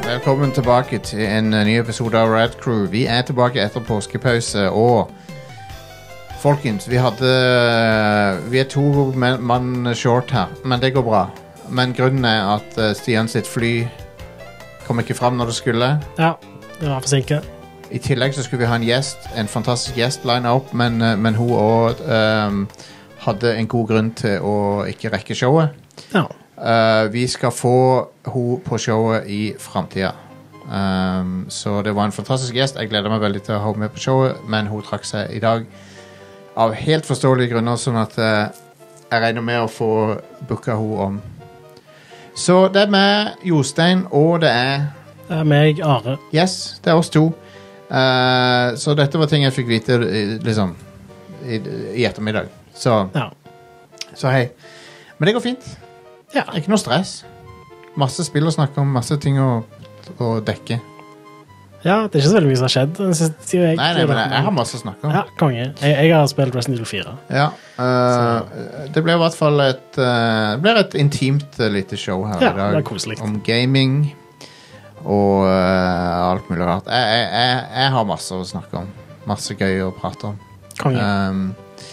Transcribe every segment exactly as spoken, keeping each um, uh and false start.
Velkommen tilbake til en ny episode av Rad Crew. Vi er tilbake etter påskepause, og folkens, vi hadde Vi er to mann short her, men det går bra. Men grunnen er at Stian sitt fly kom ikke fram når det skulle. Ja, det var forsinket. I tillegg så skulle vi ha en gjest, en fantastisk gjest line up, men, men hun også um, hadde en god grunn til å ikke rekke showet. Ja. Uh, vi skal få hun på showet i fremtiden. Um, så det var en fantastisk gjest. Jeg gleder meg veldig til å ha henne med på showet, men hun trakk seg i dag av helt forståelige grunner, sånn at uh, jeg regner med å få booka henne om. Så det er meg, Jostein, og det er... Det er meg, Are. Yes, det er oss to. Uh, så dette var ting jeg fikk vite liksom, i, i ettermiddag. Så, ja. Så hei. Men det går fint. Ja. Ikke noe stress. Masse spill å snakke om, masse ting å, å dekke. Ja, det er ikke så veldig mye som har skjedd. Jeg, nei, nei, men jeg, jeg har masse å snakke om. Ja, konge. Jeg, jeg har spilt Resident Evil fire. Ja, uh, det ble i hvert fall et, uh, det ble et intimt uh, lite show her ja, i dag. Det er koselig. Om gaming og uh, alt mulig rart. Jeg, jeg, jeg, jeg har masse å snakke om. Masse gøy å prate om. Konge. Um,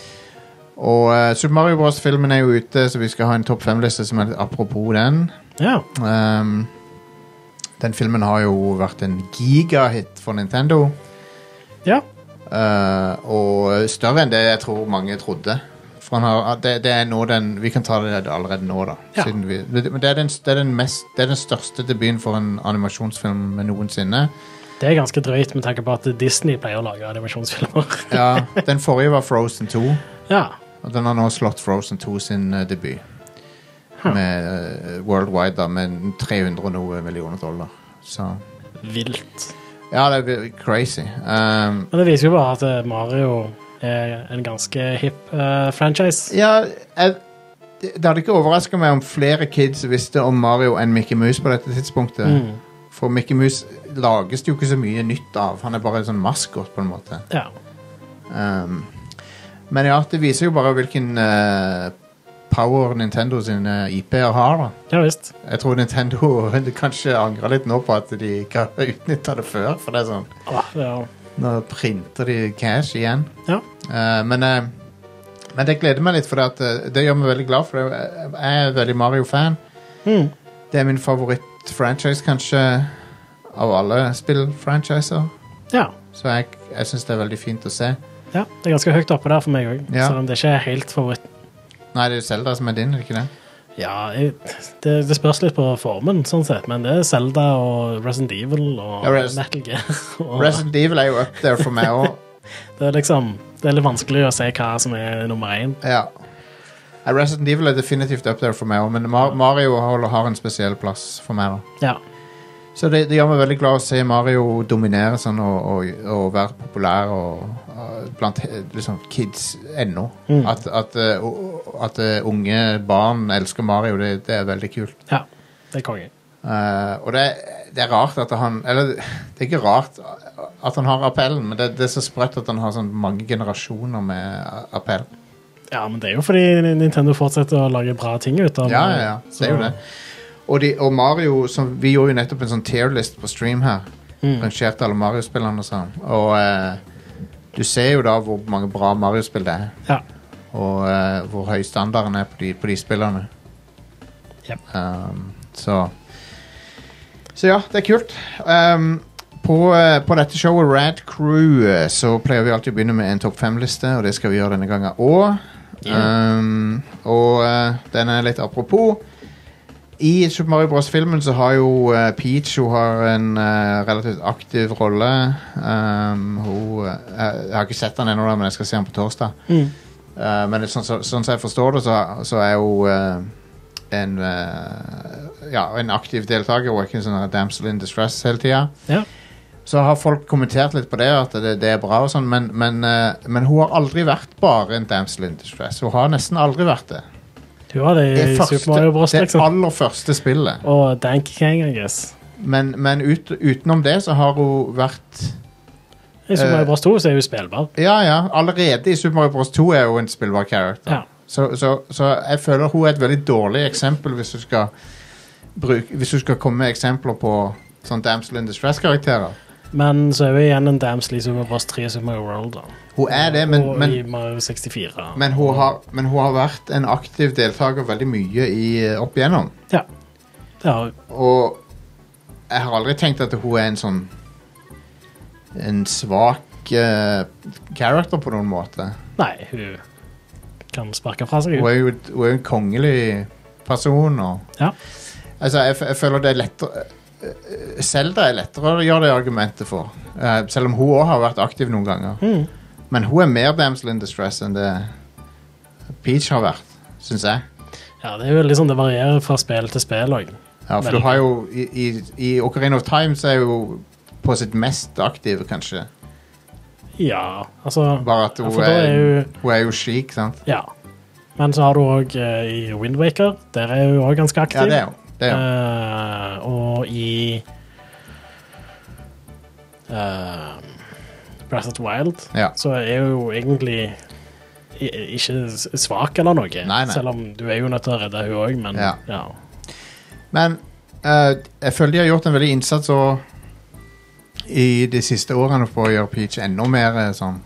Og uh, Super Mario Bros. Filmen er jo ute, så vi skal ha en topp fem-liste som er apropos den. Ja. Um, den filmen har jo vært en gigahit for Nintendo. Ja. Uh, og større enn det jeg tror mange trodde. For han har, det, det er nå den, vi kan ta det allerede nå da. Ja. Siden vi, det, det, er den, det, er den mest, det er den største debuten for en animasjonsfilm noensinne. Det er ganske drøyt med tanke på at Disney pleier å lage animasjonsfilmer. Ja, den forrige var Frozen to. Ja. Og den har nå slått Frozen to sin uh, debut. Huh. Med uh, worldwide da, med tre hundre og noe millioner dollar. Så. Vilt. Ja, det er crazy. Um, Men det viser jo bare at Mario er en ganske hip uh, franchise. Ja, jeg, det, det hadde ikke overrasket meg om flere kids visste om Mario enn Mickey Mouse på dette tidspunktet. Mm. For Mickey Mouse lages det jo ikke så mye nytt av. Han er bare en sånn maskot på en måte. Ja. Um, Men ja, det viser jo bare hvilken uh, power Nintendo sine I P-er har da. Ja, visst. Jeg tror Nintendo kanskje angrer litt nå på at de ikke har utnyttet det før, for det er sånn, ah, ja. Nå printer de cash igjen. Ja. Uh, men, uh, men det gleder meg litt, for det, at, uh, det gjør meg veldig glad, for jeg er veldig Mario-fan. Mm. Det er min favoritt-franchise kanskje av alle spill-franchiser. Ja. Så jeg, jeg synes det er veldig fint å se. Ja, det er ganske høyt oppe der for meg også, ja. Selv om det ikke er helt favoritt. Nei, det er Zelda som er din, er det ikke det? Ja, jeg, det, det spørs litt på formen, sånn sett, men det er Zelda og Resident Evil og ja, Res Metal Gear. Og Resident Evil er jo up there for meg også. Det er liksom, det er litt vanskelig å se hva som er nummer én. Ja. Resident Evil er definitivt up there for meg også, men Mar Mario har, har en spesiell plass for meg da. Ja. Så det, det gjør meg veldig glad å se Mario dominere sånn, og, og, og være populær og, og blant liksom, kids ennå. Mm. At, at, uh, at uh, unge barn elsker Mario, det, det er veldig kult. Ja, det er konge. Uh, og det, det er rart at han, eller det er ikke rart at han har appellen, men det, det er så spredt at han har sånn mange generasjoner med appell. Ja, men det er jo fordi Nintendo fortsetter å lage bra ting ut av. Ja, ja, ja, det er jo det. Og, de, og Mario, som, vi gjorde jo nettopp en sånn tier-list på stream her. Mm. Rangerte alle Mario-spillene og sånn. Og eh, du ser jo da hvor mange bra Mario-spill det er. Ja. Og eh, hvor høy standarden er på de, på de spillene. Yep. Um, så Så ja, det er kult. Um, på, uh, på dette showet Rad Crew så pleier vi alltid å begynne med en topp fem-liste, og det skal vi gjøre denne gangen også. Yeah. Um, og uh, den er litt apropos. I Super Mario Bros-filmen så har jo uh, Peach, hun har en uh, relativt aktiv rolle. Um, hun, uh, jeg har ikke sett den ennå, men jeg skal se den på torsdag. Mm. Uh, men sånn så, sånn så jeg forstår det, så, så er hun uh, en, uh, ja, en aktiv deltaker, og ikke en sånn damsel in distress hele tiden. Ja. Så har folk kommentert litt på det, at det, det er bra og sånn, men, men, uh, men hun har aldri vært bare en damsel in distress. Hun har nesten aldri vært det. Du har det i det første, Super Mario Bros. Det aller første spillet. Og Donkey Kong, I guess. Men, men ut, utenom det så har hun vært... I Super Mario Bros. to så er hun spillbar. Ja, ja. Allerede i Super Mario Bros. to er hun en spillbar karakter. Ja. Så, så, så jeg føler hun er et veldig dårlig eksempel hvis du skal, bruke, hvis du skal komme med eksempler på sånn Damsel in Distress-karakterer. Men så er vi igjen en Damsel i Super Boss tre Super Mario World da. Hun er det, men, og men, i Mario sekstifire. Men hun, har, men hun har vært en aktiv deltaker veldig mye i, opp igjennom. Ja, det har hun. Og jeg har aldri tenkt at hun er en sånn en svak uh, character på noen måte. Nei, hun kan sparke fra seg. Hun er jo, hun er jo en kongelig person. Og, ja. Altså, jeg, jeg føler det er lettere... Zelda er lettere å gjøre det argumentet for. Uh, selv om hun også har vært aktiv noen ganger. Mm. Men hun er mer Damsel in Distress enn det Peach har vært, synes jeg. Ja, det er jo liksom, det varierer fra spill til spill også. Ja, for Vel. Du har jo i, i, i Ocarina of Time så er jo på sitt mest aktive, kanskje. Ja, altså... Bare at hun, ja, er, er jo, hun er jo slik, sant? Ja. Men så har du også uh, i Wind Waker, der er hun også ganske aktiv. Ja, det er jo. Det, ja. uh, og i uh, Breath of the Wild ja. så er jo egentlig ikke svak eller noe, nei, nei. Selv om du er jo nødt til å redde hun også, men ja. Ja. Men uh, jeg føler de har gjort en veldig innsats og i de siste årene for å gjøre Peach enda mer sånn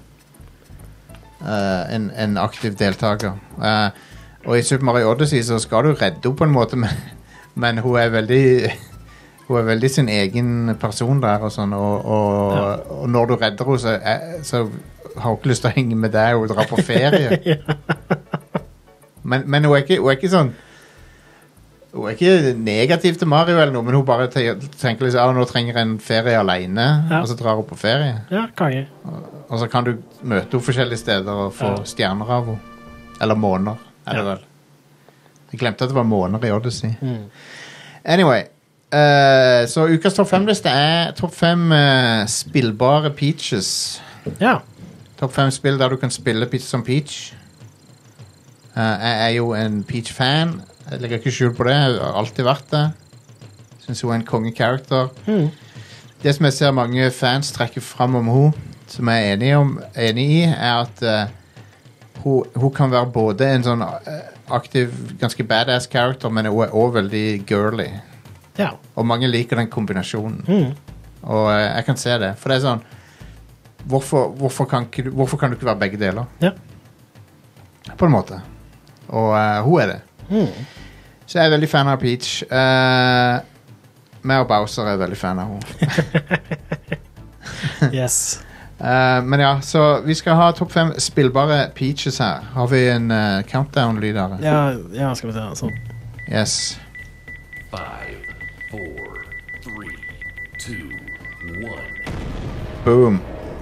uh, en, en aktiv deltaker. Uh, og i Super Mario Odyssey så skal du redde henne på en måte med men hun er veldig hun er veldig sin egen person der og sånn, og, og, ja. og når du redder henne så, er, så har hun ikke lyst til å henge med deg og dra på ferie. ja. men, men hun, er ikke, hun er ikke sånn hun er ikke negativ til Mario eller noe, men hun bare tenker liksom, ah, nå trenger jeg en ferie alene, ja. Og så drar hun på ferie. Ja, kan jeg. Og, og så kan du møte henne forskjellige steder og få ja. Stjerner av henne. Eller måner, er det ja. Vel. Jeg glemte at det var måneder i Odyssey. Mm. Anyway, uh, så ukas topp fem-liste er topp fem uh, spillbare Peaches. Ja. Topp fem spill der du kan spille Peach som Peach. Uh, jeg er jo en Peach-fan. Jeg legger ikke skjul på det. Jeg har alltid vært det. Synes hun er en konge-character. Mm. Det som jeg ser mange fans trekke frem om hun, som jeg er enig, om, enig i, er at uh, hun, hun kan være både en sånn... Uh, aktiv, ganske badass character, men hun er også veldig girly. Ja. Og mange liker den kombinasjonen. Mm. Og uh, jeg kan se det. For det er sånn, hvorfor, hvorfor, kan, ikke, hvorfor kan du ikke være begge deler? Ja. På en måte. Og uh, hun er det. Mm. Så jeg er veldig fan av Peach. Uh, meg og Bowser er veldig fan av henne. yes. Uh, men ja, så vi skal ha topp fem spillbare Peaches her. Har vi en uh, countdown-lyd her? Ja, ja, skal vi se sånn. Yes. Five, four, three, two, one. Boom.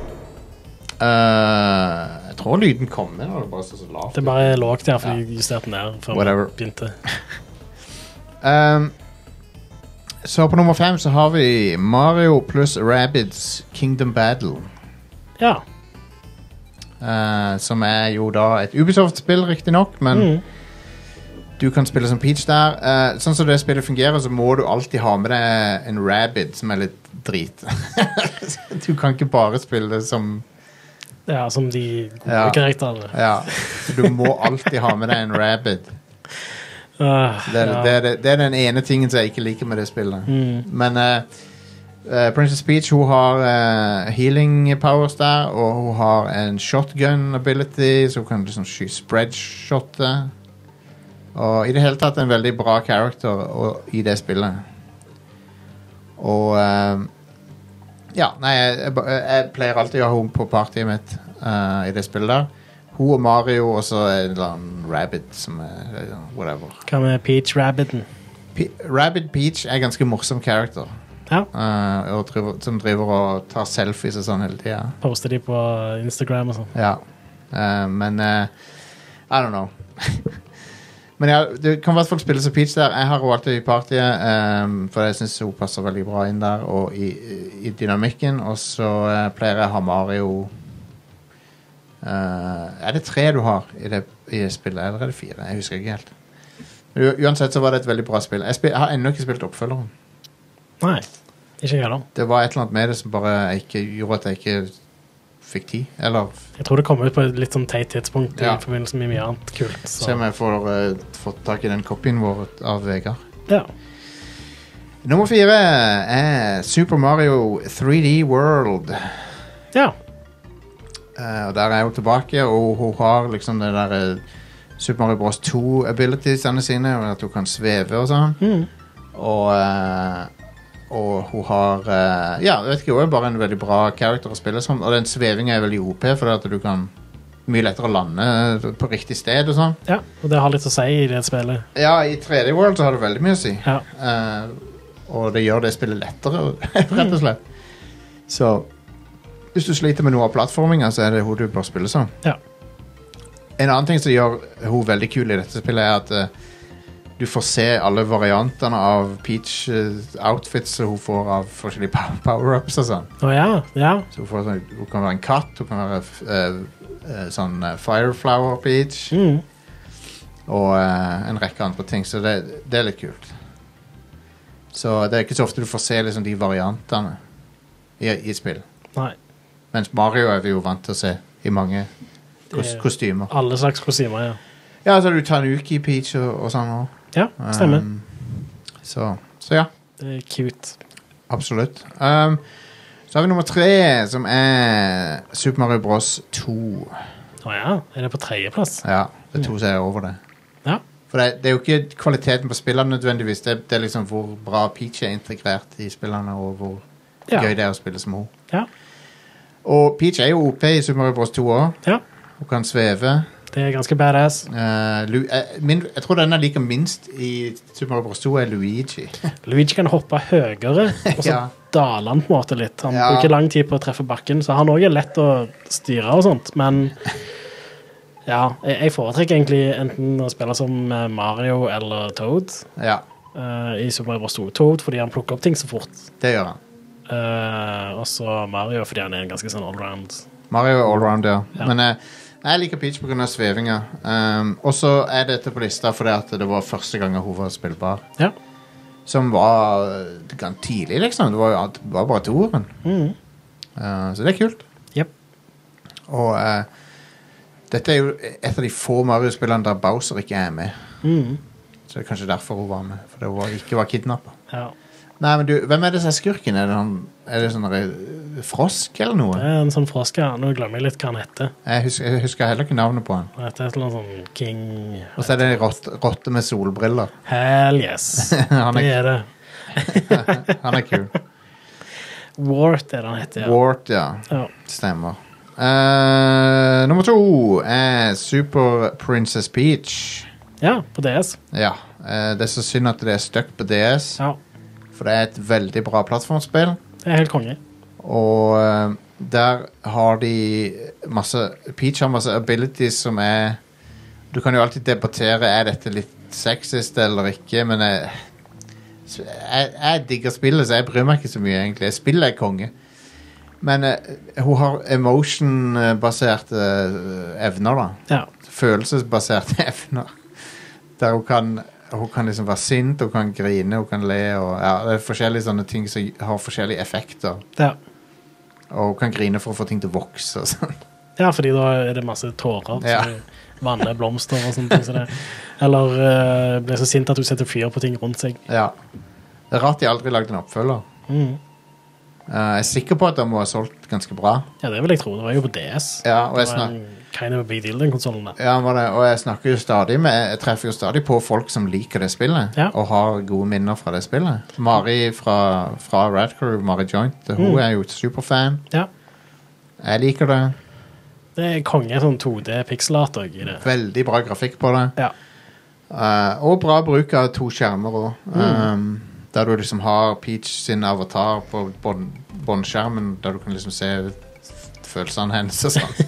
Uh, jeg tror lyden kommer når det bare står så lavt. Det er bare lågt her, for ja. Jeg justerte den der før Whatever. Vi begynte. um, så på nummer fem så har vi Mario plus Rabbids Kingdom Battle. Ja. Uh, som er jo da et Ubisoft-spill, riktig nok, men mm. du kan spille som Peach der. Uh, sånn som det spillet fungerer, så må du alltid ha med deg en Rabbid som er litt drit. Du kan ikke bare spille som... Ja, som de gode ja. karakterene. Ja, så du må alltid ha med deg en Rabbid. Uh, det, ja. det, det, det er den ene tingen som jeg ikke liker med det spillet. Mm. Men... Uh, Uh, Princess Peach, hun har uh, healing powers der, og hun har en shotgun ability, så hun kan liksom spread-shotte. Og i det hele tatt en veldig bra character og, i det spillet. Og uh, ja, nei, jeg, jeg, jeg pleier alltid å ha henne på partyet mitt uh, i det spillet der. Hun og Mario, og så en eller annen Rabbid som er whatever. Hva med Peach Rabbiden? Pe- Rabbid Peach er ganske morsom character. Ja. Uh, og driver, som driver og tar selfies og sånn hele tiden. Poster de på Instagram og sånn. Ja. Uh, men uh, I don't know. Men ja, du kan i hvert fall spille som Peach der. Jeg har henne alltid i partyet, um, for jeg synes hun passer veldig bra inn der og i, i dynamikken. Og så uh, pleier jeg å ha Mario. Uh, er det tre du har i det, i det spillet, eller er det fire? Jeg husker ikke helt. U- uansett så var det et veldig bra spill. Jeg, spil- jeg har ennå ikke spilt oppfølgeren. Nei, ikke jeg heller. Det var et eller annet med det som bare ikke gjorde at jeg ikke fikk tid, eller... Jeg tror det kom ut på et litt sånn teit tidspunkt ja. I forbindelse med mye annet kult. Så. Se om jeg får uh, fått tak i den kopien vår av Vegard. Ja. Nummer fire er Super Mario tre D World. Ja. Uh, og der er hun tilbake, og hun har liksom det der uh, Super Mario Bros. to abilitiesene sine, at hun kan sveve og sånn. Mm. Og, uh, og hun har uh, ja, jeg vet ikke, hun er bare en veldig bra karakter å spille som, og den svevingen er veldig O P, for at du kan mye lettere lande på riktig sted og sånn. Ja, og det har litt å si i det spillet. Ja, i tre D World så har det veldig mye å si. Ja. Uh, og det gjør det spillet lettere, rett og slett. Så hvis du sliter med noe av plattforminga, så er det hun du bør spille som. Ja. En annen ting som gjør hun veldig kul i dette spillet, er at uh, du får se alle variantene av Peach uh, outfits som hun får av forskjellige power-ups og sånn. Å ja, ja. Så hun, får, sånn, hun kan være en katt, hun kan være uh, uh, sånn uh, Fireflower Peach, Mm. og uh, en rekke andre ting, så det, det er litt kult. Så det er ikke så ofte du får se liksom, de variantene i, i spill. Nei. Mens Mario er vi jo vant til å se i mange kos Det- kostymer. Alle slags kostymer, ja. Ja, så du tar en uke i Peach og, og sånn også. Ja, stemmer. Um, så, så ja, Det er cute. absolutt. Um, så har vi nummer tre, som er Super Mario Bros. to. Å ja, er det på tredjeplass? Ja, det er to som er over det. Ja. For det, det er jo ikke kvaliteten på spillene nødvendigvis, det, det er liksom hvor bra Peach er integrert i spillene, og hvor Ja. gøy det er å spille som hun. Ja. Og Peach er jo O P i Super Mario Bros. to også. Ja, Hun kan sveve. det er ganske badass. Uh, Lu uh, min, jeg tror den er like minst i Super Mario Bros. to er Luigi. Luigi kan hoppe høyere, og så Ja. daler han på en måte litt. Han Ja. bruker lang tid på å treffe bakken, så han også er lett å styre og sånt, men ja, jeg, jeg foretrekker egentlig enten å spille som eh, Mario eller Toad Ja, eh, i Super Mario Bros. to. Toad fordi han plukker opp ting så fort, det gjør han. uh, og så Mario fordi han er en ganske sånn allround. Mario er allround, ja. Ja. Men uh, jeg liker Peach på grunn av svevinga. Um, og så er dette på lista fordi at det var første gang hun var spillbar. Ja. Som var uh, tidlig, liksom. Det var, jo- det var bare toeren. Mm. Uh, så det er kult. Jep. Og uh, dette er jo et av de få Mario-spillene der Bowser ikke er med. Mm. Så det er kanskje derfor hun var med. For det var, ikke var kidnappet. Ja. Nei, men du, hvem er det som er skurken? Er det, han, er det sånn der, uh, frosk eller noe? Det er en sånn frosk, ja. Nå glemmer jeg litt hva han heter. Jeg husker, jeg husker heller ikke navnet på han. Han heter et eller annet sånn King... Og så er det en rotte, rotte med solbriller. Hell yes. han, Det er, er det. han er kul. Wart er det han heter, ja. Wart, ja. Ja. Stemmer. Uh, nummer to er Super Princess Peach. Ja, på D S. Ja, uh, det er så synd at det er stuck på D S, Ja, for det er et veldig bra plattformspill. det er helt konge. Og uh, der har de masse Peach har masse abilities som er Du kan jo alltid debattere er dette litt sexist eller ikke, men jeg, jeg, jeg digger spillet, så jeg bryr meg ikke så mye, egentlig. Spillet er konge. Men uh, hun har emotion-baserte uh, evner, da. Ja, Følelsesbaserte evner. Der hun kan, hun kan liksom være sint, hun kan grine, hun kan le. Og, ja, det er forskjellige sånne ting som har forskjellige effekter. ja. Og hun kan grine for å få ting til å vokse og sånn. Ja, fordi da er det masse tårer, Ja. så du vanner blomster og sånne ting. Så det. Eller uh, blir så sint at du setter fyr på ting rundt seg. Ja. Det er rart de aldri lagde en oppfølger. Mm. Uh, jeg er sikker på at de må ha solgt ganske bra. Ja, det vil jeg tro. Det var jo på D S. Ja, og jeg, Det var snak en kind of a big deal, den konsolen der. ja, var det, og jeg snakker jo stadig med Jeg treffer jo stadig på folk som liker det spillet, Ja. og har gode minner fra det spillet. Mari fra, fra Radcrew, Mari Joint, hun Mm. er jo superfan. Ja. Jeg liker det. Det er konge, sånn to D-pixelart også i det. Veldig bra grafikk på det. Ja. Uh, og bra bruk av to skjermer også. Um, der du liksom har Peach sin avatar på bånd- båndskjermen, der du kan liksom se følelsene hennes og sånn.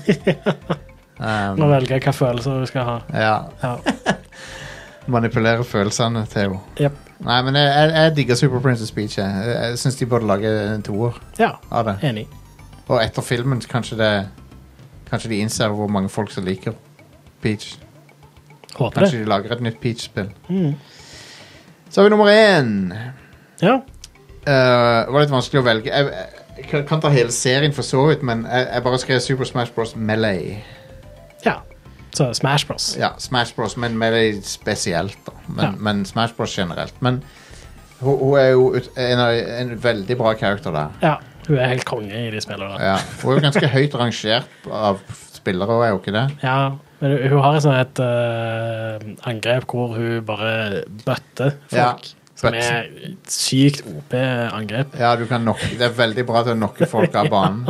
Nå um, velger jeg hva følelser du skal ha. ja, Ja. manipulere følelsene til henne. Jep. Nei, men jeg, jeg, jeg digger Super Princess Peach. Jeg, jeg, jeg synes de burde lage en toer Ja, av det. enig. Og etter filmen kanskje det Kanskje de innser hvor mange folk som liker Peach. Håper Kanskje det. de lager et nytt Peach-spill. Mm. Så har vi nummer én. Ja. Uh, det var litt vanskelig å velge. Jeg, jeg kan- kan ta hele serien for så vidt, men jeg, jeg bare skrev Super Smash Bros. Melee. Ja. Så Smash Bros. Ja, Smash Bros, men Melee spesielt, da. Men, Ja. men Smash Bros generelt. Men Hun, hun er jo ut, en, av, en veldig bra karakter der. Ja, hun er helt konge i de spillene der. Ja. Hun er jo ganske høyt rangert av spillere, er jo ikke det? Ja, men hun har et, sånn et uh, angrep hvor hun bare bøtter folk. Ja, som bøtt. er et sykt O P-angrep. Ja, du kan knokke, det er veldig bra til å knokke folk av banen.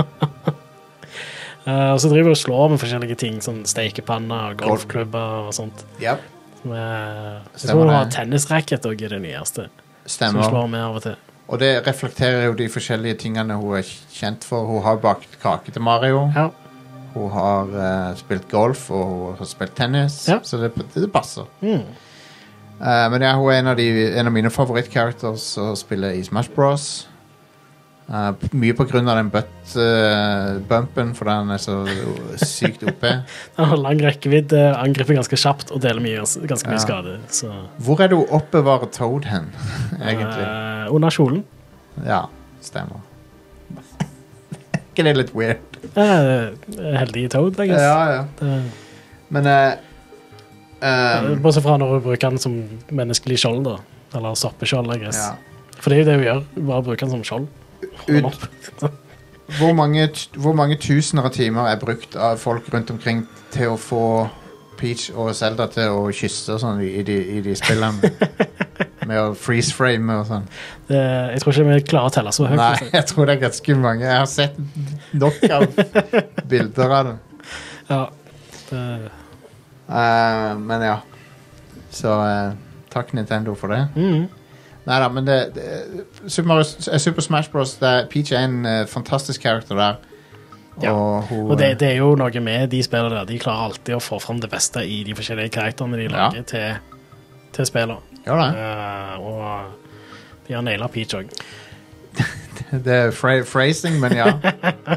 Uh, og så driver hun og slår med forskjellige ting, sånn stekepanner, golfklubber og sånt. Yep. Som er, jeg Stemmer tror hun det. har tennisracket også i det nyeste. Stemmer. Som slår med av og til. Og det reflekterer jo de forskjellige tingene hun er kjent for. Hun har bakt kake til Mario. Ja. Hun har uh, spilt golf, og hun har spilt tennis. Ja. Så det, det passer. Mm. Uh, men ja, hun er en av, de, en av mine favorittcharacters å spille i Smash Bros. Uh, mye på grunn av den butt-bumpen, uh, for den er så sykt O P. Han har lang rekkevidde, angriper ganske kjapt og deler mye, ganske mye Ja. skade. Så. Hvor er det hun oppbevarer Toad hen, egentlig? Uh, under kjolen. Ja, stemmer. ikke det litt weird? Uh, heldig Toad, I guess. Ja, ja. Det, Men uh, um, bortsett fra når hun bruker den som menneskelig skjold, da. Eller soppeskjold, I guess. ja. For det er jo det hun gjør. Hun bare bruker den som skjold. Hold den opp. hvor, mange, t- hvor mange tusener av timer er brukt av folk rundt omkring til å få Peach og Zelda til å kysse og sånn i, i, de, i de spillene? Med å freeze-frame og sånn. Det, jeg tror ikke vi klarer å telle så høyt. Nei, jeg tror det er ganske mange. Jeg har sett nok av bilder av det. Ja. Det, Uh, men ja. Så uh, takk Nintendo for det. mm. Neida, men det, det Super, Mario, Super Smash Bros. Der, Peach er en uh, fantastisk karakter der. Ja. Og, hun, Og det, det er jo noe med de spillene der. De klarer alltid å få fram det beste i de forskjellige karakterene de Ja. lager til, til spillene. Gjør det. Uh, og de har nailet Peach også. Det er fra phrasing, men ja. Det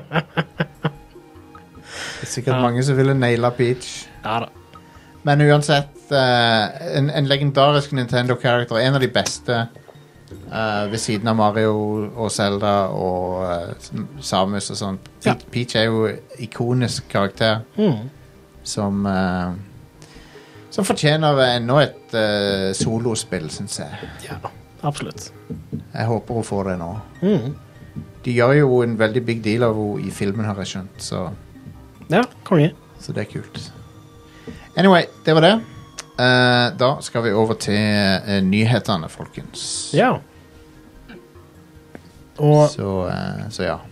er sikkert Ja. mange som ville naila Peach. Ja da. Men uansett, uh, en, en legendarisk Nintendo-karakter, en av de beste uh, ved siden av Mario og Zelda og uh, Samus og sånn. Pe Ja. Peach er jo ikonisk karakter Mm. som uh, som fortjener enda et uh, solospill, synes jeg. Ja, absolutt. Jeg håper hun får det nå. Mm. De gjør jo en veldig big deal av henne i filmen, har jeg skjønt, så, Ja, konge. så det er kult. Anyway, det var det. Uh, da skal vi over til uh, nyhetene, folkens. Ja. Og Så, uh, så ja.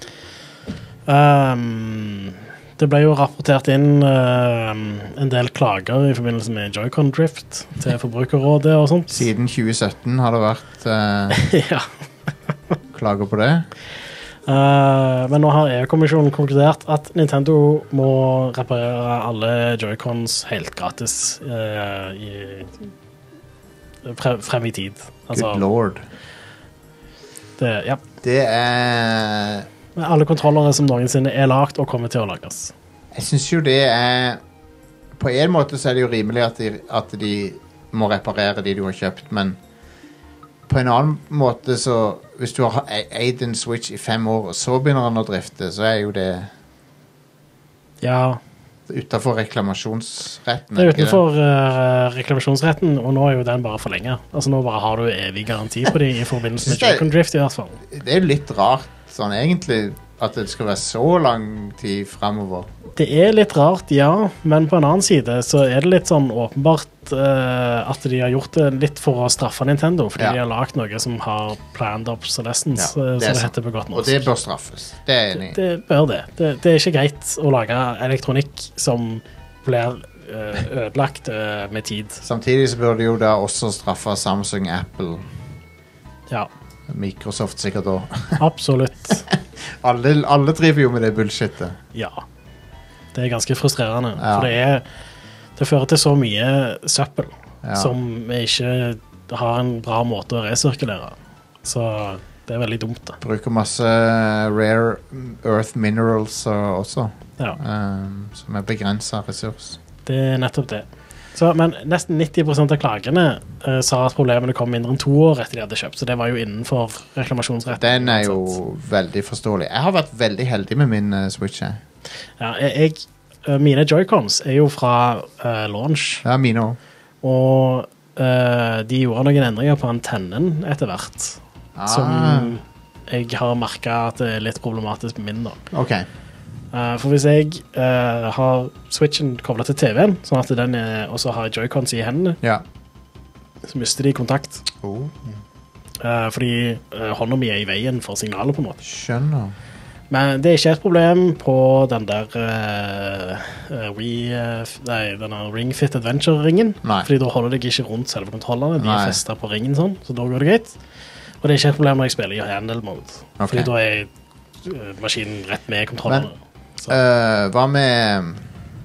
ehm, det ble jo rapportert inn ehm, en del klager i forbindelse med Joy-Con Drift til Forbrukerrådet og sånt. Siden tjue sytten har det vært uh, ja. klager på det. Eh, men nå har EU-kommisjonen konkludert at Nintendo må reparere alle Joy-Cons helt gratis eh, i, fre, frem i tid. Altså, Good lord. det, ja. Det er Med alle kontrollere som noensinne er lagt og kommer til å lages. Jeg synes jo det er På en måte så er det jo rimelig at de, at de må reparere de du har kjøpt, men på en annen måte så hvis du har e- eid en Switch i fem år og så begynner han å drifte, så er jo det Ja, utenfor reklamasjonsretten. det er ikke utenfor eh, reklamasjonsretten, og nå er jo den bare forlenget. Altså nå bare har du evig garanti på det i forbindelse med Synes det- Joy-Con Drift i hvert fall. det? Det er jo litt rart sånn egentlig at det skal være så lang tid fremover. Det er litt rart, ja, men på en annen side så er det litt sånn åpenbart eh, at de har gjort det litt for å straffe Nintendo, fordi Ja. de har lagt noe som har planned obsolescence, Ja, eh, det er som det sant. heter på godt Og norsk. det bør straffes. Det er jeg enig i. Det bør det. det. Det er ikke greit å lage elektronikk som blir eh, ødelagt eh, med tid. Samtidig så burde jo da også straffe Samsung, Apple, Ja, Microsoft sikkert også. absolutt. alle, alle driver jo med det bullshitet. Ja. Det er ganske frustrerende, Ja. for det er det fører til så mye søppel Ja. som vi ikke har en bra måte å resirkulere. Så det er veldig dumt da. Bruker masse rare earth minerals og- også, Ja, um, som er begrenset ressurs. det er nettopp det. Så, men nesten nitti prosent av klagene eh, sa at problemene kom mindre enn to år etter de hadde kjøpt, så det var jo innenfor reklamasjonsretten. Den er jo uansett. veldig forståelig. Jeg har vært veldig heldig med min uh, Switch. Jeg. Ja, jeg, jeg, eh, mine Joy-Cons er jo fra eh, launch, Ja, mine også. og eh, de gjorde noen endringer på antennen etter hvert, Ah, som jeg har merket at det er litt problematisk med min da. ok. Uh, for hvis jeg uh, har Switchen koblet til T V-en, sånn at den er, og så har jeg Joy-Cons i hendene, Ja. så mister de kontakt. Oh, Uh, fordi uh, hånda mi er i veien for signalet på en måte. skjønner. Men det er ikke et problem på den der uh, uh, Wii, uh, nei, denne Ring Fit Adventure-ringen. Nei. Fordi da holder deg ikke rundt selve kontrollene, de Nei. er festet på ringen sånn, så da går det greit. Og det er ikke et problem når jeg spiller i handle mode. Ok. Fordi da er uh, maskinen rett med kontrollene. Så, Uh, hva med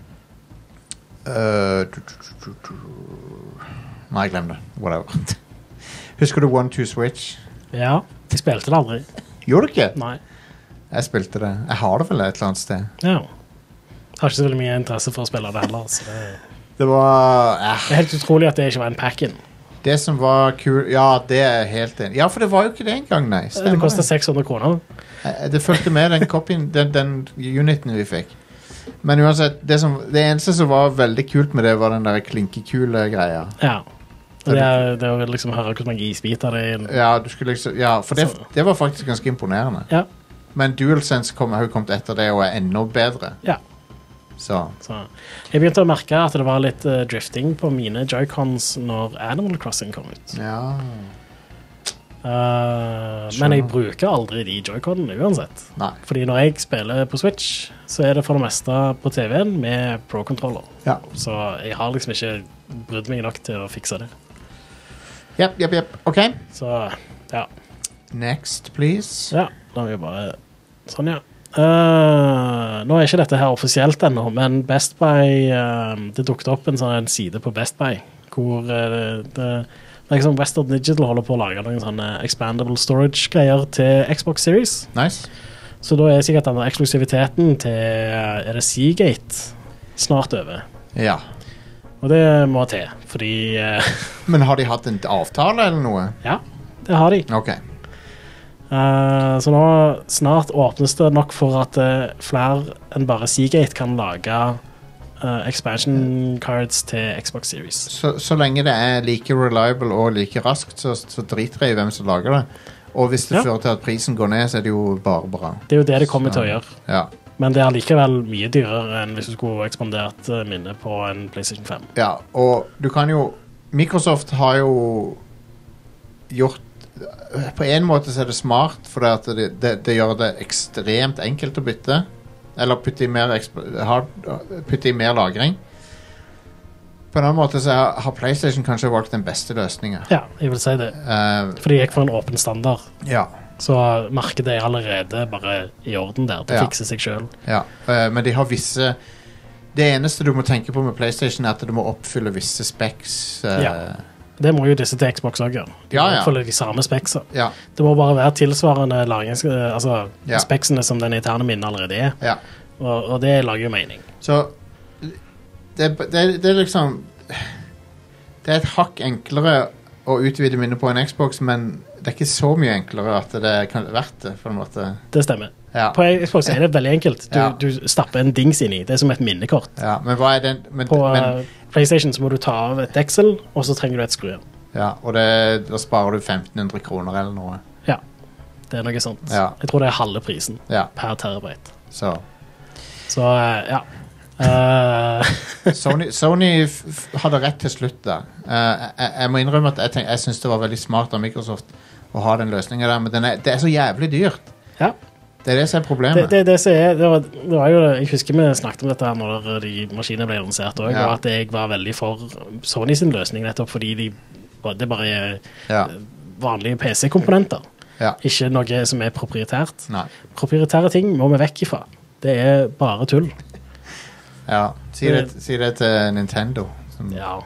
uh, du- du- du- du- Nei, glem det. Whatever. Husker du One Two Switch? ja, jeg spilte det aldri. Gjorde du ikke? Nei. Jeg spilte det. Jeg har det vel et eller annet sted. Ja. Jeg har ikke så veldig mye interesse for å spille det heller, så det, Det var eh, det er helt utrolig at det ikke var en pack-in. Det som var kul Ja, det er helt enig. Ja, for det var jo ikke det engang, nei. Det Stemmer koster seks hundre kroner. Eh, Det fulgte med den copyen, den, den uniten vi fikk. Men uansett, det, som, det eneste som var veldig kult med det, var den der klinkekule greia. Ja. Og det er, det er å liksom høre hvordan mange isbiter det er. Ja, du skulle liksom Ja, for det, Så- det var faktisk ganske imponerende. Ja. Men DualSense kom, har jo kommet etter det og er enda bedre. Ja. Så Så jeg begynte å merke at det var litt uh, drifting på mine Joy-Cons når Animal Crossing kom ut. ja. Uh, men jeg bruker aldri de Joy-Conene uansett. Nei. Fordi når jeg spiller på Switch, så er det for det meste på T V-en med Pro-controller. Ja. Så jeg har liksom ikke brydd meg nok til å fikse det. Jepp, jepp, jepp. OK. Så ja. Next, please. Ja, da er vi bare sånn, ja. Uh, nå er ikke dette her offisielt ennå, men Best Buy uh, det dukket opp en sånn en side på Best Buy hvor uh, det, det er liksom Western Digital holder på å lage noen sånne expandable storage-greier til Xbox Series. Nice. Så da er sikkert den der eksklusiviteten til uh, er det Seagate snart over. Ja. Og det må til, fordi uh, Men har de hatt en avtale eller noe? ja, det har de. OK. Uh, så nå snart åpnes det nok for at uh, flere enn bare Seagate kan lage uh, expansion cards til Xbox Series. Så, så lenge det er like reliable og like raskt, så, så driter jeg i hvem som lager det. Og hvis det Ja. fører til at prisen går ned, så er det jo bare bra. Det er jo det de kommer Så- til å gjøre. Ja. Men det er likevel mye dyrere enn hvis du skulle ekspandert uh, minne på en PlayStation fem. Ja, og du kan jo Microsoft har jo gjort På en måte så er det smart, for det, at det, det, det gjør det ekstremt enkelt å bytte. Eller putte i mer, eksp- hard, putte i mer lagring. På en annen måte så har har PlayStation kanskje valgt den beste løsningen. Ja, jeg vil si det. Eh, For de gikk for en åpen standard. ja, Så markedet er allerede bare i orden der. Det Ja. fikser seg selv. ja. Eh, men de har visse Det eneste du må tenke på med PlayStation, er at du må oppfylle visse specs. eh, Ja. Det må jo disse til Xbox også gjøre. De Ja, må ja. oppfylle de samme spekser. ja, Det må bare være tilsvarende lagrings... Altså, Ja. speksene som den interne minnet allerede er. ja. Og, og det lager jo mening. Så det, det, det er liksom Det er et hakk enklere å utvide minnet på en Xbox, men det er ikke så mye enklere at det kan være verdt det, på en måte. Det stemmer. Ja, På Xbox er det veldig enkelt. Du, Ja. du stapper en dings inn i. Det er som et minnekort. ja. Men hva er den men, På men, eh, PlayStation så må du ta av et deksel, og så trenger du et skru. ja, Og det, da sparer du femten hundre kroner eller noe. Ja, det er noe sånt. Ja. Jeg tror det er halve prisen Ja, per terabyte. så Så eh, ja. Eh, Sony, Sony f f hadde rett til slutt der. Eh, jeg, jeg må innrømme at jeg, tenk, jeg syns det var veldig smart av Microsoft å ha den løsninga der, men den er, det er så jævlig dyrt. ja. Det er det som er Det, problemet. det, det, som er, det, var, det var jo Jeg husker vi snakket om dette her når de maskinene ble lansert også, Ja. og at jeg var veldig for Sony sin løsning, nettopp fordi de, det bare er Ja, vanlige P C-komponenter. ja. Ikke noe som er proprietært. Nei. Proprietære ting må vi vekk ifra. Det er bare tull. Ja, si det, si det til Nintendo. Som, Ja.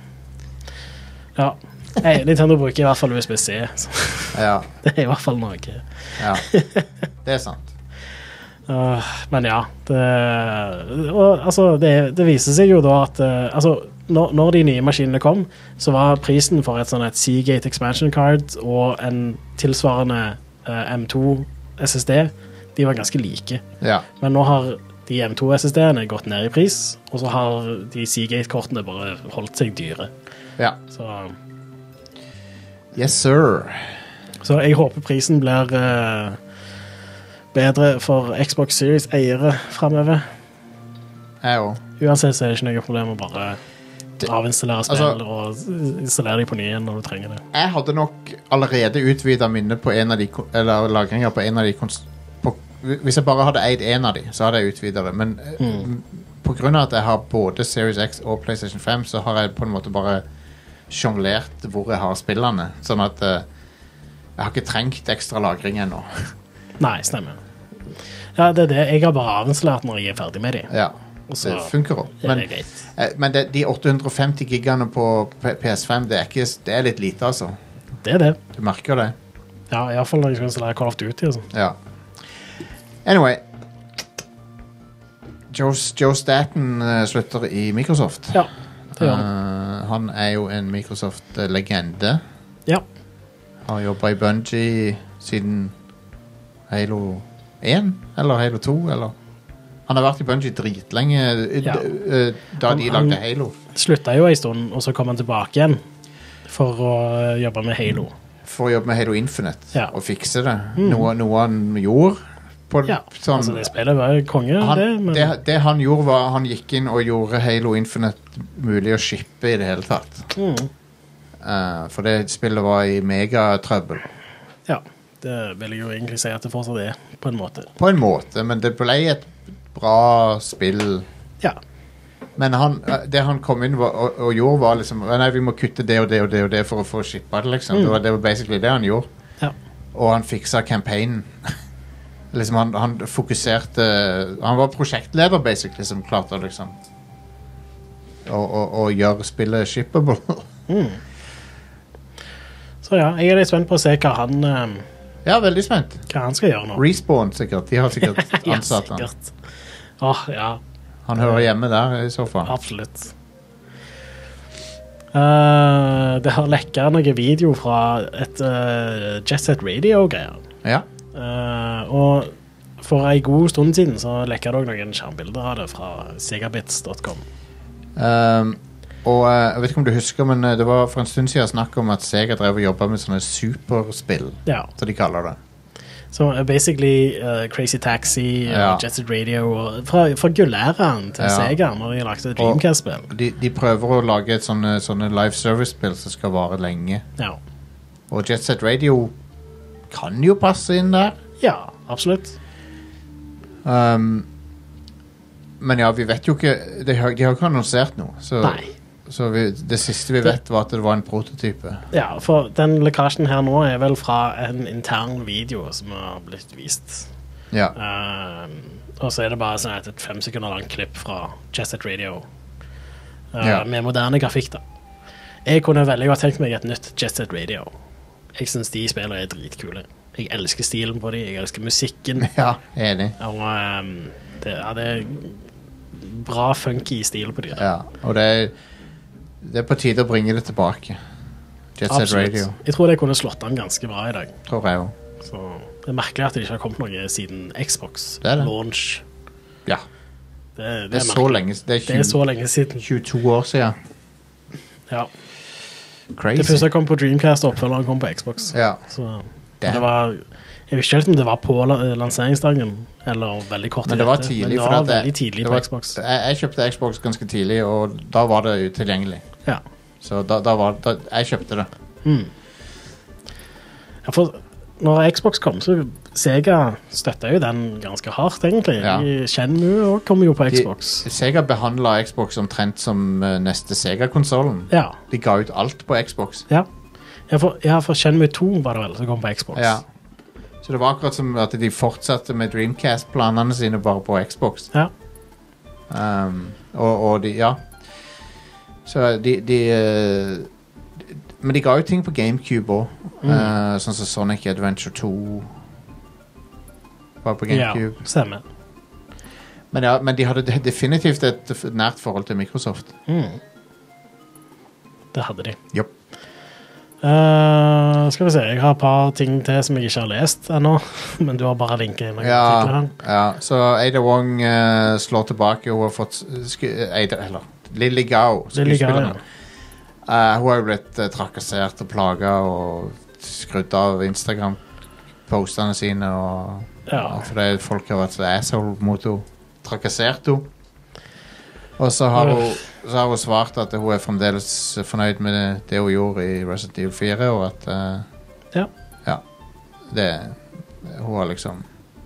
Ja. Nei, Nintendo bruker i hvert fall U S B C. Så ja, det er i hvert fall noe. ja. Det er sant. Uh, men ja, det, og, altså, det, det viser seg jo da at uh, altså, når, når de nye maskinene kom, så var prisen for et sånn et Seagate expansion card og en tilsvarende uh, M to S S D, de var ganske like. Ja, Men nå har de M to S S D-ene gått ned i pris, og så har de Seagate-kortene bare holdt seg dyre. ja. Så Yes, sir. Så jeg håper prisen blir uh, bedre for Xbox Series-eiere fremover. Jeg også. Uansett så er det ikke noe problem å bare Det- avinstallere spill altså- og installere de på ny igjen når du trenger det. Jeg hadde nok allerede utvidet minnet på en av de, ko- eller lagringer på en av de kons- på, hvis jeg bare hadde eid en av de, så hadde jeg utvidet det. Men mm. på grunn av at jeg har både Series X og PlayStation fem, så har jeg på en måte bare jonglert hvor jeg har spillene. Sånn at uh, jeg har ikke trengt ekstra lagring ennå. Nei, stemmer. Ja, det er det. Jeg har bare avinstallert når jeg er ferdig med de. Ja, Og så det funker også. er Men, det greit. eh, men det, de åtte hundre og femti gigene på P- PS fem, det er, ikke, det er litt lite, altså. Det er det. Du merker det. Ja, i hvert fall når jeg skal installere Call of Duty og sånn. Ja. Anyway. Joe, Joe Staten uh, slutter i Microsoft. Ja, det gjør han. Uh, han er jo en Microsoft-legende. Ja. Har jobbet i Bungie siden Halo én, eller Halo to, eller... Han har vært i Bungie dritlenge uh, Ja. d- uh, da Han- de han- lagde Halo. Slutta jo en stund, og så kom han tilbake igjen for å uh, jobbe med Halo. For å jobbe med Halo Infinite Ja. og fikse det. Mm. Noe, noe han gjorde på Ja, sånn, altså det spillet var jo konge, han, det, men det, det han gjorde var han gikk inn og gjorde Halo Infinite mulig å shippe i det hele tatt. mm, Uh, for det spillet var i megatrøbbel. ja, det vil jeg jo egentlig si at det fortsatt er, på en måte. På en måte, men det ble et bra spill. Ja, Men han, uh, det han kom inn var, og, og gjorde var liksom Nei, vi må kutte det og det og det og det for å få shippa det, liksom. Mm. Det, var, det var basically det han gjorde. ja, Og han fiksa campaignen. liksom han, han fokuserte Han var prosjektleder, basically, som klarte liksom å, å, å gjøre spillet shippable. mm. Så ja, jeg er litt spent på å se hva han, um, Ja, veldig spent. hva han skal gjøre nå. Respawn, sikkert. De har sikkert Ja, ansatt han. sikkert. Åh, ja, Han hører hjemme der, i så fall. absolutt. Uh, det har lekket noen video fra et uh, Jet Set Radio-greier. Ja. Uh, og for en god stund siden så lekket det også noen skjermbilder av det fra segabits dot com. Um, og uh, jeg vet ikke om du husker, men uh, det var for en stund siden snakk om at Sega drev og jobbet med sånne superspill, Ja, så de kaller det. så uh, basically uh, Crazy Taxi Ja. og Jet Set Radio og fra, fra gullæren til Ja. Sega når de lagde Dreamcast-spill. De, de prøver å lage et sånne, sånne live service-spill som skal vare lenge. Ja. Og Jet Set Radio kan jo passe inn der. ja, absolutt. Um, men ja, vi vet jo ikke De har, de har ikke annonsert noe. Så, Nei. så vi, det siste vi vet, var at det var en prototype. Ja, for den lekkasjen her nå er vel fra en intern video som har blitt vist. Ja. Um, og så er det bare sånn et et fem sekunder langt klipp fra Jet Set Radio uh, Ja. med moderne grafikk da. Jeg kunne veldig godt tenkt meg et nytt Jet Set Radio. Jeg synes de spillene er dritkule. Jeg elsker stilen på de, jeg elsker musikken. Ja, enig. Og um, det, ja, det er bra funky stil på de. Ja, og det er, det er på tide å bringe det tilbake. Jet Set Radio, Jeg tror det kunne slått an ganske bra i dag. tror jeg jo. Så det er merkelig at det ikke har kommet noe siden Xbox Det er det. launch. Ja, Det, det, det er så merkelig. lenge Det er, Det er tjue, så lenge siden. tjueto år siden. Ja. Crazy. Det første kom på Dreamcast, og oppfølgeren kom på Xbox. Ja, Så Damn. det var, jeg vet ikke helt om det var på la- lanseringsdagen, eller veldig kort men det var etter, tidlig. men det for var at det- veldig tidlig det på var- Xbox. Jeg, jeg kjøpte Xbox ganske tidlig, og da var det utilgjengelig. Ja. Så da, da var da, jeg kjøpte det. Mm. Ja, for når Xbox kom, så Sega støttet jo den ganske hardt, egentlig. Ja. I Shenmue også kom jo på De, Xbox. Sega behandlet Xbox omtrent som uh, neste Sega-konsolen. Ja. De ga ut alt på Xbox. Ja. Ja, for, ja, for Shenmue to var det vel som kom på Xbox. Ja. Så det var akkurat som at de fortsatte med Dreamcast-planene sine bare på Xbox. Ja. Um, og, og de, ja. Så de, de, uh, de Men de ga jo ting på GameCube òg. Mm. Uh, sånn som Sonic Adventure to var på GameCube. Ja, stemmer. Men, ja, men de hadde de- definitivt et f- nært forhold til Microsoft. Mm. Det hadde de. Jopp. Eh, skal vi se, jeg har et par ting til som jeg ikke har lest ennå, men du har bare linket inn noen artikler Ja, her. ja, så Ada Wong uh, slår tilbake og har fått sku, Ada, eller Lily Gao, Lily Gao, skuespilleren, Uh, hun har jo blitt uh, trakassert og plaget og skrudd av Instagram-postene sine og, Ja. og fordi folk har vært så asshole mot henne, trakassert henne. Og så har, hun, så har hun svart at hun er fremdeles fornøyd med det, det hun gjorde i Resident Evil fire, og at uh, Ja. ja, det hun har liksom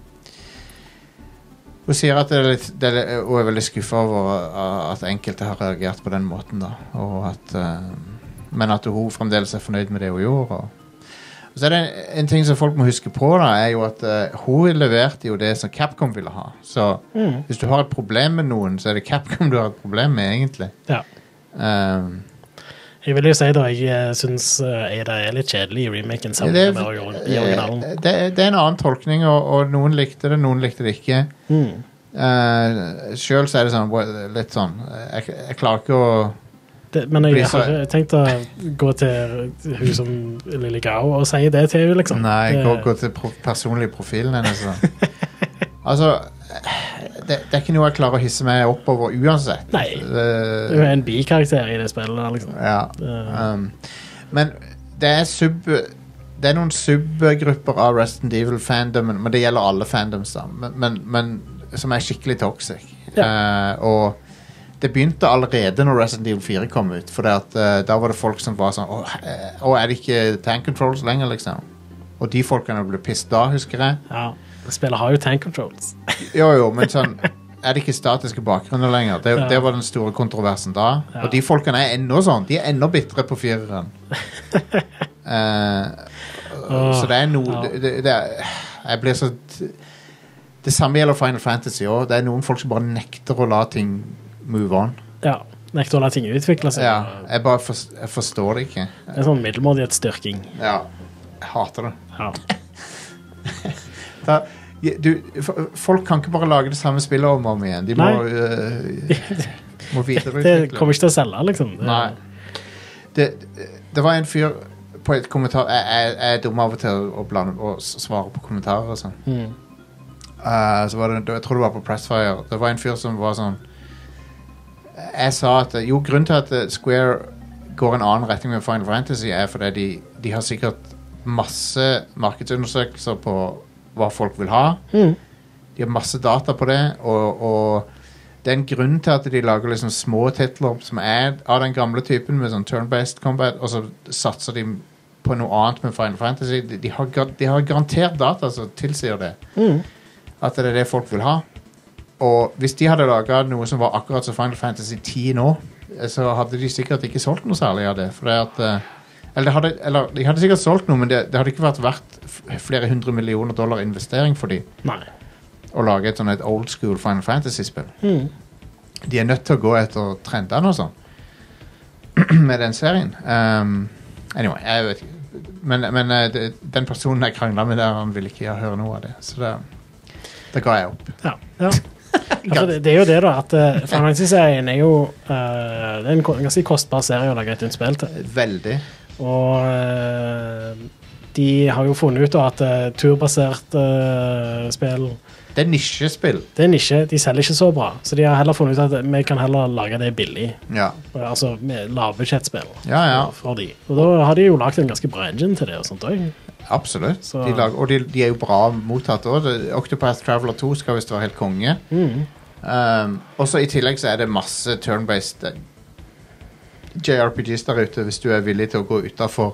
hun sier at det er litt, det er, hun er veldig skuffet over uh, at enkelte har reagert på den måten da, og at uh, men at hun fremdeles er fornøyd med det hun gjorde. Og, og så er det en, en ting som folk må huske på da, er jo at uh, hun leverte jo det som Capcom ville ha. Så Mm. hvis du har et problem med noen, så er det Capcom du har et problem med egentlig. Ja. Um, Jeg vil jo si da, jeg eh, synes eh, Ada er litt kjedelig i remaken sammen det, med origin- i originalen. eh, det, det er en annen tolkning, og, og noen likte det, noen likte det ikke. Mm. Uh, selv så er det sånn, wa- litt sånn, jeg, jeg klarer ikke å Det, men jeg Blir så- har ikke tenkt å gå til hun som Lille Gao og si det til henne, liksom. Nei, det, gå, gå til pro personlig profilen hennes. Altså, det, det er ikke noe jeg klarer å hisse meg oppover uansett. Nei. Det, Hun er en bikarakter i det spillet der, liksom. ja. Det- Um, men det er sub det er noen subgrupper av Resident Evil-fandomen, men det gjelder alle fandoms da, men, men, men som er skikkelig toxic. Uh, og det begynte allerede når Resident Evil fire kom ut, for det at, uh, da var det folk som var sånn, åh, eh, åh, er det ikke tank controls lenger, liksom? Og de folkene ble pissed da, husker jeg. Ja. Spillet har jo tank controls. Jo, jo, men sånn, er det ikke statiske bakgrunner lenger? Det, Ja. det var den store kontroversen da. Ja. Og de folkene er ennå sånn, de er ennå bittre på fireren. uh, så det er noe, ja. det, det, det er, jeg blir så, det samme gjelder Final Fantasy også. Det er noen folk som bare nekter å la ting move on. Ja. Nekter å la ting utvikle seg. Ja, jeg bare for, jeg forstår det ikke. Det er sånn middelmådighetsstyrking. Ja, jeg hater det. Ja. Da, du, f- folk kan ikke bare lage det samme spillet om og om igjen. De må, uh, må Det videreutvikle. kommer ikke til å selge, liksom. Det, Nei. Det, det var en fyr på et kommentar. Jeg, jeg, jeg er dum av og til å blande og s- svare på kommentarer og sånn. Mm. Uh, så var det, jeg tror det var på Pressfire. Det var en fyr som var sånn. Jeg sa at jo, grunnen til at uh, Square går en annen retning med Final Fantasy er fordi de, de har sikkert masse markedsundersøkelser på hva folk vil ha. Mm. De har masse data på det, og, og det er en grunn til at de lager liksom små titler som er av den gamle typen med sånn turn-based combat, og så satser de på noe annet med Final Fantasy. De, de, har, gar- de har garantert data som tilsier det. Mm. At det er det folk vil ha. Og hvis de hadde laget noe som var akkurat som Final Fantasy ti nå, så hadde de sikkert ikke solgt noe særlig av det. For det at, eh, eller, det hadde, eller de hadde sikkert solgt noe, men det, det hadde ikke vært verdt f- flere hundre millioner dollar investering for de Nei. å lage et sånn et old school Final Fantasy-spill. Mm. De er nødt til å gå etter trendene og sånn med den serien. Um, anyway, jeg vet ikke. Men, men eh, det, den personen jeg kranglet med der, han ville ikke høre noe av det. Så det, det ga jeg opp. Ja. ja. Altså, det, det er jo det, da. At uh, Final Fantasy-serien er jo uh, det er en ko- ganske kostbar serie å lage et nytt spill til. Veldig. Og eh, de har jo funnet ut da, at uh, turbasert uh, spill Det er nisjespill. det er nisje, de selger ikke så bra. Så de har heller funnet ut at vi kan heller lage det billig. Ja, Altså med lavbudsjettspill ja, ja. for de. Og da har de jo lagt en ganske bra engine til det og sånt også. Absolutt. Så- De lag, og de, de er jo bra mottatt også. Det- Octopath Traveler to skal visst være helt konge. Mm. Um, også i tillegg så er det masse turn-based eh, J R P Gs der ute, hvis du er villig til å gå utenfor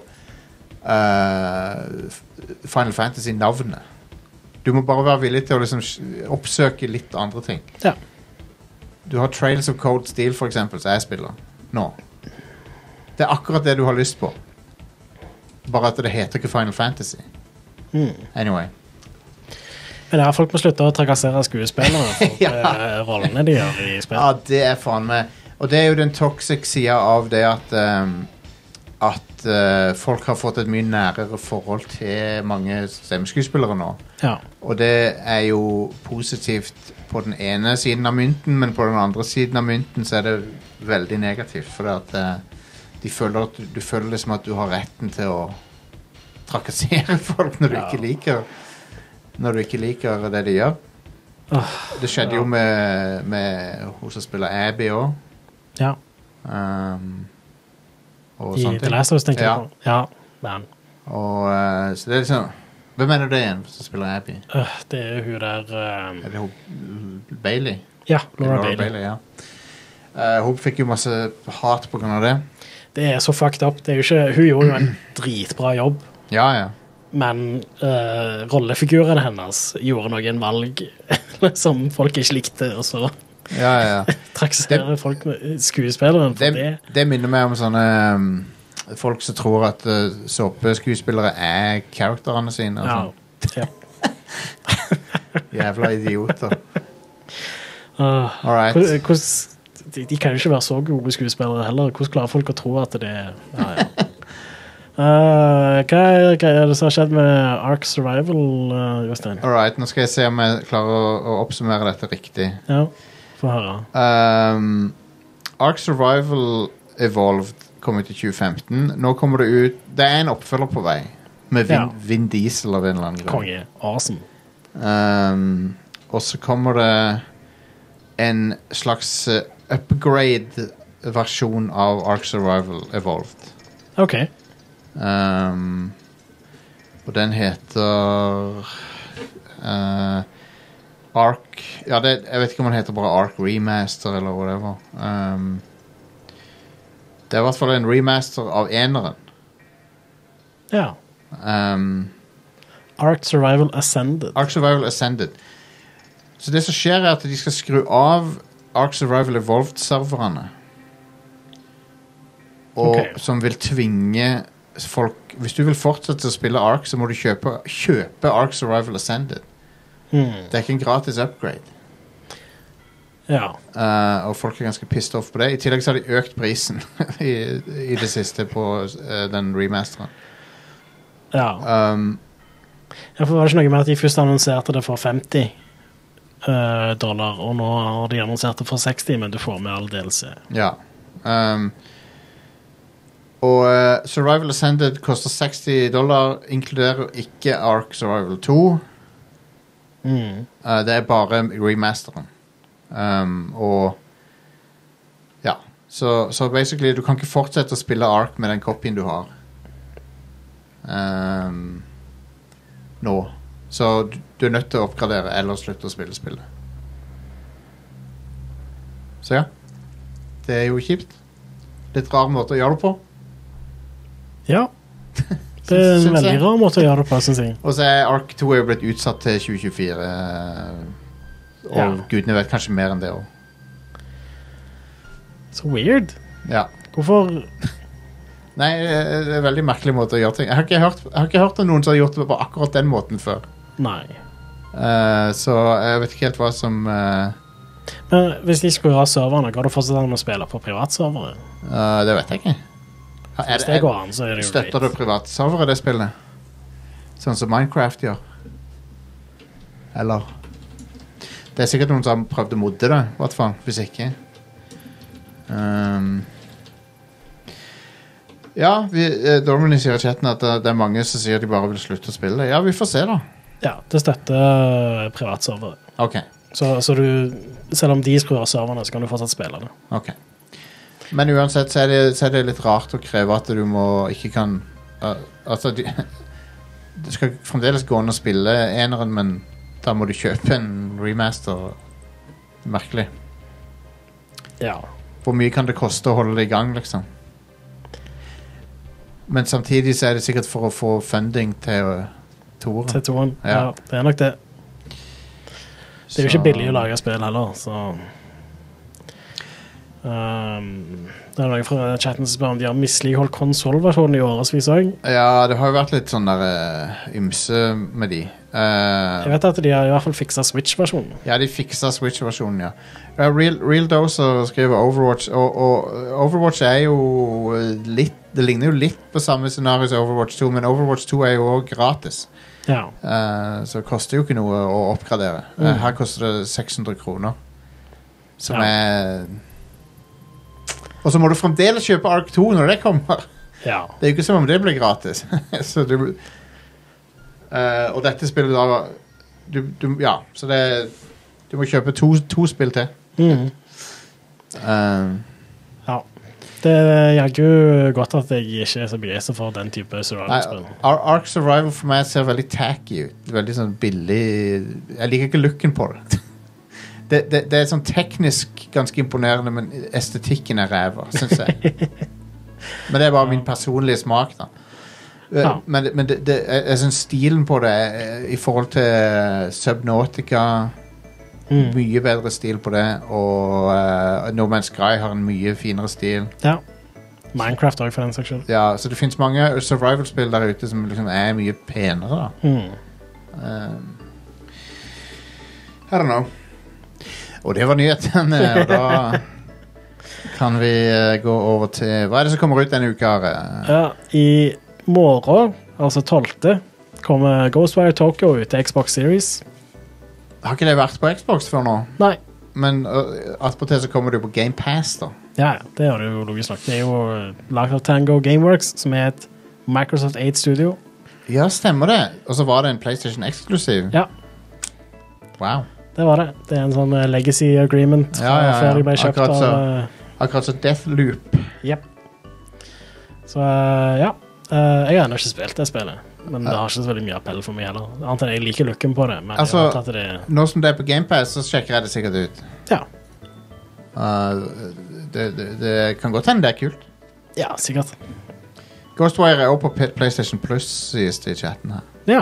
uh, Final Fantasy-navnet. Du må bare være villig til å liksom sj- oppsøke litt andre ting. Ja. Du har Trails of Cold Steel for eksempel, som jeg spiller nå. Det er akkurat det du har lyst på. Bare at det heter ikke Final Fantasy. Mm. Anyway. Men ja, folk må slutte å trakassere skuespillere for Ja. eh, rollene de gjør i spill. Ja, det er faen meg. Og det er jo den toxic sida av det at um, at uh, folk har fått et mye nærere forhold til mange stemmeskuespillere nå. Ja. Og det er jo positivt på den ene siden av mynten, men på den andre siden av mynten så er det veldig negativt. For at uh, de føler at du, du føler liksom at du har retten til å trakassere folk når du Ja. ikke liker når du ikke liker det de gjør. Åh, Det skjedde ja. jo med, med hun som spiller Abby også. Ja. Um, og I sånt. The Last of Us, tenker Ja. jeg på. Ja, man. Og, uh, så det er liksom hvem er det det igjen som spiller Abby? Øh, det er hun der uh, Er det hun Bailey? Ja, Laura, Laura Bailey. Bailey ja. uh, Hun fikk jo masse hat på grunn av det. Det er så fucked up. Det er jo ikke, hun gjorde jo en dritbra jobb, Ja, ja. men uh, rollefiguren hennes gjorde noen valg som folk ikke likte, og så ja, ja. trakasserer folk med skuespilleren for det. det. Det minner meg om sånne um, folk som tror at uh, såpeskuespillere er karakterene sine. Og Ja. sånn. ja. Jævla idioter. Uh, All right. hvordan- hvordan- de, de kan jo ikke være så gode skuespillere heller. Hvordan klarer folk å tro at det er ja, ja. Uh, hva, er, hva er det som har skjedd med Ark Survival, uh, Jostein? All right, nå skal jeg se om jeg klarer å, å oppsummere dette riktig. Ja, få høre. Um, Ark Survival Evolved kom ut i tjue femten. Nå kommer det ut Det er en oppfølger på vei med Vin, Ja. Vin Diesel av en eller annen grunn. Konge. Awesome. Um, og så kommer det en slags uh, upgrade-versjon av Ark Survival Evolved. OK. Um, og den heter uh, Ark Ja, det, jeg vet ikke om den heter bare Ark Remaster eller whatever. Um, det er i hvert fall en remaster av eneren. Ja. Um, Ark Survival Ascended. Ark Survival Ascended. Så det som skjer er at de skal skru av Ark Survival Evolved-serverne. Og Ok. som vil tvinge folk Hvis du vil fortsette å spille Ark, så må du kjøpe, kjøpe Ark Survival Ascended. Hmm. Det er ikke en gratis upgrade. Ja. Uh, og folk er ganske pissed off på det. I tillegg så har de økt prisen i, i det siste på uh, den remasteren. ja. Um, Ja, for var det ikke noe med at de først annonserte det for femti uh, dollar, og nå har de annonsert det for seksti, men du får med all D L C. ja. Um, og uh, Survival Ascended koster seksti dollar, inkluderer ikke Ark Survival to. Mm. Uh, det er bare remasteren. Um, og ja. Så, så basically, du kan ikke fortsette å spille Ark med den kopien du har. Um, nå. Så du, du er nødt til å oppgradere eller slutte å spille spillet. Så ja. Det er jo kjipt. Litt rar måte å gjøre det på. Ja. Det er en Syns jeg. veldig rar måte å gjøre det på, synes jeg. Og så er Ark to er jo blitt utsatt til tjue tjuefire. Og Ja. gudene vet kanskje mer enn det også. Så weird. Ja. Hvorfor Nei, det er en veldig merkelig måte å gjøre ting. Jeg har ikke hørt, jeg har ikke hørt om noen som har gjort det på akkurat den måten før. Nei. Eh, så jeg vet ikke helt hva som eh, Men hvis de skulle ha serverne, går det fortsatt an å spille på privatservere? eh, Det vet jeg ikke. Er, Hvis det går an, så er det jo støtter du privatservere det spillet? Sånn som Minecraft gjør? Eller? Det er sikkert noen som har prøvd å modde det, i hvert fall. Hvis ikke. Um, ja, vi, eh, Dorman sier i chatten at det, det er mange som sier de bare vil slutte å spille. Ja, vi får se da. Ja, det støtter privatservere. Ok, Så, så du, selv om de skrur av serverne, så kan du fortsatt spille det. ok. Men uansett så er, det, så er det litt rart å kreve at du må ikke kan uh, altså de, det skal fremdeles gå an å spille eneren, men da må du kjøpe en remaster. Merkelig. Ja. Hvor mye kan det koste å holde det i gang, liksom? Men samtidig så er det sikkert for å få funding til uh, toeren. Til toen. Ja. Ja, det er nok det. Det er jo ikke billig å lage spill heller, så um, det er noen fra chatten som spør om de har misligholdt konsolversjonen i årevis også. Ja, det har jo vært litt sånn der uh, ymse med de. Uh, Jeg vet at de har i hvert fall fikset Switch-versjonen. Ja, de fiksa Switch-versjonen, ja. Uh, Real, Real Doser skriver Overwatch, og, og uh, Overwatch er jo uh, litt, det ligner jo litt på samme scenario som Overwatch to, men Overwatch to er jo også gratis. Ja. Uh, så det koster jo ikke noe å oppgradere. Uh, Mm. her koster det seks hundre kroner. Som Ja. er... Og så må du fremdeles kjøpe Ark to når det kommer. Ja. Det er jo ikke som om det blir gratis. så du... Uh, og dette spillet da du, du, ja, så det du må kjøpe to, to spill til. Mhm. Uh, Ja. det er jaggu godt at jeg ikke er så begeistret for den type survival-spill. Ar Ark Survival for meg ser veldig tacky ut. Veldig sånn billig. Jeg liker ikke looken på det. det, det. Det er sånn teknisk ganske imponerende, men estetikken er ræva, synes jeg. Men det er bare min personlige smak, da. Ja. Men, men det, det, jeg synes stilen på det er, i forhold til Subnautica, mm. mye bedre stil på det, og uh, No Man's Sky har en mye finere stil. Ja, Minecraft også for den seksjonen. Ja, så det finnes mange survival-spill der ute som liksom er mye penere da. Mm. Um, I don't know. Og det var nyheten, og da kan vi uh, gå over til, hva er det som kommer ut denne uka? Ja, i morgen, altså tolvte kommer Ghostwire Tokyo ut til Xbox Series. Har ikke det vært på Xbox før nå? Nei. Men uh, attpåtil så kommer det jo på Game Pass da. Ja, det er det jo logisk nok. Det er jo laget av Tango Gameworks, som er et Microsoft eight Studio. Ja, stemmer det. Og så var det en PlayStation eksklusiv. Ja. Wow. Det var det. Det er en sånn uh, legacy agreement ja, ja, ja. før de ble kjøpt akkurat så, av... Uh, akkurat så Deathloop. Jep. Så uh, ja. Uh, jeg har ennå ikke spilt det spillet, men det har ikke så veldig mye appell for meg heller. Annet enn jeg liker looken på det, men altså, jeg har tatt det... Nå som det er på Game Pass, så sjekker jeg det sikkert ut. Ja. Uh, det, det, det kan godt hende det er kult. Ja, sikkert. Ghostwire er også på PlayStation Plus, sies det i chatten her. Ja.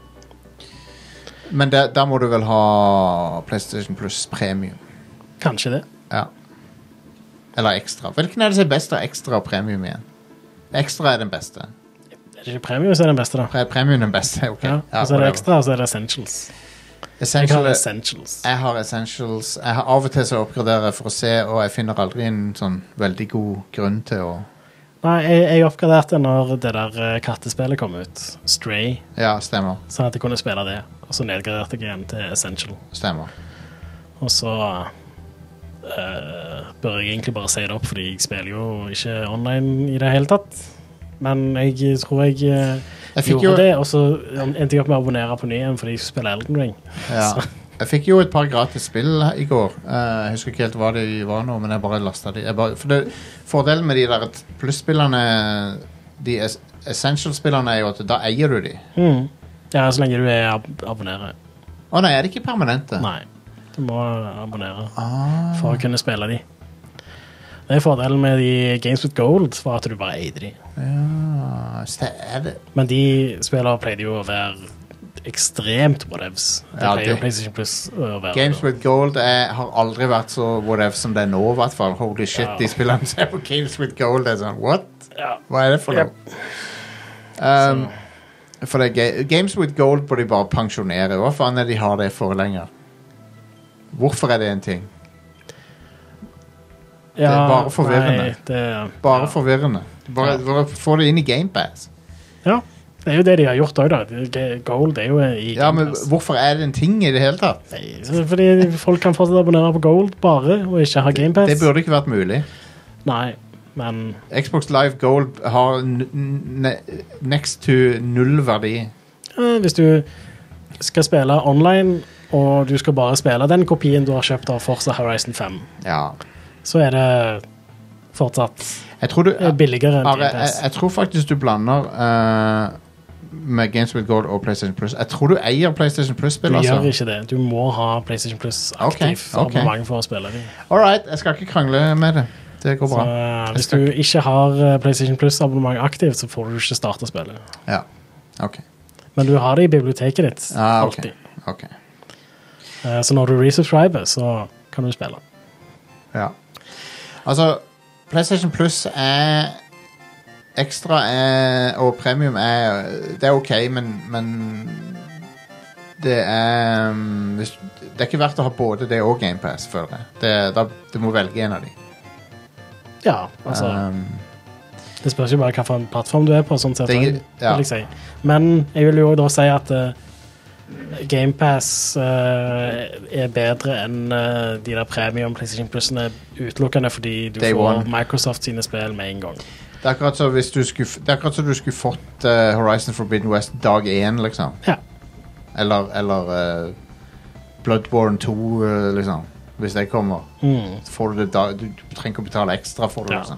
Men det, da må du vel ha PlayStation Plus Premium. Kanskje det. Ja. Eller ekstra. Hvilken er det som er best av ekstra og premium igjen? Ekstra er den beste. Er det ikke premium så er den beste da? Pre premium er den beste, ok. Ja, og så er det ekstra, og så er det Essentials. Essential, jeg har Essentials. Jeg har Essentials. Jeg har av og til så oppgraderer jeg for å se, og jeg finner aldri en sånn veldig god grunn til å... Nei, jeg, jeg oppgraderte når det der kattespillet kom ut. Stray. Ja, stemmer. Sånn at jeg kunne spille det. Og så nedgraderte jeg igjen til Essential. Stemmer. Og så... Uh, bør jeg egentlig bare si det opp, fordi jeg spiller jo ikke online i det hele tatt. Men jeg tror jeg, uh, jeg gjorde jo... det, og så endte jeg opp med å abonnere på ny igjen, fordi jeg spiller Elden Ring. Ja. Jeg fikk jo et par gratis spill i går. Uh, jeg husker ikke helt hva det var nå, men jeg bare lastet de. Jeg bare, for det, fordelen med de der plus-spillerne, de es Essential-spillerne er jo at da eier du de. Mm. Ja, så lenge du er ab abonnerer. Å nei, er det ikke permanente? Nei. Du må abonnere ah. for å kunne spille de. Det er fordelen med de Games with Gold, for at du bare eier de. Ja, det er det. Men de spillere pleide jo å være ekstremt whatevs. Det ja, pleier jo PlayStation Plus å være. Games with Gold er, har aldri vært så whatev som det er nå, i hvert fall. Holy shit, ja. De spillerne som er på Games with Gold er sånn, what? Ja. Hva er det for noe? Yep. Um, for det, Games with Gold burde de bare pensjonere. Hva faen er de har det for lenger? Hvorfor er det en ting? Ja, det er bare forvirrende. Nei, det, bare ja. forvirrende. Bare, ja. bare få det inn i Game Pass. Ja, det er jo det de har gjort også da. Gold er jo i Game ja, men Pass. Hvorfor er det en ting i det hele tatt? Nei, fordi folk kan fortsatt abonnere på Gold bare, og ikke ha Game Pass. Det, det burde ikke vært mulig. Nei, men... Xbox Live Gold har ne next to null verdi. Ja, hvis du skal spille online... og du skal bare spille den kopien du har kjøpt av Forza Horizon fem. Ja. Så er det fortsatt jeg tror du, billigere enn jeg, jeg, jeg tror faktisk du blander uh, med Games with Gold og PlayStation Plus. Jeg tror du eier PlayStation Plus-spill. Du altså. gjør ikke det. Du må ha PlayStation Plus aktiv okay, okay. abonnement for å spille det. Alright, jeg skal ikke krangle med det. Det går bra. Så, hvis du ikke har PlayStation Plus-abonnement aktivt, så får du ikke starte spillet. Ja, ok. Men du har det i biblioteket ditt. Ah, ok, ok. Så når du resubscriber, så kan du spille. Ja. Altså, PlayStation Plus er ekstra er, og premium er det er ok, men, men det er um, hvis, det er ikke verdt å ha både det og Game Pass, føler jeg. Det, da, du må velge en av de. Ja, altså um, det spørs jo bare hva for en plattform du er på, sånn sett, det, ja. vil jeg si. Men jeg vil jo da si at uh, Game Pass uh, er bedre enn uh, de der premium PlayStation Plusene utelukkende fordi du Day får one. Microsoft sine spill med en gang. Det er akkurat så hvis du skulle, det er akkurat så du skulle fått uh, Horizon Forbidden West dag én, liksom. Ja. Eller, eller uh, Bloodborne to, uh, liksom. Hvis det kommer. Mm. Får du, det da, du, du trenger ikke å betale ekstra for det, ja. liksom.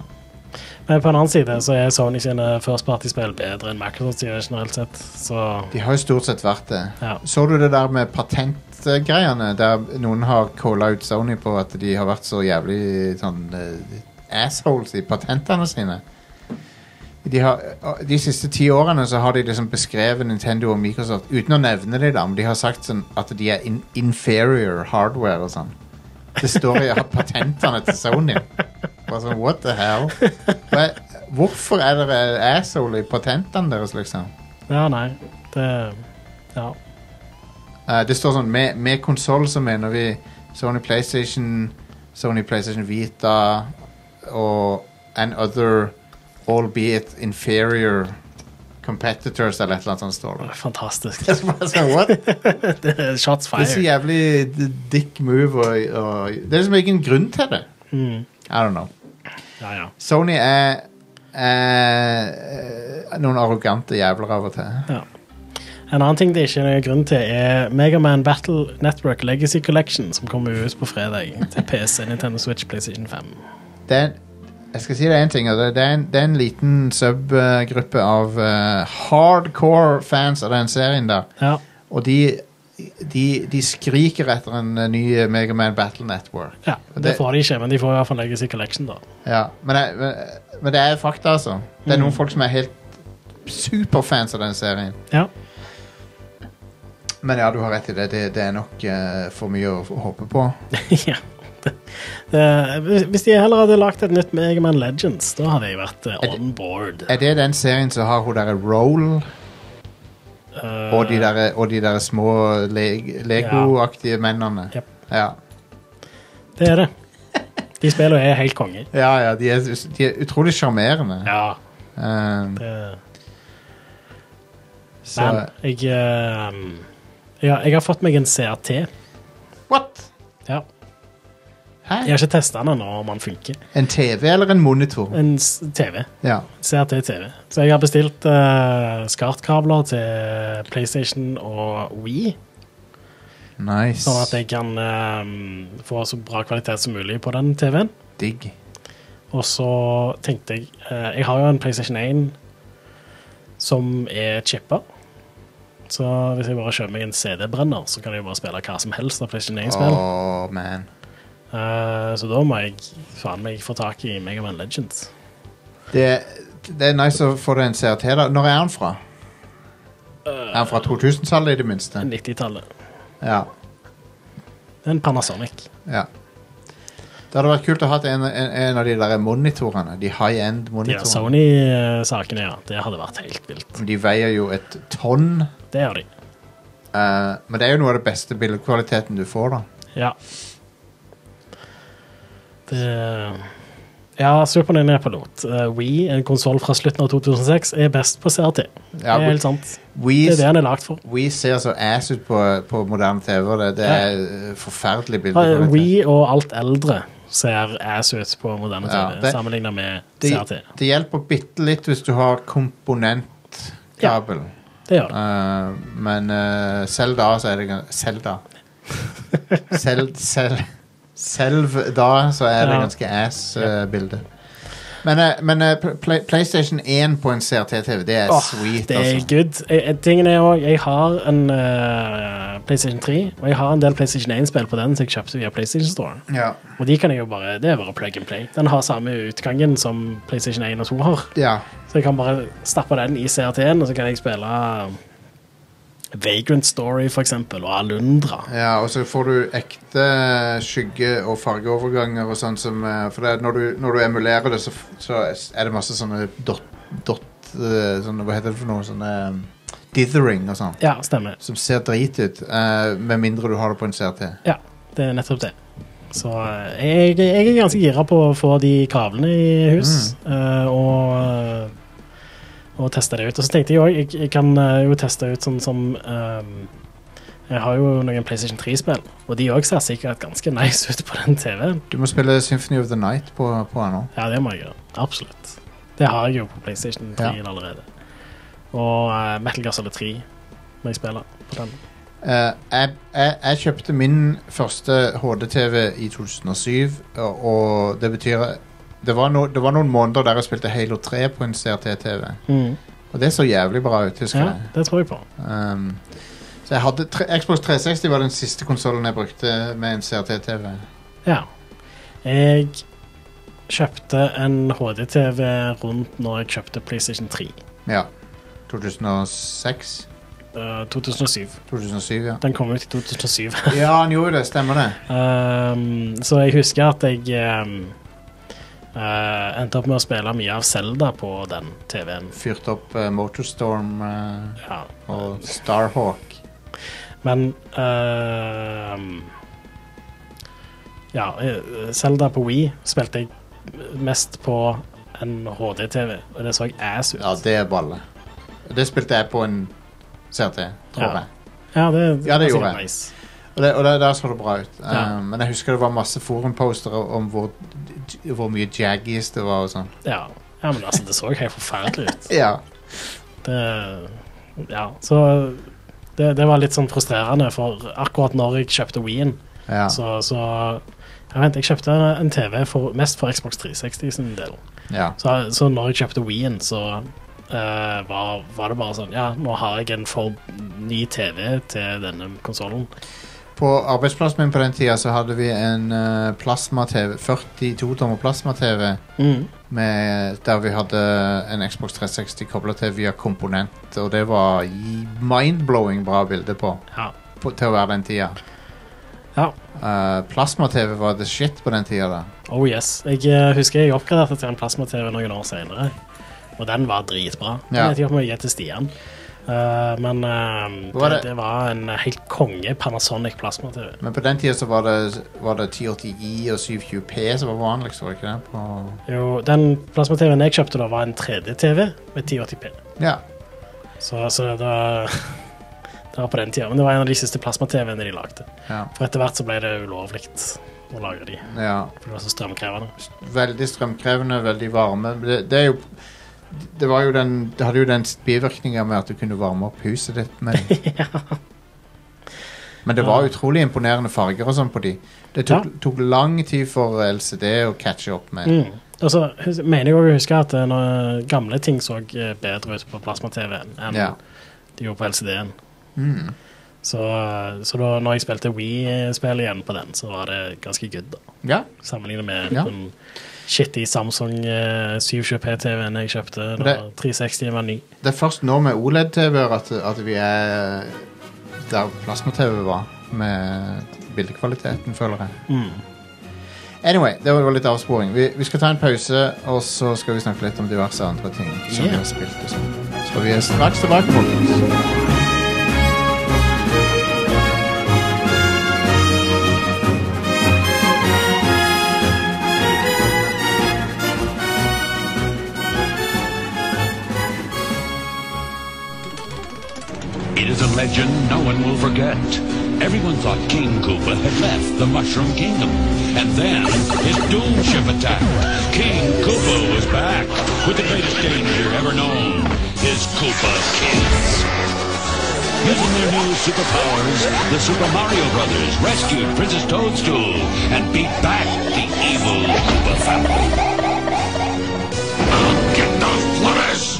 Men på en annen side så er Sony sine first party-spill bedre enn Microsoft sine generelt sett, så De har jo stort sett vært det. ja. Så du det der med patentgreiene, der noen har callet ut Sony på at de har vært så jævlig sånn eh, assholes i patentene sine? De, har, de siste ti årene så har de liksom beskrevet Nintendo og Microsoft uten å nevne det da, men de har sagt sånn at de er in inferior hardware og sånn. Det står i patentene til Sony. Bare sånn, what the hell? Hva, hvorfor er dere asshole i patentene deres, liksom? Ja, nei. Det Ja. Uh, det står sånn, med, med konsol så mener vi Sony PlayStation, Sony PlayStation Vita og and other albeit inferior competitors eller et eller annet sånt står det. Fantastisk. Det er bare sånn, what? Det er shots Det er så fired. jævlig d- dick move og, og det er liksom ikke en grunn til det. Mm. I don't know. Ja, ja. Sony er, er, er noen arrogante jævler av og til. ja. En annen ting det ikke er grunn til er Mega Man Battle Network Legacy Collection, som kommer ut på fredag til P C, Nintendo Switch, PlayStation fem. Det er, jeg skal si det en ting, og det, det, er en, det er en liten subgruppe av uh, hardcore fans av den serien der. Ja. Og de, de, de skriker etter en uh, ny Mega Man Battle Network. ja, det, Det- får de ikke, men de får i hvert fall Legacy Collection da. Ja, men, det, men, men det er fakta, altså. Det er Mm. noen folk som er helt superfans av den serien. Ja. Men ja, du har rett i det. Det, det er nok uh, for mye å, å håpe på. ja. Det, det, hvis de heller hadde lagt et nytt Mega Man Legends, da hadde jeg vært eh, on board. Er det den serien som har hun der Roll Eh, og de der, og de der små le- Lego-aktige mennene? Jep. Ja. Det er det. De spillene er helt konge. Ja, ja, de er, de er utrolig sjarmerende. Ja, Um, det så Men jeg, eh, ja, jeg har fått meg en C R T. What? Ja. Hæ? Jeg har ikke testet den ennå om den funker. En T V eller en monitor? En s- T V. Ja. C R T-T V. Så jeg har bestilt uh, skartkabler til PlayStation og Wii, Nice. sånn at jeg kan eh, få så bra kvalitet som mulig på den T V-en. Digg. Og så tenkte jeg eh, Jeg har jo en PlayStation én som er chippa. Så hvis jeg bare kjøper meg en C D-brenner, så kan jeg jo bare spille hva som helst av PlayStation én-spill. Åh, man. Eh, så da må jeg faen meg få tak i Mega Man Legends. Det, det er nice å få deg en C R T da. Når er han fra? Er han fra to tusen-tallet i det minste? nittitallet. Ja. Det er en Panasonic. Ja. Det hadde vært kult å ha en, en, en av de der monitorene. De high-end De der monitorene. Sony-sakene, ja. Det hadde vært helt vilt. Men de veier jo et tonn. Det gjør de. Eh, men det er jo noe av det beste bildekvaliteten du får da. Ja. Det Ja, Super Nintendo er pilot. Uh, Wii, en konsol fra slutten av to tusen og seks, er best på C R T. Ja, det er helt sant. Wii, Det er det han er lagt for. Wii ser så ass ut på, på moderne T V. Det, det er eh, forferdelig Uh, bildekvalitet. Wii og alt eldre ser ass ut på moderne T V, Ja, det- sammenlignet med det, C R T. det hjelper bitte litt hvis du har komponentkabel. Det gjør det. Eh, men eh, selv da så er det gans- Selv da. selv, selv, selv da så er det Ja. ganske ass-bilde. men eh, men eh, Play, PlayStation én på en C R T-T V, det er Åh, sweet, det er altså. good. Jeg, tingen er også, jeg har en uh, PlayStation tre, og jeg har en del PlayStation én-spill på den som jeg kjøpte via PlayStation Store. Ja. Og de kan jeg jo bare, det er bare plug and play. Den har samme utgangen som PlayStation én og to har. ja. Så jeg kan bare stappe den i C R T-en, og så kan jeg spille Vagrant Story for eksempel, og Alundra. Ja, og så får du ekte skygge- og fargeoverganger og sånn som eh, For det, er når, du, når du emulerer det, så, f- så er det masse sånne dot, dot eh, sånne, hva heter det for noe? Sånne um, dithering og sånn. Ja, stemmer. Som ser drit ut, eh, med mindre du har det på en C R T. Ja, det er nettopp det. Så eh, jeg, jeg er ganske gira på å få de kablene i hus, eh, og og teste det ut. Og så tenkte jeg også, jeg, jeg kan eh, jo teste ut sånn som ehm, jeg har jo noen PlayStation tre-spill, og de også ser sikkert ganske nice ut på den T V-en. Du må spille Symphony of the Night på, på den nå. Ja, det må jeg gjøre. Absolutt. Det har jeg jo på PlayStation tre Ja. allerede. Og eh, Metal Gear Solid tre må jeg spille på den. Eh, jeg, jeg, jeg kjøpte min første H D-T V i to tusen og syv, og, og det betyr det, var no, det var noen måneder der jeg spilte Halo tre på en C R T-T V. Mm. Og det så jævlig bra ut, husker Ja, jeg. det tror jeg på. Um, så jeg hadde tre, Xbox tre seksti var den siste konsolen jeg brukte med en C R T-T V. Ja. Jeg kjøpte en H D-T V rundt når jeg kjøpte PlayStation tre. Ja. to tusen og seks? Uh, to tusen og syv. to tusen og syv, ja. Den kom ut i to tusen og syv. Ja, han gjorde det, stemmer det. Um, så jeg husker at jeg um, uh, endte opp med å spille mye av Zelda på den T V-en. Fyrt opp uh, Motorstorm uh, Ja. og Starhawk. Men uh, ja, eh, Zelda på Wii spilte jeg mest på en H D-T V, og det så ass ut. Ja, det er balle. Det spilte jeg på en C R T, tror Ja. jeg. Ja, det, Ja, det var gjorde sikkert jeg. nice. Og, det, og det, der så det bra ut. Um, Ja. Men jeg husker det var masse forumpostere om hvor, hvor mye jaggies det var og sånn. Ja. ja, men altså, det så helt forferdelig ut. Ja. Det, ja, så det, det var litt sånn frustrerende, for akkurat når jeg kjøpte Wii-en, Ja. så, så jeg, vet, jeg kjøpte en T V for, mest for Xbox tre seksti sin del. ja. Så, så når jeg kjøpte Wii-en, så uh, var, var det bare sånn, ja, nå har jeg en for ny T V til denne konsolen. På arbeidsplassen min på den tida så hadde vi en uh, plasma-T V, førtito tommer plasma-T V, Mm. med, der vi hadde en Xbox tre seksti koblet til via komponent, og det var i- mind-blowing bra bilder på, Ja. på, til å være den tida. Ja. Uh, plasma-T V var the shit på den tida da. Oh yes. Jeg uh, husker jeg oppgraderte til en plasma-T V noen år senere, og den var dritbra. Den Ja. vet jeg om jeg gir til Stian. Uh, men uh, Var det, det- det var en helt konge Panasonic plasma-T V. Men på den tida så var det, var det ti åtti i og syv tjue p som var vanligst, var det ikke det? På... Jo, den plasma-T V-en jeg kjøpte da var en tre D-T V med ti åtti p. Ja. Så, så det, var, det var på den tida. Men det var en av de siste plasma-T V-ene de lagde. Ja. For etter hvert så ble det ulovlig å lage de. ja. For det var så strømkrevende. Veldig strømkrevende, veldig varme. Det, det er jo det var jo den Det hadde jo den bivirkninga med at du kunne varme opp huset ditt med det. Men det var Ja. utrolig imponerende farger og sånn på de. Det tok, Ja. tok lang tid for L C D å catche opp med. Mm. Og så hus- mener jeg også å huske at eh, når gamle ting så eh, bedre ut på plasma-T V-en enn Ja. de gjorde på L C D-en. Mm. Så, eh, så da når jeg spilte Wii-spill igjen på den, så var det ganske good da. Ja. Sammenlignet med Ja. den shitty Samsung eh, syv tjue p-T V-en jeg kjøpte da Det- tre seksti var ny. Det er først nå med O L E D-T V-er at, at vi er der plasma-T V var, med bildekvaliteten, føler jeg. Mm. Anyway, det var litt avsporing. Vi, vi skal ta en pause, og så skal vi snakke litt om diverse andre ting som Yeah. vi har spilt og sånn. Så vi er straks tilbake, folkens. It is a legend no one will forget. Everyone thought King Koopa had left the Mushroom Kingdom. And then his doom ship attacked. King Koopa was back with the greatest danger ever known. His Koopa kids. Using their new superpowers, the Super Mario Brothers rescued Princess Toadstool and beat back the evil Koopa family. I'll get those flutters!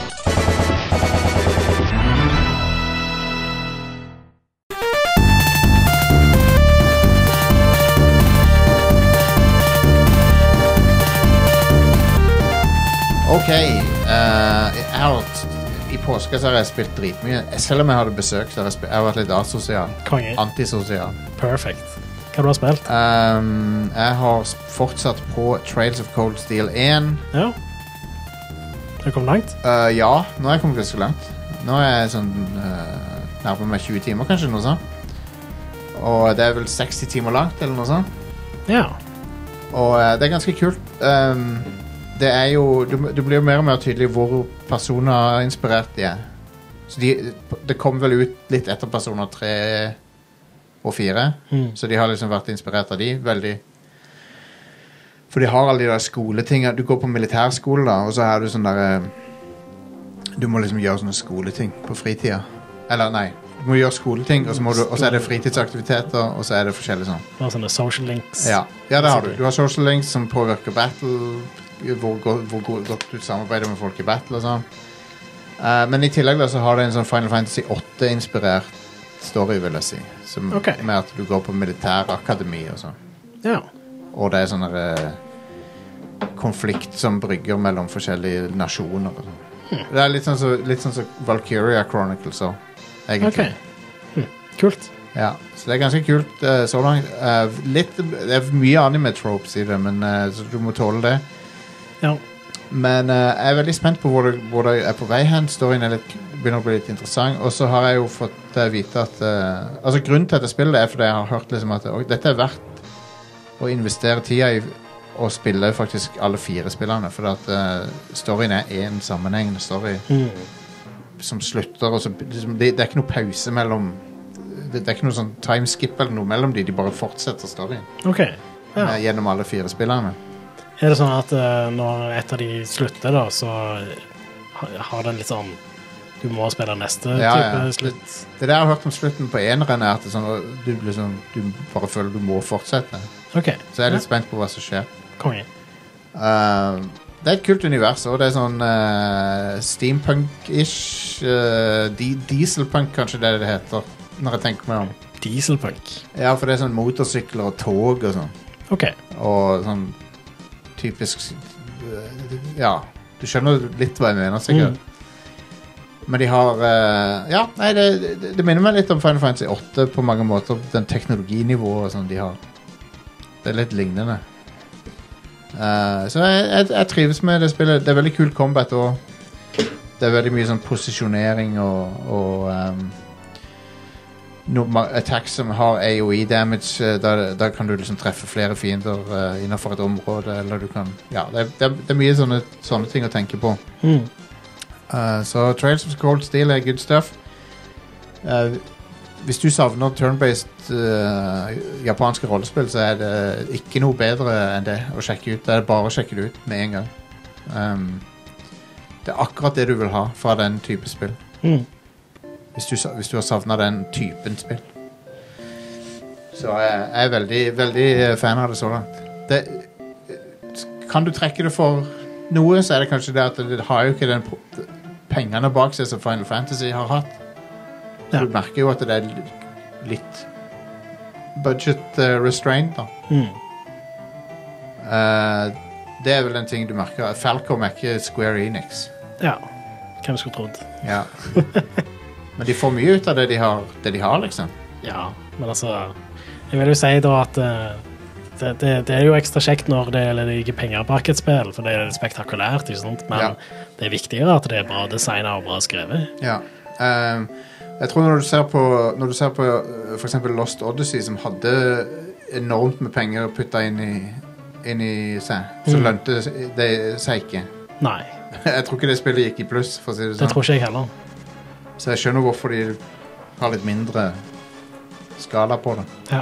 Ok, eh, jeg har, i påske så har jeg spilt dritmye. Selv om jeg hadde besøk, så har jeg, spilt, jeg har vært litt asosial. Konge. Antisosial. Perfect. Hva du har spilt? Um, jeg har s- fortsatt på Trails of Cold Steel én. Ja. Har du kommet langt? Uh, ja, nå er jeg kommet ganske langt. Nå er jeg sånn uh, nærmere meg tjue timer, kanskje, noe sånt. Og det er vel seksti timer langt, eller noe sånt. Ja. Og uh, det er ganske kult. Um, det er jo du, du blir jo mer og mer tydelig hvor personer inspirert de er. Så de, det kom vel ut litt etter personer tre og fire. Mm. Så de har liksom vært inspirert av de. Veldig. For de har alle de der skoletingene. Du går på militærskole, da, og så er du sånn der eh, du må liksom gjøre sånne skoleting på fritida. Eller nei, må gjøre skoleting, og så, må du, og så er det fritidsaktiviteter, og så er det forskjellige sånn. Bare sånne social links. Ja, ja det har du. Du har social links som påvirker battle, hvor, go- hvor go- godt du samarbeider med folk i battle og sånn. Uh, men i tillegg da, så har det en sånn Final Fantasy åtte-inspirert story, vil jeg si. Som, Ok. Med at du går på militærakademi og sånn. Ja. Og det er sånn uh, konflikt som brygger mellom forskjellige nasjoner og sånn. Det er litt sånn som så, sånn så Valkyria Chronicles også, egentlig. Ok. Hm. Kult. Ja, så det er ganske kult uh, så langt. Uh, litt, det er mye anime-tropes i det, men uh, så du må tåle det. Ja. Men uh, jeg er veldig spent på hvor det, hvor det er på vei hen. Storyen er litt, begynner å bli litt interessant. Og så har jeg jo fått uh, vite at uh, altså grunnen til at jeg spiller det er fordi jeg har hørt liksom at og, dette er verdt å investere tida i å spille faktisk alle fire spillerne. For at uh, storyen er en sammenhengende story Mm. som slutter, og så, liksom, det, det er ikke noe pause mellom det, det er ikke noe sånn timeskip eller noe mellom de, de bare fortsetter storyen Ok. Ja. eh, gjennom alle fire spillerne. Er det sånn at eh, når et av de slutter, da, så ha- har den litt sånn du må spille neste Ja, type ja. slutt? Det der jeg har hørt om slutten på eneren er at det er sånn, du, blir sånn, du bare føler du må fortsette. Ok. Så jeg er litt spent på hva som skjer. Konge. Uh, det er et kult univers, og det er sånn uh, steampunk-ish, uh, di dieselpunk kanskje det det heter, når jeg tenker meg om. Dieselpunk. Ja, for det er sånn motorsykler og tog og sånn. Ok. Og sånn typisk uh, ja, du skjønner litt hva jeg mener sikkert. Men de har uh, ja, nei, det, det, det minner meg litt om Final Fantasy åtte på mange måter, den teknologinivået som de har. Det er litt lignende. Uh, så jeg, jeg, jeg trives med det spillet. Det er veldig kul combat og det er veldig mye sånn posisjonering og, og um, no, ma- attacks som har A O E damage. uh, Da, da kan du liksom treffe flere fiender uh, innenfor et område, eller du kan ja, det, er- det, er- det er mye sånne, sånne ting å tenke på. Mm. Uh, så Trails of Cold Steel er good stuff. Uh, hvis du savner turn-based uh, japanske rollespill, så er det ikke noe bedre enn det å sjekke ut. Det er bare å sjekke det ut med en gang. Um, det er akkurat det du vil ha fra den type spill. Mm. Hvis du, sa- hvis du har savnet den typen spill. Så jeg, jeg er veldig, veldig fan av det så langt. Det, kan du trekke det for noe, så er det kanskje det at det har jo ikke den pro- pengene bak seg som Final Fantasy har hatt. Så Ja. du merker jo at det er litt budget uh, restraint da. Mm. Uh, det er vel en ting du merker. Falcom er ikke Square Enix. Ja. Hvem skulle trodd? Ja. Men de får mye ut av det de har, det de har liksom. Ja, men altså jeg vil jo si da at eh, det, det, det er jo ekstra kjekt når det ligger penger bak et spill, for det er spektakulært, ikke sant? Men Ja. det er viktigere at det er bra designet og bra skrevet. Ja. Um, jeg tror når du ser på, når du ser på uh, for eksempel Lost Odyssey, som hadde enormt med penger puttet inn i, inn i seg, så Mm. lønte det seg ikke. Nei, Jeg tror ikke det spillet gikk i pluss, for å si det det sånn. tror ikke jeg heller. Så jeg skjønner hvorfor de har litt mindre skala på det. Ja.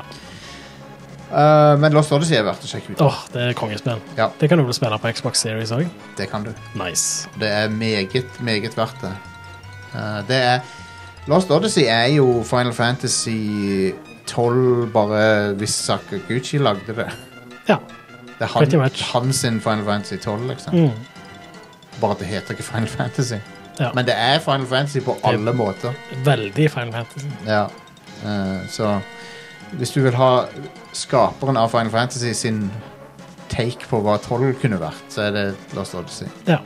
Uh, men Lost Odyssey er verdt å sjekke ut. Åh, det er kongespill. Ja. Det kan du vel spille på Xbox Series også. Det kan du. Nice. Det er meget, meget verdt det. Uh, det er Lost Odyssey er jo Final Fantasy tolv, bare hvis Sakaguchi lagde det. Ja. Det er Pretty han, much. han sin Final Fantasy tolv, liksom. Mm. Bare at det heter ikke Final Fantasy. Ja. Men det er Final Fantasy på alle måter. Veldig Final Fantasy. Ja. Uh, så hvis du vil ha skaperen av Final Fantasy sin take på hva tolv kunne vært, så er det Lost Odyssey. Ja.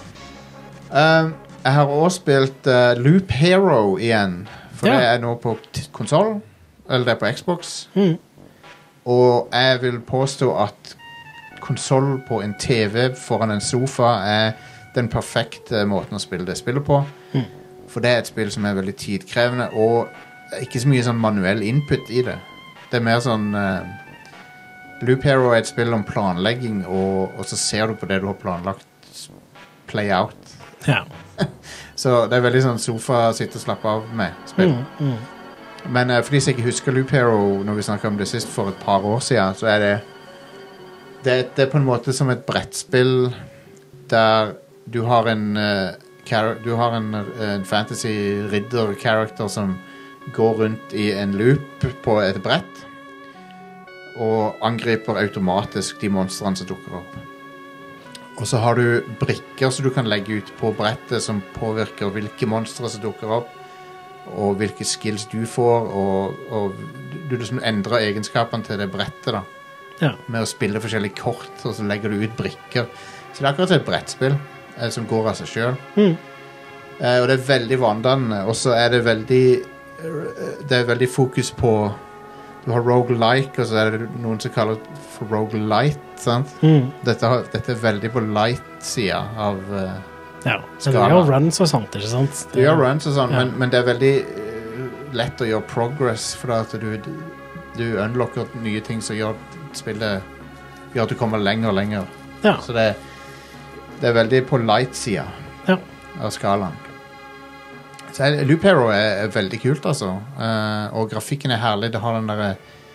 Um, jeg har også spilt uh, Loop Hero igjen. For Ja. det er nå på konsoll. Eller det er på Xbox. Mm. Og jeg vil påstå at konsoll på en T V foran en sofa er den perfekte måten å spille det spillet på. Mm. For det er et spill som er veldig tidkrevende, og ikke så mye sånn manuell input i det. Det er mer sånn uh, Loop Hero er et spill om planlegging, og, og så ser du på det du har planlagt play out. Ja. Så det er veldig sånn sofa, sitte og slappe av med spill. Mm. Mm. Men uh, for de som ikke husker Loop Hero når vi snakket om det sist for et par år siden, så er det det, er- det er på en måte som et brettspill der du har en uh, char- du har en, en fantasy ridder-character som går rundt i en loop på et brett og angriper automatisk de monstrene som dukker opp. Og så har du brikker som du kan legge ut på brettet som påvirker hvilke monstre som dukker opp, og hvilke skills du får, og, og du liksom endrer egenskapene til det brettet da. Ja. Med å spille forskjellige kort, og så legger du ut brikker. Så det er akkurat et brettspill eh, som går av seg selv. Mm. Eh, og det er veldig vandrende, og så er det veldig det er veldig fokus på du har roguelike, og så er det noen som kaller det for roguelite, sant? Mm. Dette, har, dette er veldig på light-sida av uh, Ja, men det gjør runs og sånt, ikke sant? Det gjør runs og sånt, Ja. men, men det er veldig uh, lett å gjøre progress, for at du, du unlocker nye ting som gjør spillet gjør at du kommer lenger og lenger. Ja. Så det, det er veldig på light-sida Ja. av skalaen. Så er- Loop Hero er, er veldig kult, altså. Eh, og grafikken er herlig. Det har den derre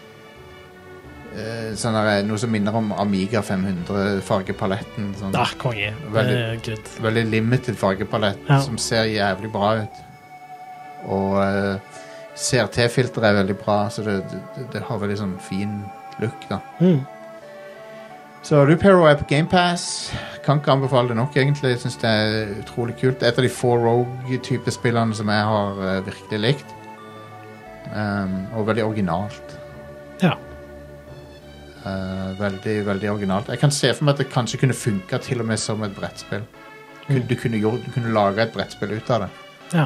eh, sånn der, noe som minner om Amiga fem hundre fargepaletten. Sånn, Ah, konge. Veldig- Det er good. veldig limited fargepalett Ja. som ser jævlig bra ut. Og uh, C R T-filteret er veldig bra, så det, det, det har veldig sånn fin look, da. Mm. Så Loop Hero er på Game Pass. Kan ikke anbefale det nok, egentlig. Jeg synes det er utrolig kult. Det er et av de få Rogue-type spillene som jeg har uh, virkelig likt. Um, og veldig originalt. Ja. Uh, veldig, veldig originalt. Jeg kan se for meg at det kanskje kunne funka til og med som et brettspill. Du, Mm. du kunne, gjort, du kunne lage et brettspill ut av det. Ja.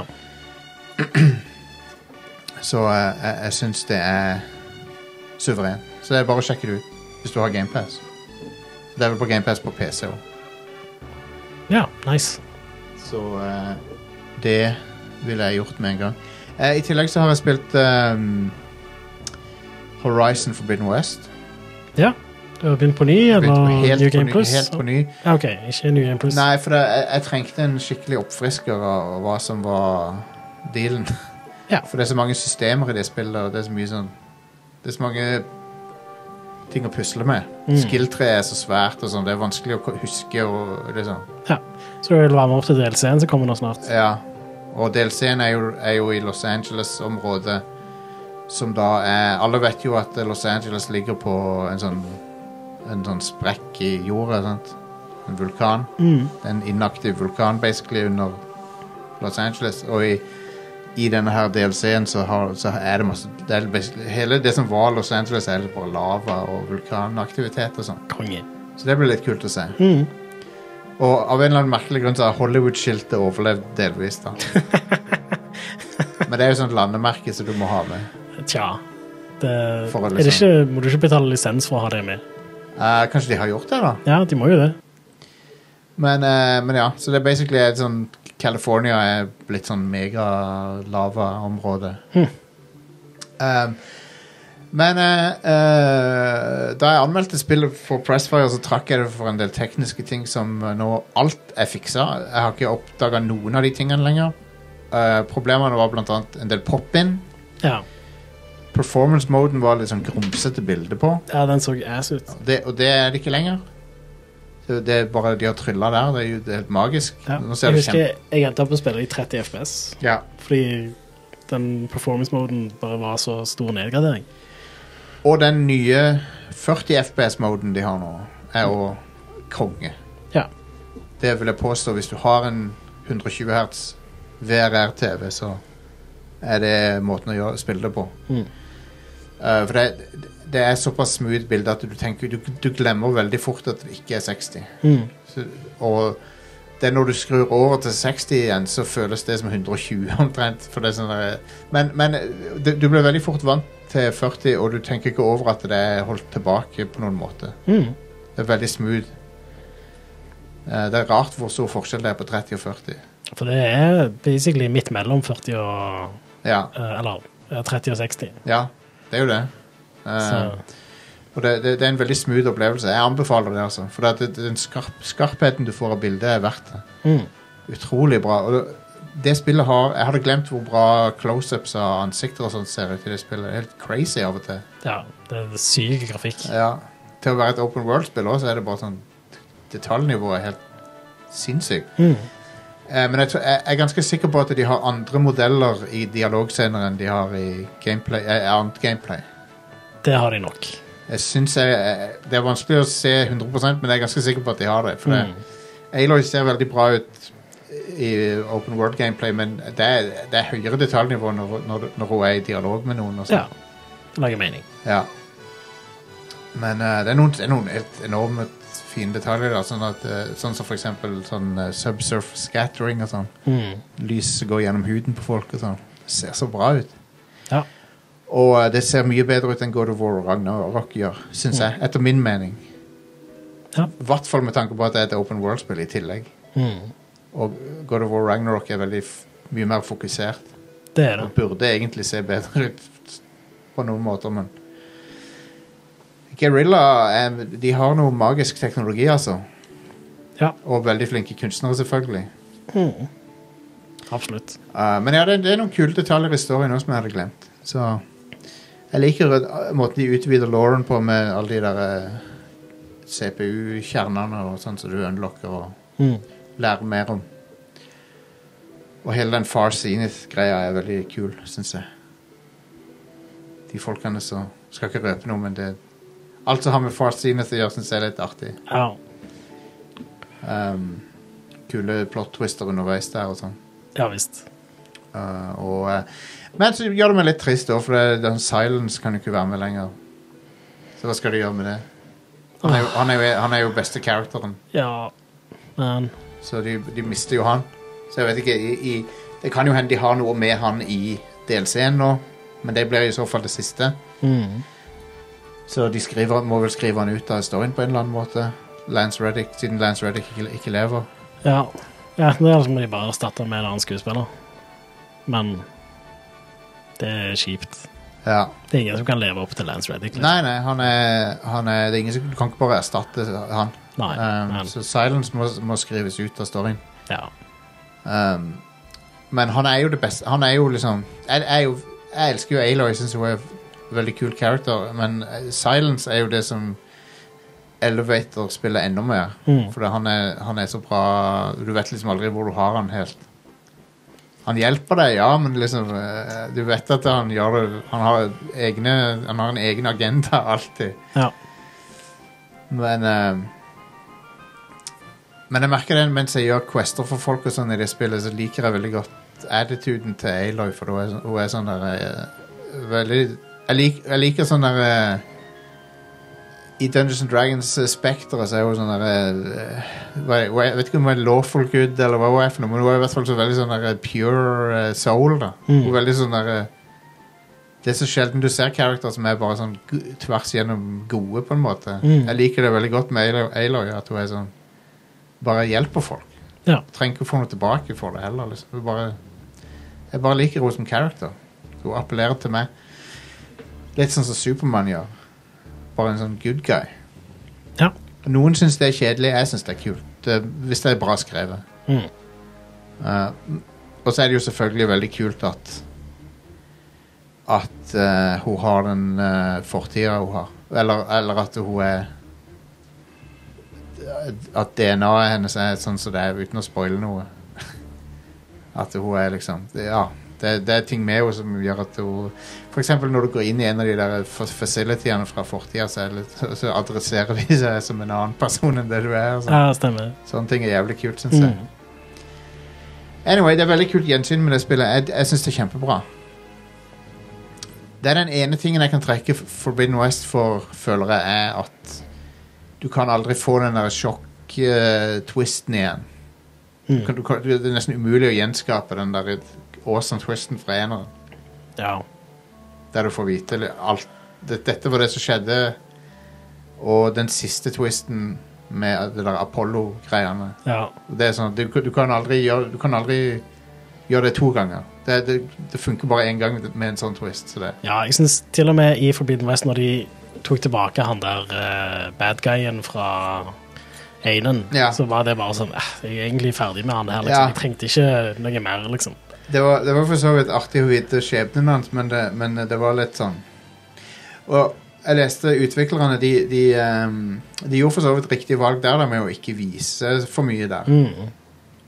Så uh, jeg, jeg syns det er suveren. Så det er bare å sjekke det ut hvis du har Game Pass. Det er vel på Game Pass på P C òg. Ja, nice. Så uh, det ville jeg gjort med en gang. Uh, I tillegg så har jeg spilt um, Horizon Forbidden West. Ja. Du har begynt på ny, Begynt eller helt New på Game ny- Plus? Helt på ny. Ja, ok, ikke New Game Plus. Nei, for det, jeg, jeg trengte en skikkelig oppfrisker av hva som var dealen. Ja. For det er så mange systemer i det spillet, og det er så mye sånn Det er så mange ting å pusle med. Mm. Skill-treet er så svært, og sånn. Det er vanskelig å ko- huske. Og det er sånn. Ja. Så du vil være med opp til D L C-en som kommer nå snart? Ja. Og D L C-en er, jo- er jo i Los Angeles-området, som da er Alle vet jo at Los Angeles ligger på en sånn En sånn sprekk i jorda, sant? En vulkan. Mm. Det er en inaktiv vulkan basically under Los Angeles, og i, i denne her D L C-en så, har, så er det masse det er basically- hele det som var Los Angeles er bare lava og vulkanaktivitet og sånn, Konge. så det blir litt kult å se. Mm. Og av en eller annen merkelig grunn så har Hollywood-skiltet overlevd delvis da. Men det er jo sånn landemerke som du må ha med. Tja. Det, For å er det liksom- ikke, må du ikke betale lisens for å ha det med? Eh, kanskje de har gjort det da. Ja, de må jo det. Men, eh, men ja, så det er basically et sånn California er blitt sånn mega-lava-område. Hm. Um, men eh, eh, da jeg anmeldte spillet for Pressfire, så trakk jeg det for en del tekniske ting som eh, nå alt er fiksa. Jeg har ikke oppdaget noen av de tingene lenger. Eh, problemene var blant annet en del pop-in. Ja. Performance-moden var litt sånn grumsete bilde på. Ja, den så ass ut. Det, og det er det ikke lenger. Det, det er bare de har tryllet der. Det er jo det er helt magisk. Ja. Nå ser Jeg det husker jeg endte opp å spille i tretti F P S, Ja. fordi den performance-moden bare var så stor nedgradering. Og den nye førti F P S-moden de har nå, er jo konge. Ja. Det vil jeg påstå. Hvis du har en hundre og tjue hertz V R R-T V, så er det måten å gjøre, spille det på. Mm. Uh, for det, det er såpass smooth bilde at du tenker du, du glemmer veldig fort at det ikke er seksti. Mm. Så, og det er når du skrur over til seksti igjen, så føles det som hundre og tjue omtrent. For det er sånn der, men men du, du blir veldig fort vant til førti, og du tenker ikke over at det er holdt tilbake på noen måte. Mm. Det er veldig smooth. Uh, det er rart hvor stor forskjell det er på tretti og førti. For det er basically midt mellom førti og Ja, eh, Eller eh, tretti og seksti. ja, det er jo det. Uh, Så og det, det, det er en veldig smooth opplevelse. Jeg anbefaler det, altså. For det, det, den skarp, skarpheten du får av bildet, er verdt det. mm. Utrolig bra. Og det, det spillet har Jeg hadde glemt hvor bra close-ups av ansikter og sånt ser ut i det spillet. Det er helt crazy av og til. Ja, det er syk grafikk. Ja. Til å være et open world-spill også, så er det bare sånn detaljnivået er helt sinnssykt. Mm. Eh, men jeg, tror, jeg er ganske sikker på at de har andre modeller i dialogscener enn de har i gameplay, eh, annet gameplay. Det har de nok. Jeg synes jeg, eh, Det er vanskelig å se hundre prosent, men jeg er ganske sikker på at de har det. For Mm. det, Aloy ser veldig bra ut i open world gameplay, men det er, det er høyere detaljnivå når, når, når hun er i dialog med noen. Og sånn. Ja, det lager mening. Ja. Men eh, det er noen, det er noen helt enorme fine detaljer da, sånn, at, eh, sånn som for eksempel sånn, uh, subsurf scattering og sånn. Mm. Lys går gjennom huden på folk og sånn. Det ser så bra ut. Ja. Og uh, det ser mye bedre ut enn God of War og Ragnarok gjør, synes jeg, etter min mening. Ja. I hvert fall med tanke på at det er et open world-spill i tillegg. Mm. Og God of War Ragnarok er veldig f mye mer fokusert. Det er det. Og burde egentlig se bedre ut på noen måter, men Guerrilla, eh, de har noe magisk teknologi, altså. Ja. Og veldig flinke kunstnere, selvfølgelig. Mm. Absolutt. Uh, men ja, det, det er noen kule detaljer i storyen også som jeg hadde glemt. Så jeg liker uh, måten de utvider Lauren på med alle de der uh, C P U-kjernene og sånn som du unlocker og Mm. lærer mer om. Og hele den Far Zenith-greia er veldig kul, synes jeg. De folkene så skal ikke røpe noe, men det alt som har med Far Zenith å gjøre, synes jeg er litt artig. Ja. Um, kule plot-twister underveis der og sånn. Ja, visst. Uh, og, uh, men så gjør det meg litt trist da, for det, den Silence kan jo ikke være med lenger. Så hva skal de gjøre med det? Han er jo, han er jo, han er jo beste karakteren. Ja, men Så de, de mister jo han. Så jeg vet ikke i, i, det kan jo hende de har noe med han i D L C-en nå, men det blir i så fall det siste. mm. Så de skriver, må vel skrive han ut av storyen på en eller annen måte. Lance Reddick, siden Lance Reddick ikke, ikke lever. Ja, ja det er som de bare erstatter med en annen skuespiller. Men det er kjipt. Ja. Det er ingen som kan leve opp til Lance Reddick. Liksom. Nei, nei, han er, han er det er ingen som, du kan ikke bare erstatte han. Nei, Um, men, så Silence må, må skrives ut av storyen. ja. Um, men han er jo det beste. Han er jo liksom Jeg, jeg, er jo, jeg elsker jo Aloy, jeg synes hun er en veldig kul character, men Silence er jo det som elevator spiller enda mer. Mm. For det, han, er, han er så bra. Du vet liksom aldri hvor du har han helt. Han hjelper deg, ja, men liksom eh, du vet at han gjør det. Han har, egne, han har en egen agenda alltid. Ja. Men eh, Men jeg merker det mens jeg gjør quester for folk og sånn i det spillet, så liker jeg veldig godt attituden til Aloy, for hun er, sånn- hun er sånn der eh, veldig jeg, lik, jeg liker sånn der eh, i Dungeons and Dragons uh, Spectre så er hun sånn der uh, jeg vet ikke om hun er lawful good eller hva hun er for noe, men hun er i hvert fall så veldig sånn der pure uh, soul da. Mm. Hun er veldig sånn der uh, det er så sjelden du ser karakter som er bare sånn gu- tvers gjennom gode på en måte. Mm. Jeg liker det veldig godt med Aloy, Aloy at hun er sånn bare hjelper folk. Ja. Trenger ikke å få noe tilbake for det heller liksom. Hun bare, jeg bare liker henne som karakter. Hun appellerer til meg litt sånn som Superman gjør. Bare en sånn good guy. Ja. Noen synes det er kjedelig, jeg synes det er kult. Det, hvis det er bra skrevet. Mm. Uh, og så er det jo selvfølgelig veldig kult at at uh, hun har den uh, fortida hun har. Eller, eller at hun er at D N A-et hennes er sånn som det er, uten å spoile noe. At hun er liksom ja, det, det er ting med henne som gjør at hun for eksempel når du går inn i en av de der facilityene fra fortida, så, er det litt, så adresserer de seg som en annen person enn det du er. Sånn. Ja, stemmer. Sånne ting er jævlig kult, synes jeg. Mm. Anyway, det er veldig kult gjensyn med det spillet. Jeg, jeg synes det er kjempebra. Det er den ene tingen jeg kan trekke Forbidden West for, føler jeg, er at du kan aldri få den der sjokk-twisten uh, igjen. Mm. Du kan, du kan, det er nesten umulig å gjenskape den der awesome twisten fra eneren. Ja. Der du får vite alt. Det, dette var det som skjedde, og den siste twisten med det der Apollo-greiene. Ja. Det er sånn, du, du kan aldri gjøre, du kan aldri gjøre det to ganger. Det, det, det funker bare en gang med en sånn twist. Så det. Ja, jeg synes til og med i Forbidden West, når de tok tilbake han der uh, bad guyen fra Einen, Ja. så var det bare sånn, eh, jeg er egentlig ferdig med han her, liksom. Ja. Jeg trengte ikke noe mer, liksom. Det var, det var for så vidt artig å vite skjebnen hans, men det, men det var litt sånn. Og jeg leste utviklerne, de, de, um, de gjorde for så vidt riktig valg der, da, med å ikke vise for mye der. Mm.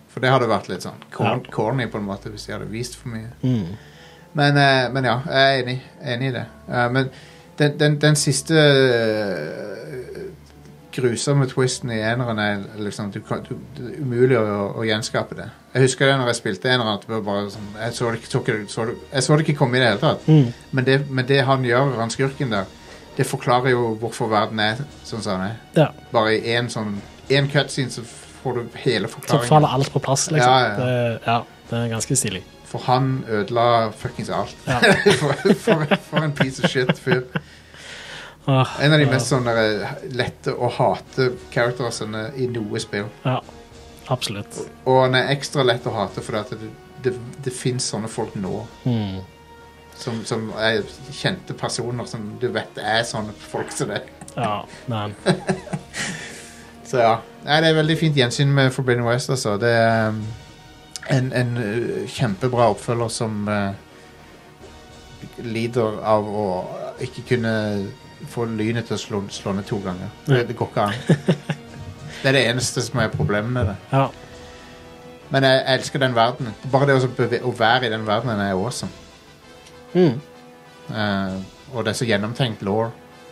For det hadde vært litt sånn corn, Ja. corny på en måte hvis de hadde vist for mye. Mm. Men, eh, men ja, jeg er enig, enig i det. Eh, men den, den, den siste eh, grusomme twisten i eneren er liksom du kan, du, det er umulig å, å gjenskape det. Jeg husker det når jeg spilte eneren at det var bare sånn, jeg, så det ikke, så, ikke- så, det- jeg så det ikke komme i det hele tatt. Mm. Men det, men det han gjør, han skurken der, det forklarer jo hvorfor verden er sånn som den er. Ja. Bare i en sånn en cutscene så får du hele Så forklaringen. faller alt på plass, liksom. Ja, ja, ja. Det, ja, det er ganske stilig. For han ødela fuckings alt. Ja. for, for, for en piece of shit fyr. Åh, En av de ja. mest sånne eh, lette å hate charactersene i noe spill. Ja, absolutt. Og han er ekstra lett å hate fordi at det, det, det finnes sånne folk nå. Mm. Som, som er kjente personer som du vet er sånne folk som det. Ja, men Så ja. Nei, det er veldig fint gjensyn med Forbidden West, altså. Det er um, en, en uh, kjempebra oppfølger som uh, lider av å ikke kunne få lynet til å slå, slå ned to ganger. Det, det går ikke an. Det er det eneste som er problemet med det. ja. Men jeg, jeg elsker den verdenen. Bare det å, beve- å være i den verdenen er awesome. Mm. Uh, og det er så gjennomtenkt law.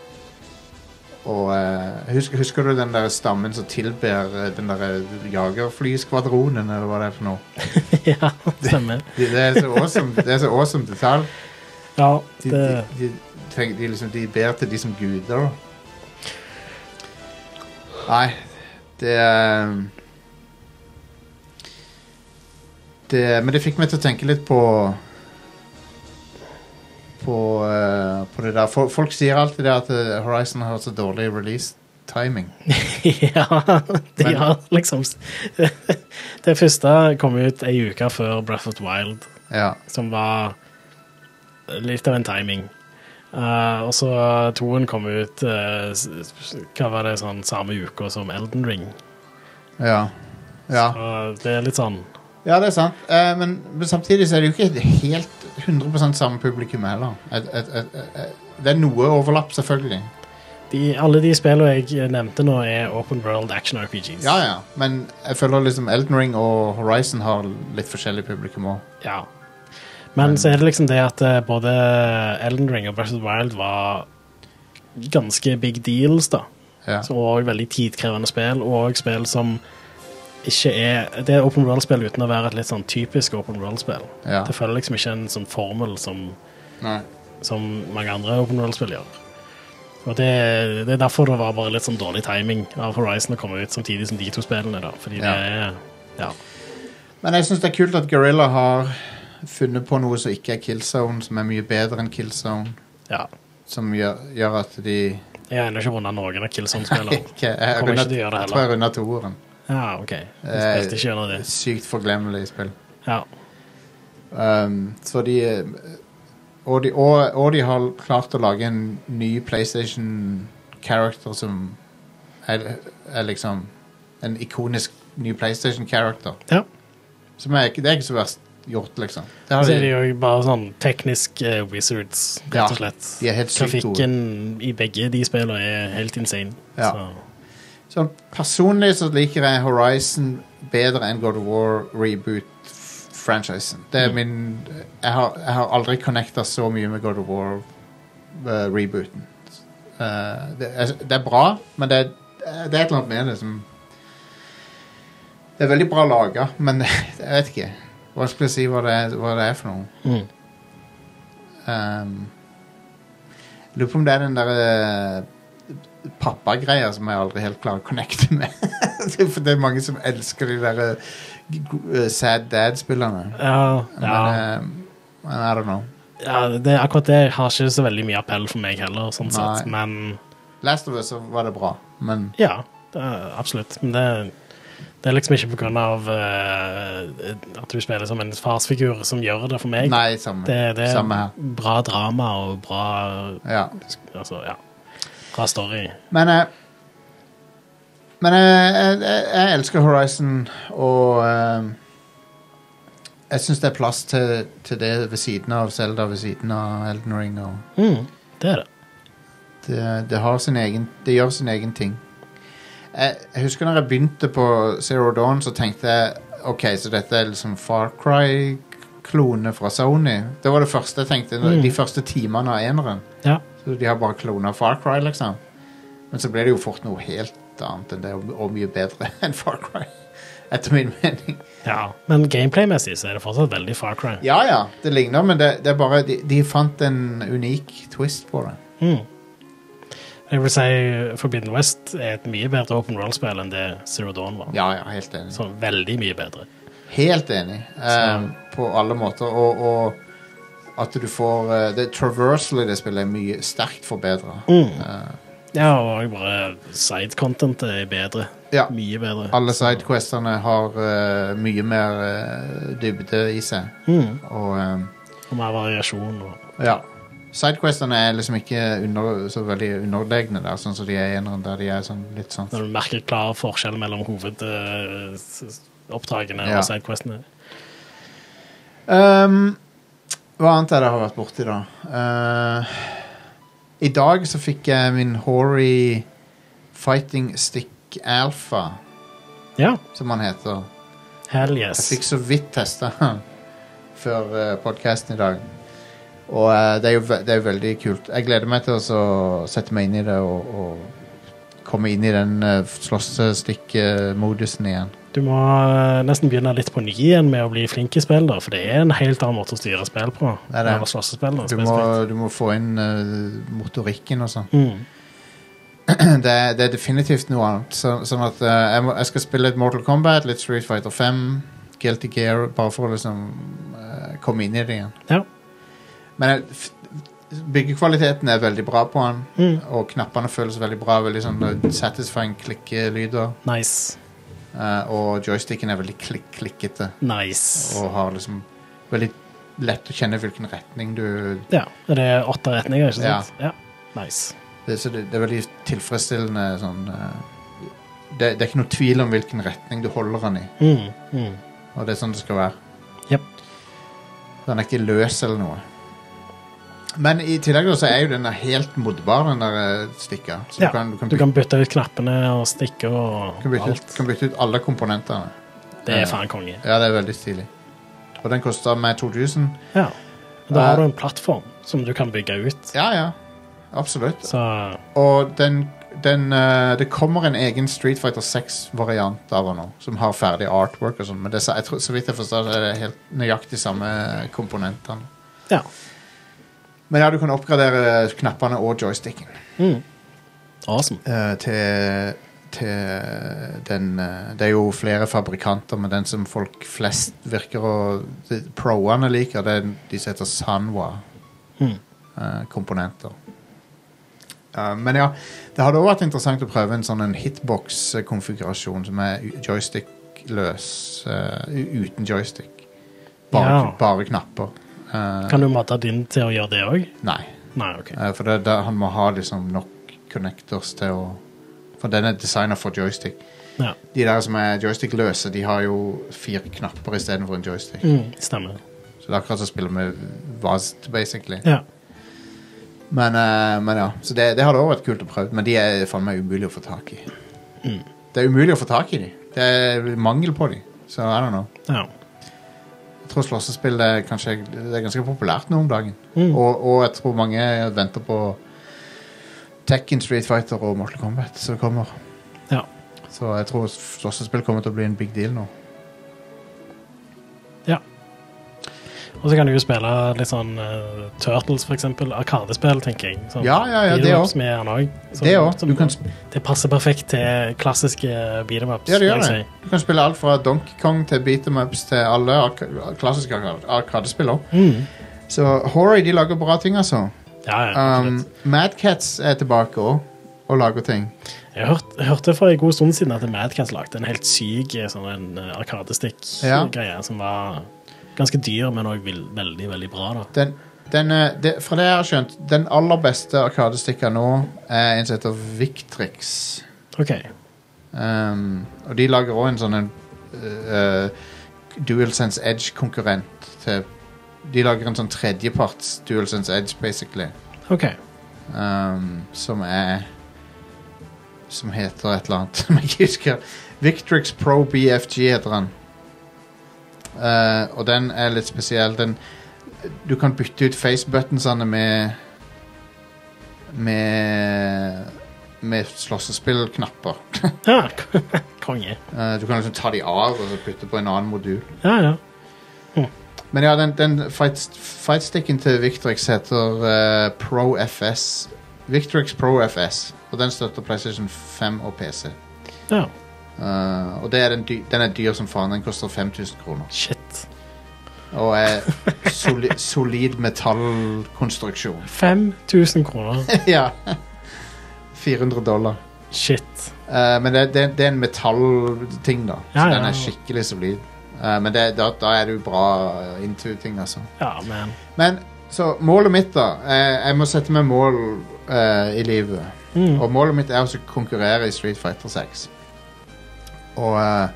Og uh, husker, husker du den der stammen som tilber uh, den der jagerflyskvadronen, eller hva det er for noe? Ja, stemmer. Det, det er så awesome, det er så awesome detalj. Ja, De, det de, de, tenk, de, liksom, de ber til de som guder. Nei, det er det, men det fikk meg til å tenke litt på på, uh, på det der. Folk, folk sier alltid det at uh, Horizon har så dårlig release timing. Ja, de Men- har liksom Det første kom ut ei uke før Breath of the Wild, Ja, som var litt av en timing. Eh, og så toen kom ut eh, s- s- hva var det, sånn samme uke som Elden Ring. ja, ja. Og det er litt sånn Ja, det er sant. Eh, men, men samtidig så er det jo ikke helt hundre prosent samme publikum heller. Et, et, et, et, det er noe overlapp, selvfølgelig. de, Alle de spillene jeg nevnte nå, er open world action R P Gs. Ja, ja. Men jeg føler liksom Elden Ring og Horizon har litt forskjellig publikum også. Ja. Men så er det liksom det at eh, både Elden Ring og Breath of the Wild var ganske big deals, da. Ja. Så, og veldig tidkrevende spill, og spill som ikke er Det er open world-spill uten å være et litt sånn typisk open world-spill. Ja. Det følger liksom ikke en sånn formel som, Nei. som mange andre open world-spill gjør. Og det, det er derfor det var bare litt sånn dårlig timing av Horizon å komme ut samtidig som de to spillene, da. Fordi Ja. det er Ja. Men jeg synes det er kult at Guerrilla har funnet på noe som ikke er Killzone, som er mye bedre enn Killzone. ja. Som gjør, gjør at de Jeg har ennå ikke vunnet noen av Killzone-spillene. ikke, jeg, Kommer rundet, ikke til å gjøre det jeg tror jeg heller. rundet toeren. Ja, OK. Jeg Eh, spilte ikke gjennom det. Sykt forglemmelig spill. Ja. Um, så de og, de og, og de har klart å lage en ny PlayStation-character som er, er liksom en ikonisk ny PlayStation-character. ja. Som er, ikke- det er ikke så verst gjort, liksom. Det har Så er de, de jo bare sånn teknisk eh, wizards, rett Ja, og slett. de er helt sykt gode. Grafikken i begge de spillene er helt insane. Ja. Så, Så personlig så liker jeg Horizon bedre enn God of War reboot-franchisen. Det er Mm. min jeg har, jeg har aldri connecta så mye med God of War uh, rebooten. Uh, det, er, det er bra, men det er, det er et eller annet med det som Det er veldig bra laga, men jeg vet ikke. Vanskelig å si hva det er, hva det er for noe. mm. Um, lurer på om det er den der uh, pappagreier som jeg aldri helt klarer å connecte med. For det er mange som elsker de der uh, sad dad-spillerne. Ja, Men, ja. uh, men I don't know. ja det, akkurat det har ikke så veldig mye appell for meg heller, sånn sett. Nei. Men Last of Us så var det bra, men ja, det er, absolutt. Men det, det er liksom ikke på grunn av eh, at du spiller som en farsfigur som gjør det for meg. nei, samme, Det, det er samme her. bra drama og bra Ja. Altså, ja. Bra story. Men uh, Men jeg, jeg, jeg, jeg elsker Horizon, og uh, jeg syns det er plass til, til det ved siden av Zelda, ved siden av Elden Ring. Og Mm, det er det. det, det, har sin egen, det gjør sin egen ting. Jeg, jeg husker når jeg begynte på Zero Dawn, så tenkte jeg ok, så dette er liksom Far Cry-klone fra Sony. Det var det første jeg tenkte, Mm. de første timene av eneren. Ja. Så de har bare klonet Far Cry, liksom. Men så ble det jo fort noe helt annet enn det, og, og mye bedre enn Far Cry. Etter min mening. ja. Men gameplay-messig så er det fortsatt veldig Far Cry. Ja, ja, det ligner, men det, det er bare, de, de fant en unik twist på det. Mm. Jeg vil si Forbidden West er et mye bedre open world-spill enn det Zero Dawn var. Ja, ja, helt enig. Så veldig mye bedre. Helt enig, um, på alle måter, og, og at du får, uh, det traversal i det spillet er mye sterkt forbedret. Mm. Uh, Ja, og bare side-content er bedre. Ja. Mye bedre. alle sidequesterne har uh, mye mer uh, dybde i seg, Mm. og um, Og mer variasjon. Og... ja, sidequesterne er liksom ikke under, så veldig underlegne der, sånn som de er i eneren, der de er sånn litt sånn. Når du merker klar forskjell mellom hovedoppdragene Ja. og sidequestene. Um, hva annet er det jeg har vært borti da? Uh, I dag så fikk jeg min Hori Fighting Stick Alpha, Ja, som han heter. hell Jeg yes. fikk så vidt testet han før uh, podcasten i dag. Og uh, det, er jo, ve- det er jo veldig kult. Jeg gleder meg til å så sette meg inn i det og, og komme inn i den uh, slåssestikk-modusen igjen. Du må eh, nesten begynne litt på ny igjen med å bli flink i spill, da, for det er en helt annen måte å styre spill på. Det er det. Eller slåssespill, da, Du må, spesifikt. du må få inn uh, motorikken og sånn. Mm. det, er- det er definitivt noe annet. Så, sånn at uh, jeg, må, jeg skal spille litt Mortal Kombat, litt Street Fighter fem, Guilty Gear, bare for å liksom uh, komme inn i det igjen. Ja. Men jeg, f- byggekvaliteten er veldig bra på den, Mm. og knappene føles veldig bra, veldig sånn uh, satisfying klikkelyder, Nice. uh, og joysticken er veldig klikk klikkete, Nice. og har liksom veldig lett å kjenne hvilken retning du... Ja, er det åtte retninger, ikke Ja. sant? Ja. Nice. Det, så det, det er veldig tilfredsstillende sånn... Uh, det, det er ikke noe tvil om hvilken retning du holder den i, Mm. Mm. og det er sånn det skal være. Jep. Den er ikke løs eller noe. Men i tillegg da, så er jo den helt modbar, den der uh, stikka. Så Ja, du, kan, du, kan Du bytte, kan bytte ut knappene og stikke og kan bytte, ut, alt. kan bytte ut alle komponentene. Det Ja. er faen konge. Ja, det er veldig stilig. Og den koster meg to tusen. Ja. Da Eh. har du en plattform som du kan bygge ut. Ja, ja. Absolutt. Så Og den, den uh, det kommer en egen Street Fighter seks-variant av den nå, som har ferdig artwork og sånn, men det, er så- jeg tror, så vidt jeg forstår, så er det helt nøyaktig samme komponentene. ja. Men ja, du kan oppgradere knappene og joysticken Mm. Awesome. eh, til, til den eh, Det er jo flere fabrikanter, men den som folk flest virker å de, Proene liker, det er de som heter Sanwa-komponenter. Mm. Eh, men ja, det hadde også vært interessant å prøve en sånn en hitbox-konfigurasjon som er u- joystick-løs, eh, u- uten joystick. Bare, Ja. bare knapper. Eh, Kan du modde din til å gjøre det òg? nei. Nei, OK. Eh, For det, det, han må ha liksom nok connectors til å... For den er designet for joystick. Ja. De der som er joystick-løse, de har jo fire knapper i stedet for en joystick. Mm, stemmer. Så det er akkurat som å spille med V A S D, basically. Ja. Men, eh, men ja, så det, det hadde også vært kult å prøve, men de er faen meg umulig å få tak i. Mm. Det er umulig å få tak i de. Det er mangel på de, så I don't know. ja. Jeg tror slåssespill er kanskje det er ganske populært nå om dagen. Mm. Og, og jeg tror mange venter på Tekken, Street Fighter og Mortal Kombat som kommer. Ja. Så jeg tror slåssespill kommer til å bli en big deal nå. ja. Og så kan du jo spille litt sånn uh, Turtles, for eksempel. Arkadespill, tenker jeg. Sånn, Ja, ja, ja, det beat-em-ups også. med han også. Som- Det også. som- Du kan sp- Det passer perfekt til klassiske beat-em-ups. Ja, det gjør vil jeg det. Du kan spille alt fra Donkey Kong til beat 'em ups til alle arka klassiske arka- arkadespill også. Si. Mm. Så Hori, de lager bra ting, altså. Ja, ja, Um, absolutt. Mad Cats er tilbake også, og lager ting. Jeg hørte, jeg hørte for en god stund siden at Mad Cats lagde en helt syk sånn en uh, arkadestikk-greie som var ganske dyr, men også vil, veldig, veldig bra. da. Den, den, eh, det, fra det jeg har skjønt, den aller beste arkadestikka nå er en som heter Victrix. OK. Um, og de lager også en sånn en, uh, DualSense Edge-konkurrent til De lager en sånn tredjeparts DualSense Edge, basically. ok. Um, som er Som heter et eller annet som jeg ikke husker. Victrix Pro B F G heter han. Uh, og den er litt spesiell. Den, du kan bytte ut face-buttonsene med med med slåssespillknapper. Ja, konge. Uh, du kan liksom ta de av og så putte på en annen modul. Ja, ja. Hm. Men ja, den, den fight, fightsticken til Victrix heter uh, Pro F S. Victrix Pro F S. Og den støtter PlayStation fem og P C. Ja. Uh, og det er den, dy den er dyr som faen. Den koster fem tusen kroner. Shit. Og er soli solid metallkonstruksjon. fem tusen kroner. Ja. fire hundre dollar. Shit. Uh, men det, det, det er en metallting, da. Så Ja, den ja. er skikkelig solid. Uh, men det, da, da er du bra into ting, altså. Ja, men Men så målet mitt, da. Jeg, jeg må sette meg mål uh, i livet. mm. Og målet mitt er å konkurrere i Street Fighter seks. Og, uh,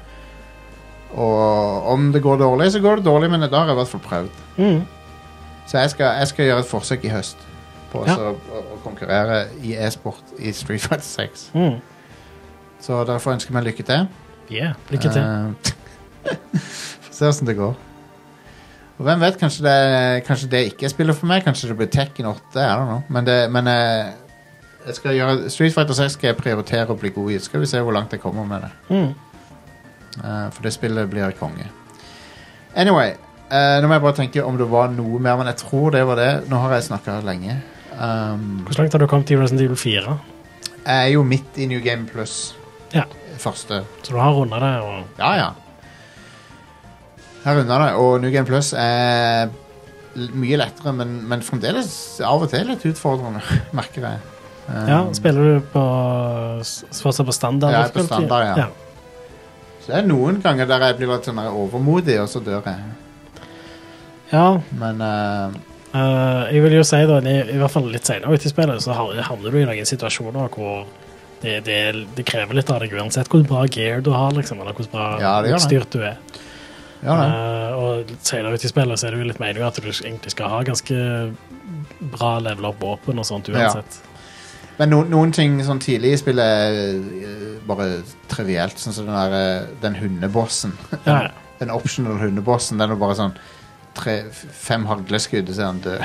og om det går dårlig, så går det dårlig, men da har jeg i hvert fall prøvd. Mm. Så jeg skal, jeg skal gjøre et forsøk i høst på Ja. også å, å konkurrere i e-sport i Street Fighter seks. Mm. Så derfor ønsker jeg meg lykke til. Yeah, lykke til. Uh, Få se hvordan det går. Og hvem vet, kanskje det, kanskje det ikke er spillet for meg. Kanskje det blir Tekken åtte, I don't know. Men, det, men uh, jeg skal gjøre, Street Fighter seks skal jeg prioritere å bli god i. Så skal vi se hvor langt jeg kommer med det. Mm. Uh, for det spillet blir konge. Anyway, uh, nå må jeg bare tenke om det var noe mer, men jeg tror det var det. Nå har jeg snakket lenge. Um, Hvor langt har du kommet i Resident Evil fire? jeg er jo midt i New Game Plus. Ja. Første. Så du har rundet det, og Ja, ja. Her unna det. Og New Game Plus er l- mye lettere, men, men fremdeles av og til litt utfordrende, merker jeg. Um, ja, spiller du på s- fortsatt på standard? Ja, på standard, ja. ja. Så det er noen ganger der jeg blir litt sånn der overmodig, og så dør jeg. Ja, Men uh, eh, jeg vil jo si da, i, i hvert fall litt senere ut i spillet, så har- havner du i noen situasjoner hvor det, det, det krever litt av deg uansett hvor bra gear du har, liksom, eller hvor bra Ja, det gjør det. utstyrt du er. ja da. Eh, og litt senere ut i spillet så er det jo litt meningen at du egentlig skal ha ganske bra level up våpen og sånt Ja. uansett. Men no, noen ting sånn tidlig i spillet er uh, bare trivielt, sånn som den, der, uh, den hundebossen. Ja, ja. Den optional hundebossen, den er bare sånn tre, f- fem hagleskudd, så er han død.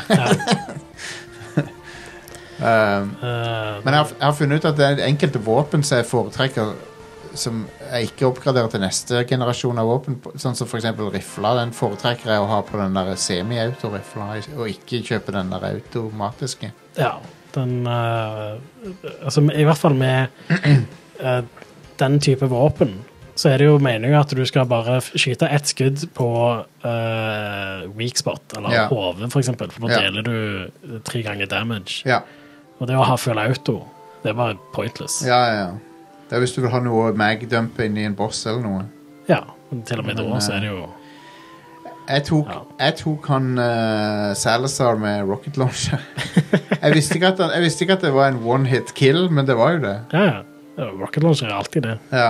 Ja. um, Eh, Men jeg har, jeg har funnet ut at det er enkelte våpen som jeg foretrekker som jeg ikke oppgraderer til neste generasjon av våpen. Sånn som for eksempel rifla. Den foretrekker jeg å ha på den der semi-auto-rifla, og ikke kjøpe den der automatiske. Ja, den eh, altså i hvert fall med eh, den type våpen så er det jo meningen at du skal bare f- skyte ett skudd på eh, weak spot, eller Ja. hodet for eksempel, for da Ja. deler du tre ganger damage. Ja, Og det å ha full auto, det er bare pointless. ja, ja. ja. Det er hvis du vil ha noe mag-dump inn i en boss eller noe. Ja, men til og med Men, da så er det jo Jeg tok, Ja. jeg tok han uh, Salazar med rocket launcher. jeg, visste ikke at, han- jeg visste ikke at det var en one-hit kill, men det var jo det. Ja, ja. Ja, Rocket launcher er alltid det. Ja.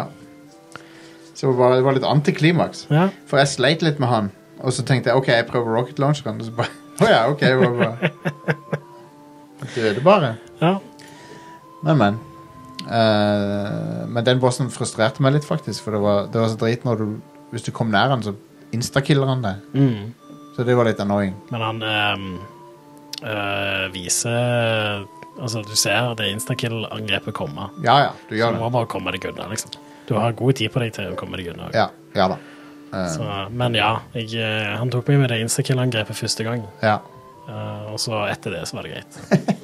Så det var, det var litt antiklimaks. Ja, For jeg sleit litt med han, og så tenkte jeg, ok, jeg prøver rocket launcheren, og så bare, åja, ok, det var bra. Døde bare. ja. Men, men. Eh, men den bossen frustrerte meg litt, faktisk, for det var, det var så drit når du, hvis du kom nær han, så instakiller han deg. Mm. Så det var litt annoying. Men han ehm, øh, viser Altså, du ser det instakill-angrepet komme. Ja, ja, du Så gjør du må det. bare komme deg unna, liksom. Du har god tid på deg til å komme deg unna. Ja, ja da. Eh, Så, men ja, jeg, eh, han tok meg med det instakill-angrepet første gang. ja. Eh, og så etter det så var det greit.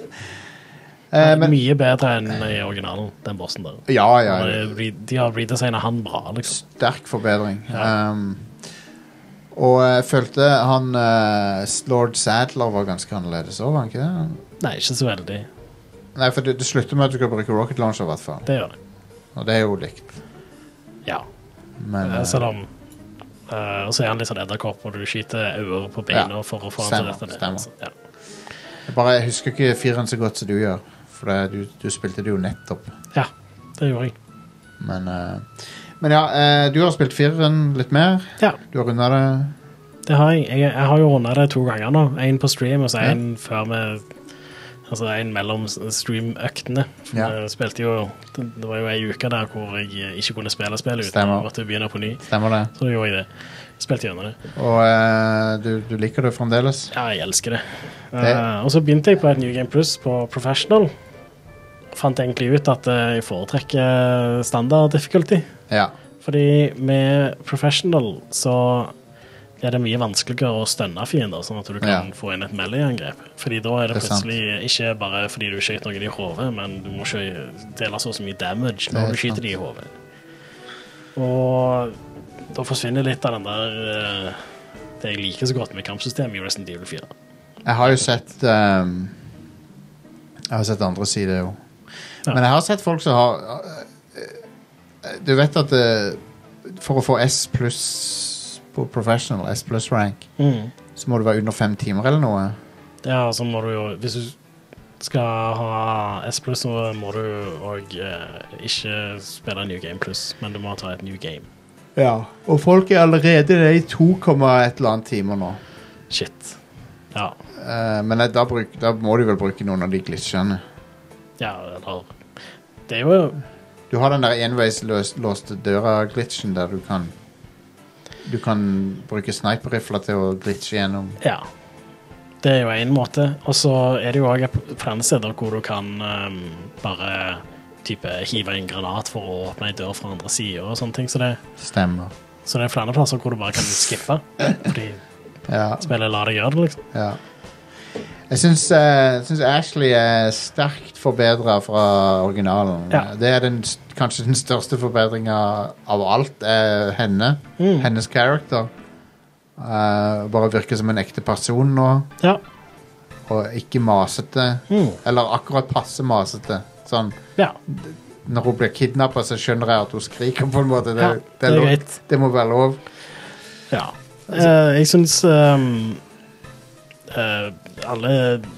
Eh, men, Mye bedre enn i originalen, den bossen der. ja, ja, Og det- re- De har redesignet han bra, liksom. sterk forbedring. Ja. Um, og jeg følte han uh, Lord Sadler var ganske annerledes også, var han ikke det? Nei, ikke så veldig. Nei, for det, det slutter med at du kan bruke rocket launcher, i hvert fall. Det gjør det. Og det er jo likt. Ja. Men Eh, uh, Selv om eh, Og så er han litt sånn edderkopp, og du skyter ører på beina Ja, for å få han stemmer, til dette. stemmer. Så, ja. jeg bare jeg husker ikke fireren så godt som du gjør. For det, du, du spilte det jo nettopp. ja, det gjorde jeg. Men, uh, men ja, uh, du har spilt fireren litt mer. Ja, Du har rundet det. det har jeg. Jeg, jeg har jo rundet det to ganger nå. En på stream, og så Ja. en før vi Altså en mellom stream-øktene. Ja. Jeg spilte jo, det, det var jo en uke der hvor jeg ikke kunne spille spillet uten Stemmer. å måtte begynne på ny. Stemmer det. Så da gjorde jeg det. Jeg spilte gjennom det. Og eh, du, du liker det fremdeles? Ja, jeg elsker det. Det- Eh, og så begynte jeg på et New Game Plus på Professional. Fant egentlig ut at eh, jeg foretrekker standard difficulty. Ja. Fordi med Professional så er det mye vanskeligere å stønne fiender, sånn at du kan Ja. få inn et melee-angrep. Fordi da er det, Det er sant. plutselig ikke bare fordi du skjøt noen i hodet, men du må ikke dele så mye damage Det er når du skyter sant. de i hodet. Og da forsvinner litt av den der eh, det jeg liker så godt med kampsystemet i Resident Evil fire. Jeg har jo sett ehm, Jeg har sett andre sider jo. Ja. Men jeg har sett folk som har eh, Du vet at eh, for å få S pluss på professional, S pluss rank, Mm. så må du være under fem timer eller noe. Ja, så må du jo hvis du skal ha S pluss, så må du og eh, ikke spille New Game Plus, men du må ta et New Game. Ja. Og folk er allerede det i to komma et eller annet timer nå. Shit. Ja. Eh, men da, bruk, da må du vel bruke noen av de glitchene. Ja, eller det er jo Du har den der enveislåste døra-glitchen der du kan Du kan bruke sniper-rifler til å glitche gjennom. Ja. Det er jo en måte. Og så er det jo også flere steder hvor du kan um, bare type hive en granat for å åpne en dør fra andre siden og sånne ting. Så det, Stemmer. så det er flere plasser hvor du bare kan skippe. Fordi Ja. spillet lar deg gjøre det, liksom. Ja. Jeg syns, eh, syns Ashley er sterkt forbedret fra originalen. Ja. Det er den, s- kanskje den største forbedringen av alt, er henne. Mm. Hennes character. Eh, bare virker som en ekte person nå, Ja. og ikke masete. Mm. Eller akkurat passe masete. Sånn, Ja. når hun blir kidnappet, så skjønner jeg at hun skriker på en måte. Det, Ja, det, det er lov, greit. det må være lov. Ja. Eh, jeg syns um, eh, alle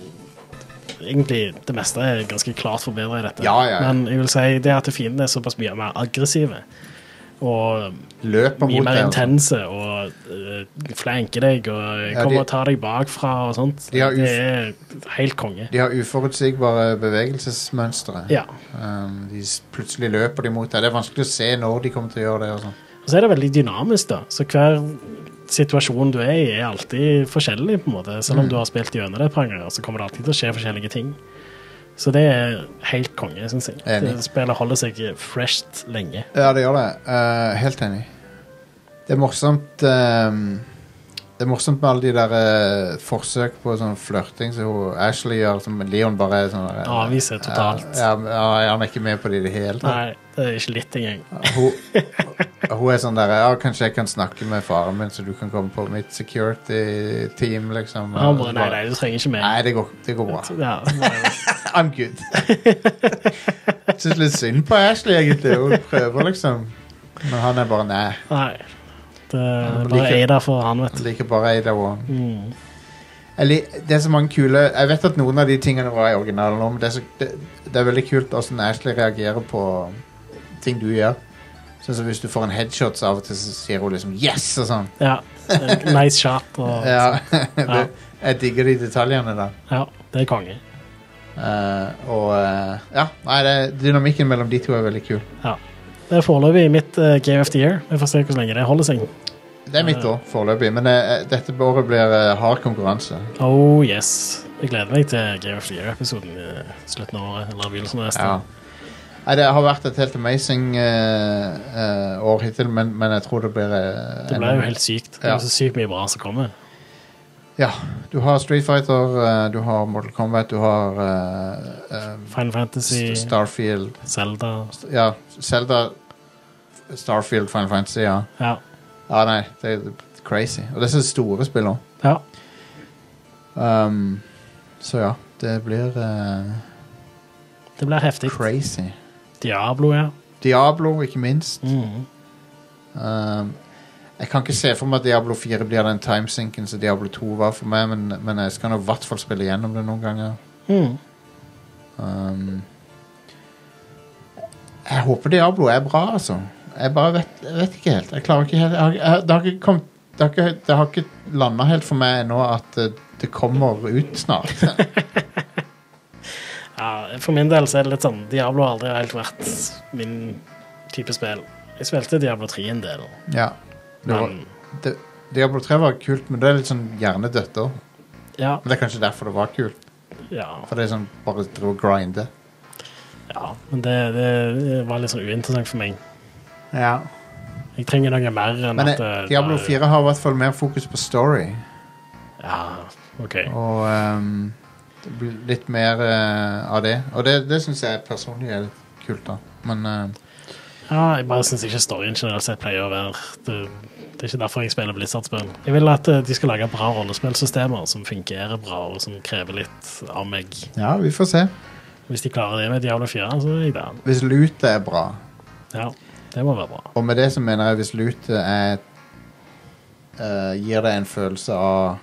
egentlig det meste er ganske klart forbedret i dette. Ja, ja, ja. Men jeg vil si det at fiendene er såpass mye mer aggressive og Løper mye mot mer deg. altså. intense og uh, flanker deg og Ja, kommer de- og tar deg bakfra og sånt. De har Det uf- er helt konge. De har uforutsigbare bevegelsesmønstre. Ja. Um, de s- plutselig løper de mot deg. Det er vanskelig å se når de kommer til å gjøre det. Og sånn. Og så er det veldig dynamisk, da. Så hver situasjon du er i, er alltid forskjellig, på en måte. Selv om Mm. du har spilt gjennom det et par ganger, så kommer det alltid til å skje forskjellige ting. Så det er helt konge, syns jeg. Enig. Det spillet holder seg fresht lenge. Ja, det gjør det. Uh, helt enig. Det er morsomt um, Det er morsomt med alle de der uh, forsøk på sånn flørting som hun Ashley gjør, som Leon bare er sånn uh, Avviser totalt. Ja, ja, han er ikke med på det i det hele tatt. Nei, det er ikke litt engang. Hun, hun er sånn der Ja, kanskje jeg kan snakke med faren min, så du kan komme på mitt security team, liksom. Han bare, nei, nei, du trenger ikke mer. Nei, det går, det går bra. Ja, så bare, I'm good. Jeg synes litt synd på Ashley, egentlig. Hun prøver, liksom. Men han er bare nei. nei. Det er liker- bare Ada for han, vet Han du. liker bare Ada Wong. Mm. Jeg li- Det er så mange kule Jeg vet at noen av de tingene var i originalen nå, men det er, så, det, det er veldig kult hvordan Ashley reagerer på ting du gjør. Sånn som hvis du får en headshot, så av og til så sier hun liksom 'yes' og sånn. Ja. Nice shot. Og, Ja, det, Ja. Jeg digger de detaljene da. ja, det er konge. Eh, og eh, ja, nei, det, dynamikken mellom de to er veldig kul. Ja. Det er foreløpig mitt uh, Game of the Year. Vi får se hvor lenge det holder seg. Det er mitt år foreløpig, men eh, dette året blir eh, hard konkurranse. Oh yes. Jeg gleder meg til Game of the Year-episoden i slutten av året. Eller begynnelsen av neste. Ja. Nei, det har vært et helt amazing eh, eh, år hittil, men, men jeg tror det blir eh, Det ble enda- jo helt sykt. Det Ja. er så sykt mye bra som kommer. Ja, du har Street Fighter, eh, du har Mortal Kombat, du har eh, eh, Final Fantasy, St- Starfield. Zelda. Ja, Zelda, Starfield, Final Fantasy, ja. Ja. Ja, nei, det er crazy. Og det er så store spill også. ja. Um, så ja, det blir eh, Det blir heftig. crazy. Diablo, ja. Diablo, ikke minst. Mm. Um, jeg kan ikke se for meg at Diablo fire blir den timesinken som Diablo to var for meg, men, men jeg skal nå i hvert fall spille gjennom det noen ganger. Mm. Um, jeg håper Diablo er bra, altså. Jeg bare vet, jeg vet ikke helt. Jeg klarer ikke helt jeg har, jeg, det, har ikke kommet, det, har ikke, det har ikke landet helt for meg ennå at det, det kommer ut snart. Ja, for min del så er det litt sånn Diablo har aldri helt vært min type spill. Jeg spilte Diablo tre en del. Ja. Det var, Men, det, Diablo tre var kult, men det er litt sånn hjernedødt også. ja, Men det er kanskje derfor det var kult. ja, For det er sånn bare å grinde. ja, men det, det var litt sånn uinteressant for meg. Ja. Jeg trenger noe mer enn Men at eh, det- Diablo fire har i hvert fall mer fokus på story. Ja, ok. Og ehm, det blir litt mer eh, av det. Og det, det synes jeg personlig er litt kult da. Men eh, Ja, jeg bare synes ikke storyen generelt sett pleier å være det, det er ikke derfor jeg spiller Blizzard-spill. Jeg vil at eh, de skal lage bra rollespillsystemer som fungerer bra og som krever litt av meg. ja, vi får se. Hvis de klarer det med Diablo fire, så er jeg der. Hvis lootet er bra. Ja, det må være bra. Og med det så mener jeg hvis lootet er eh, gir deg en følelse av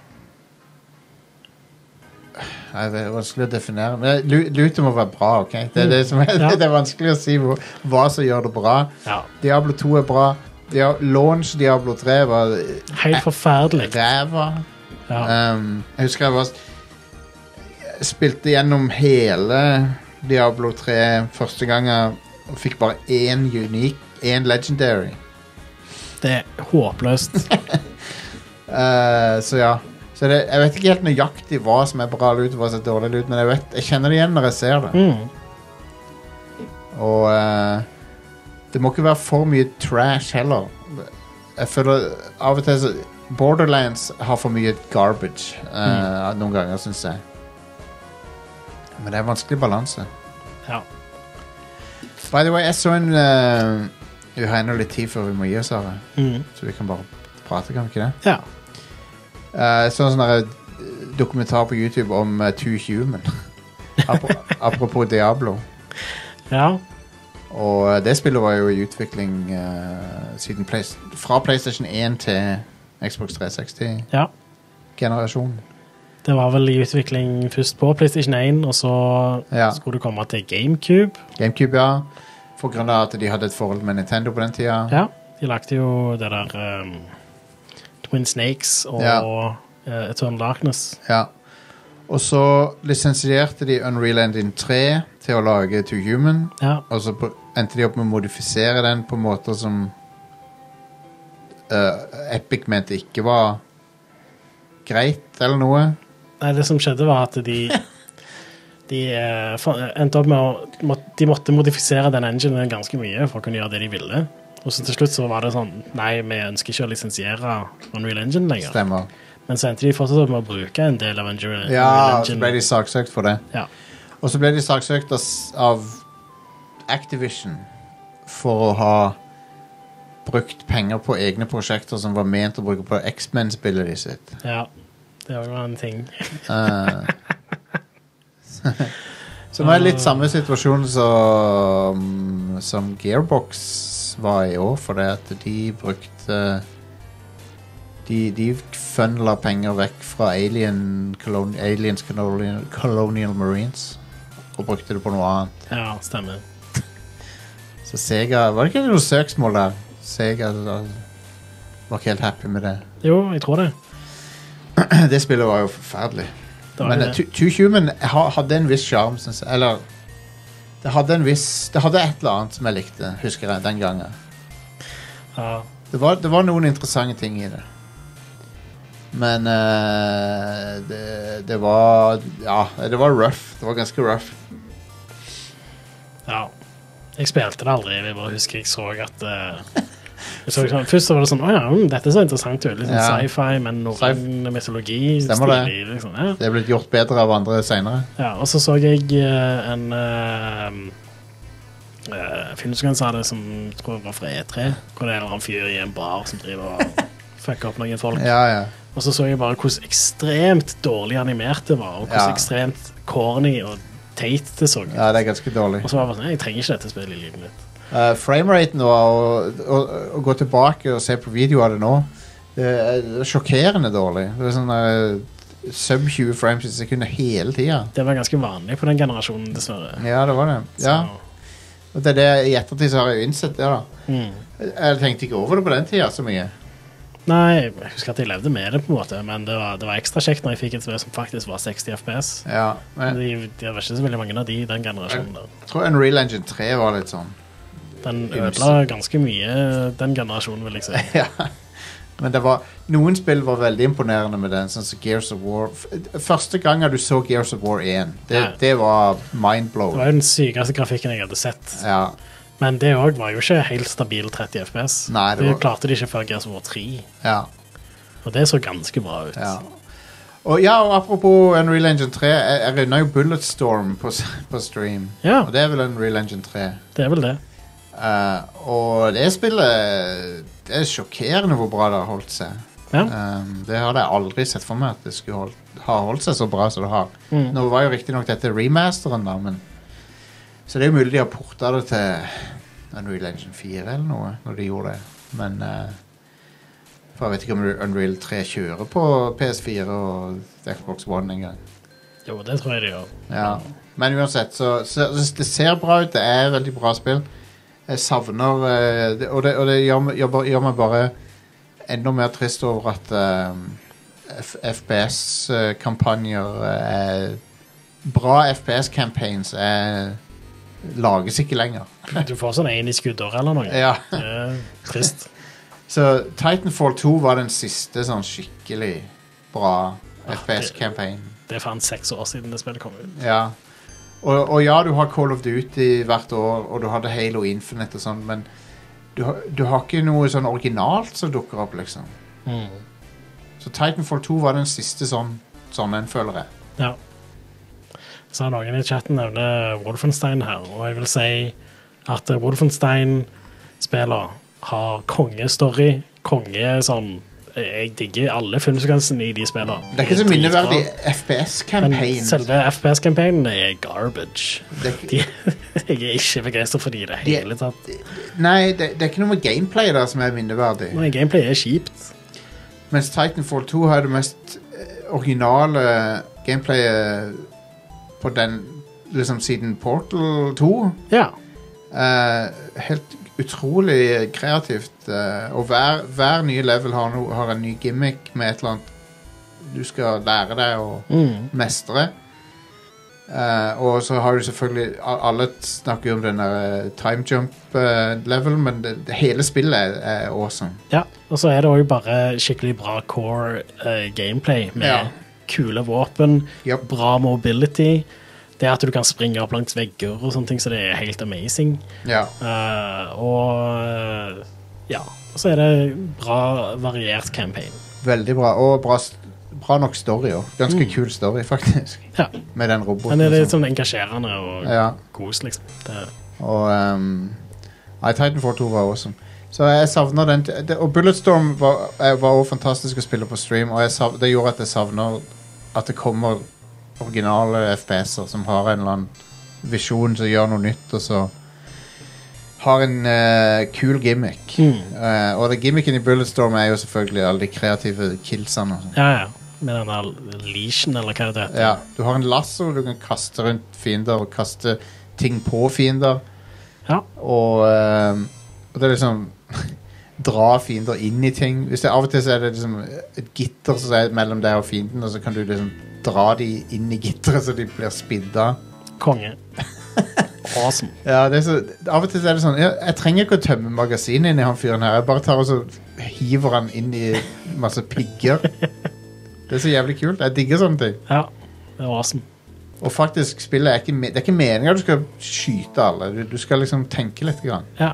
Jeg vet, det er vanskelig å definere. Men lu- lootet må være bra, ok? Det er, det som er, Ja. det er vanskelig å si hvor, hva som gjør det bra. Ja, Diablo to er bra. Dia Launch Diablo tre var helt forferdelig. ræva. Ja, Um, jeg husker jeg var jeg spilte gjennom hele Diablo tre første gangen og fikk bare én unik, én legendary. det er håpløst. Uh, så ja. Så det, jeg vet ikke helt nøyaktig hva som er bra lut og hva som er dårlig lut, men jeg, vet, jeg kjenner det igjen når jeg ser det. Mm. Og uh, det må ikke være for mye trash heller. Jeg føler av og til så Borderlands har for mye garbage uh, noen ganger, synes jeg. Men det er vanskelig balanse. Ja. By the way, jeg så en uh, vi har ennå litt tid før vi må gi oss, Are. Mm. Så vi kan bare prate, kan vi ikke det? Ja. Uh, jeg så en sånn der, uh, dokumentar på YouTube om uh, Two Human. Apro apropos Diablo. Ja. Og uh, det spillet var jo i utvikling uh, siden Play fra PlayStation én til Xbox tre seksti-generasjonen. Ja. Det var vel i utvikling først på PlayStation én, og så Ja. skulle det komme til GameCube. GameCube, ja. For grunn av at de hadde et forhold med Nintendo på den tida. Ja, de lagde jo det der um, Twin Snakes og Ja. uh, Eternal Darkness. Ja. Og så lisensierte de Unreal Engine tre til å lage Two Human. Ja, Og så på, endte de opp med å modifisere den på måter som uh, Epic mente ikke var greit, eller noe. Nei, det som skjedde var at de de eh, for- endte opp med å må, de måtte modifisere den enginen ganske mye for å kunne gjøre det de ville. Og så til slutt så var det sånn, nei, vi ønsker ikke å lisensiere Unreal Engine lenger. Stemmer. Men så endte de fortsatt opp med å bruke en del av Unreal Ja, og så Engine. ble de saksøkt for det. Ja. Og så ble de saksøkt av, s- av Activision for å ha brukt penger på egne prosjekter som var ment å bruke på X-Men-spillet de sitt. Ja, det var en ting. Uh, så nå er det litt samme situasjon som, som Gearbox var i år, for det at de brukte de, de funnela penger vekk fra Alien, Colon, Aliens Colonial, Colonial Marines og brukte det på noe annet. Ja, stemmer. Så Sega, var det ikke noe søksmål der? Sega da, var ikke helt happy med det. Jo, jeg tror det. Det spillet var jo forferdelig. Det var Men jo uh, det. Two Human ha, hadde en viss charm, synes jeg. Eller det hadde en viss Det hadde et eller annet som jeg likte, husker jeg, den gangen. Ja, Det var, det var noen interessante ting i det. Men uh, det, det var Ja, det var rough. Det var ganske rough. ja. Jeg spilte det aldri, jeg bare husker jeg så at eh, jeg så sånn, først så var det sånn, åja, mm, dette så interessant ut, litt sånn Ja. sci-fi, men norrøn mytologi, Stemmer det. stilig, liksom, ja. Det er blitt gjort bedre av andre senere. Ja, og så så jeg eh, en uh, uh, film som han sa det, som jeg tror var fra E tre, hvor det er en eller annen fyr i en bar som driver og fucker opp noen folk. Ja, ja. Og så så jeg bare hvordan ekstremt dårlig animert det var, og hvordan Ja. ekstremt corny og teit det så ut. Ja, det er ganske dårlig. Og så var jeg bare sånn, jeg trenger ikke dette spillet i livet mitt. Uh, Frameraten nå, å, å, å gå tilbake og se på video av det nå, det er sjokkerende dårlig. Det er sånn uh, sub tjue frames i sekundet hele tiden. Det var ganske vanlig på den generasjonen, dessverre. Ja, det var det. Ja. Så, Og det er det i ettertid så har jeg jo innsett det da. mm. Jeg tenkte ikke over det på den tiden så mye. Nei, jeg husker at jeg levde med det på en måte, men det var, det var ekstra kjekt når jeg fikk et spill som faktisk var seksti F P S. Ja, men De, det var ikke så veldig mange av de i den generasjonen der. jeg tror Unreal Engine tre var litt sånn. Den ødela ganske mye den generasjonen, vil jeg si. Ja. Men det var, noen spill var veldig imponerende med den, sånn som Gears of War. F- Første gangen du så Gears of War én, det, Ja. det var Det mindblowing. var jo den sykeste grafikken jeg hadde sett. Ja, Men det også var jo ikke helt stabil tretti F P S. Nei, det det var- klarte de ikke før Gears of War tre. ja, Og det så ganske bra ut. ja. Og ja, og apropos Unreal Engine tre, jeg, jeg runda jo Bulletstorm på, s- på stream. Ja, Og det er vel Unreal Engine tre. det er vel det. Eh, og det spillet, det er sjokkerende hvor bra det har holdt seg. Ja. Um, det hadde jeg aldri sett for meg at det skulle holdt, ha holdt seg så bra som det har. Mm. Nå var jo riktig nok dette remasteren da, men så det er jo mulig de har portet det til Unreal Engine fire eller noe, når de gjorde det. Men uh, for jeg vet ikke om Unreal tre kjører på P S fire og Xbox One en gang. Jo, det tror jeg de gjør. Ja. Men uansett, så, så, så det ser bra ut, det er et veldig bra spill. Jeg savner, uh, det, og det, og det gjør, meg- gjør, bare- gjør meg bare enda mer trist over at um, F- F P S-kampanjer er bra F P S-campaigns er lages ikke lenger. Du får sånn en i skuddår eller noe. Ja. Det er trist. Så Titanfall to var den siste sånn skikkelig bra F P S-campaign. Det er faen seks år siden det spillet kom ut. Ja. Og, og ja, du har Call of Duty hvert år, og du hadde Halo Infinite og sånn, men du, har- du har ikke noe sånn originalt som dukker opp, liksom. Mm. Så Titanfall to var den siste sånn, sånn en, føler jeg. Ja. Så har noen i chatten nevner Wolfenstein her, og jeg vil si at Wolfenstein-spiller har kongestory, konge sånn, jeg digger alle filmsekvensene i de spillene. Det er ikke så Dritbra. minneverdig F P Men S-campaign. selve F P S-campaignen er garbage. Det er ikke- De, jeg er ikke begeistret for de i det De- hele tatt. Nei, det, det er ikke noe med gameplay der som er minneverdig. Men gameplay er kjipt. Mens Titanfall to har det mest eh, originale gameplayet på den, liksom siden Portal to. Ja. Eh, helt utrolig kreativt. eh, og hver, hver nye level har, no, har en ny gimmick med et eller annet du skal lære deg å Mm. mestre. Eh, og så har du selvfølgelig a- alle snakker jo om den der eh, time jump eh, level, men det, det, hele spillet er, er awesome. Ja, og så er det også bare skikkelig bra core eh, gameplay med Ja. kule våpen, Yup. bra mobility. Det at du kan springe opp langs vegger og sånne ting, så det er helt amazing. Ja. Eh, og eh, ja, og så er det bra variert campaign. Veldig bra. Og bra, s- bra nok story òg. Ganske kul story, faktisk. Ja, Med den roboten. den er og litt sånn. sånn engasjerende og Ja. kos, liksom. Det, Og um, nei, Titanfall to var awesome. Så jeg savner den t- det, Og Bulletstorm var, eh, var også fantastisk å spille på stream, og jeg sav, det gjorde at jeg savner at det kommer originale F P S-er som har en eller annen visjon som gjør noe nytt, og så har en eh, kul gimmick. Mm. Eh, og det gimmicken i Bulletstorm er jo selvfølgelig alle de kreative killsene. og sånn. ja, ja. Med den der leashen, eller hva det heter. Ja, du har en lasso, du kan kaste rundt fiender og kaste ting på fiender. Ja. Og, ehm, og det er liksom dra fiender inn i ting. Hvis det Av og til så er det liksom et gitter som er mellom deg og fienden, og så kan du liksom dra de inn i gitteret så de blir spidda. Konge. Awesome. Ja, det er så, av og til så er det sånn ja, jeg trenger ikke å tømme magasinet inn i han fyren her. Jeg bare tar og så hiver han inn i masse pigger. Det er så jævlig kult. Jeg digger sånne ting. Ja, det er awesome. Og faktisk, spillet er ikke, me- det er ikke meningen at du skal skyte alle. Du, du skal liksom tenke litt grann. Ja.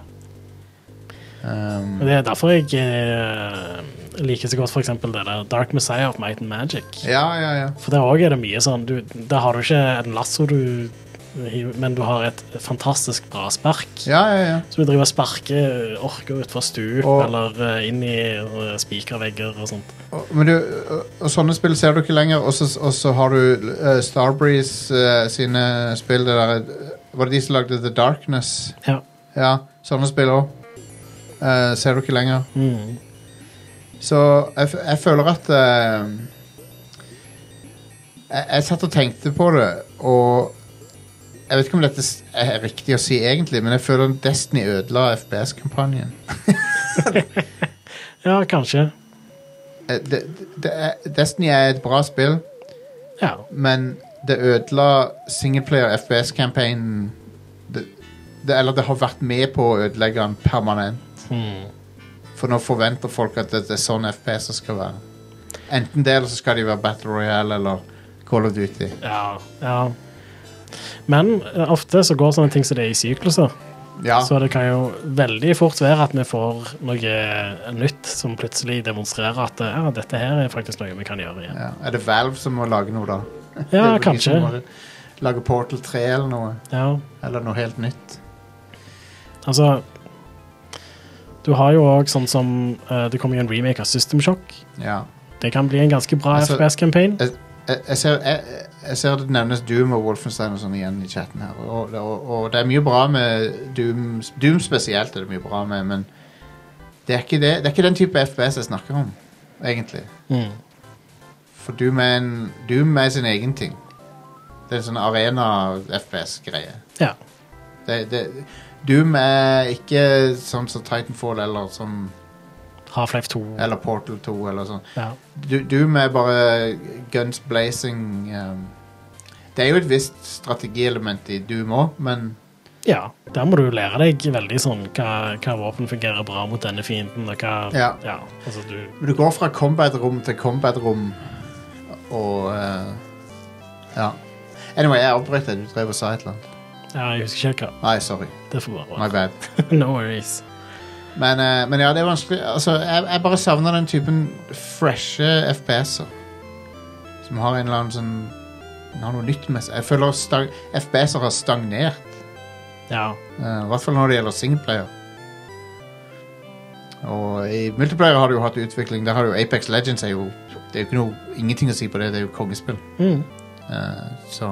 Um, Og det er derfor jeg eh, liker så godt for eksempel det der Dark Messiah of Might and Magic. ja, ja, ja. For der også er det mye sånn, du, der har du ikke en lasso du hiver, men du har et fantastisk bra spark. Ja, ja, ja. Så du driver og sparker orker ut fra stup, Og- eller eh, inn i uh, spikervegger og sånt. Og, men du, og, og sånne spill ser du ikke lenger. Og så, og så har du uh, Starbreeze uh, sine spill. Det der, uh, var det de som lagde The Darkness? Ja. Ja, sånne spill også. Uh, ser du ikke lenger. Mm. Så jeg, f- jeg føler at uh, jeg, jeg satt og tenkte på det, og jeg vet ikke om dette s- er riktig å si egentlig, men jeg føler at Destiny ødela F P S-kampanjen. Ja, kanskje. eh, det, det er, Destiny er et bra spill, Ja. men det ødela singleplayer F P S-campaignen. Det, det, eller det har vært med på å ødelegge den permanent. Mm. For nå forventer folk at det, det er sånn F P S skal være. Enten det, eller så skal de være Battle Royale eller Call of Duty. Ja, ja. Men eh, ofte så går sånne ting som det er i sykluser. Ja, Så det kan jo veldig fort være at vi får noe nytt som plutselig demonstrerer at ja, dette her er faktisk noe vi kan gjøre igjen. ja. Er det Valve som må lage noe da? Ja, Det er vel de kanskje. som må lage Portal tre eller noe. Ja, Eller noe helt nytt. altså du har jo også sånn som eh, det kommer jo en remake av System Shock. Ja. Det kan bli en ganske bra Altså, F P S-campaign. Jeg, jeg, jeg, ser, jeg, jeg ser det nevnes Doom og Wolfenstein og sånn igjen i chatten her. Og, og, og det er mye bra med Doom. Doom spesielt er det mye bra med, men det er ikke, det, det er ikke den type F P S jeg snakker om, egentlig. Mm. For Doom er, en, Doom er sin egen ting. Det er en sånn arena-F P S-greie. Ja. Det, det, Doom er ikke sånn som Titanfall eller som Half-Life to. Eller Portal to eller sånn. Ja. Du, Doom er bare guns blazing. Um, det er jo et visst strategielement i Doom òg, men Ja, der må du lære deg veldig sånn hva, hva våpen fungerer bra mot denne fienden, og hva Ja. ja altså du du går fra combat-rom til combat-rom og uh, Ja. Anyway, jeg avbrøt deg. Du drev og sa et eller annet. Ja, jeg husker ikke hva. Nei, sorry. Det får bare My bad. No worries. Men, uh, men ja, det er vanskelig. Altså, jeg, jeg bare savner den typen freshe F P S-er. Som har en eller annen sånn har noe nytt med seg. Jeg føler stag, F P S-er har stagnert. Ja. Uh, I hvert fall når det gjelder singleplayer. Og i multiplayer har du jo hatt utvikling. Der har du jo Apex Legends er jo det er jo ikke noe, ingenting å si på det. Det er jo kongespill. Mm. Uh, så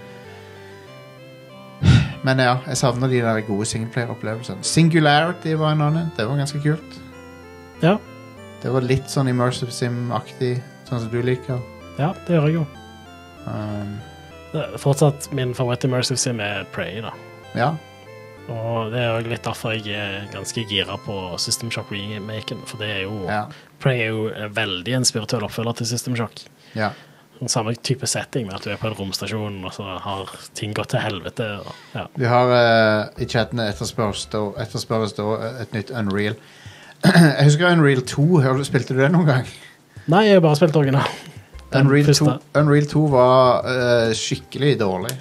Men ja, jeg savner de der gode singleplayer-opplevelsene. Singularity var en annen. Det var ganske kult. Ja. Det var litt sånn immersive sim-aktig, sånn som du liker. Ja, det gjør jeg jo. Um, Det er fortsatt min favoritt immersive sim er Prey, da. ja. Og det er jo litt derfor jeg er ganske gira på System Shock remaken, for det er jo Ja. Prey er jo veldig en spirituell oppfølger til System Shock. Ja. Den samme type setting med at du er på en romstasjon, og så har ting gått til helvete. Og, ja. Vi har uh, i chatten etterspørres da, etterspørres da et nytt Unreal. Jeg husker Unreal to. Har du- Spilte du det noen gang? Nei, jeg har bare spilt original. Den Unreal første. to, Unreal to var uh, skikkelig dårlig.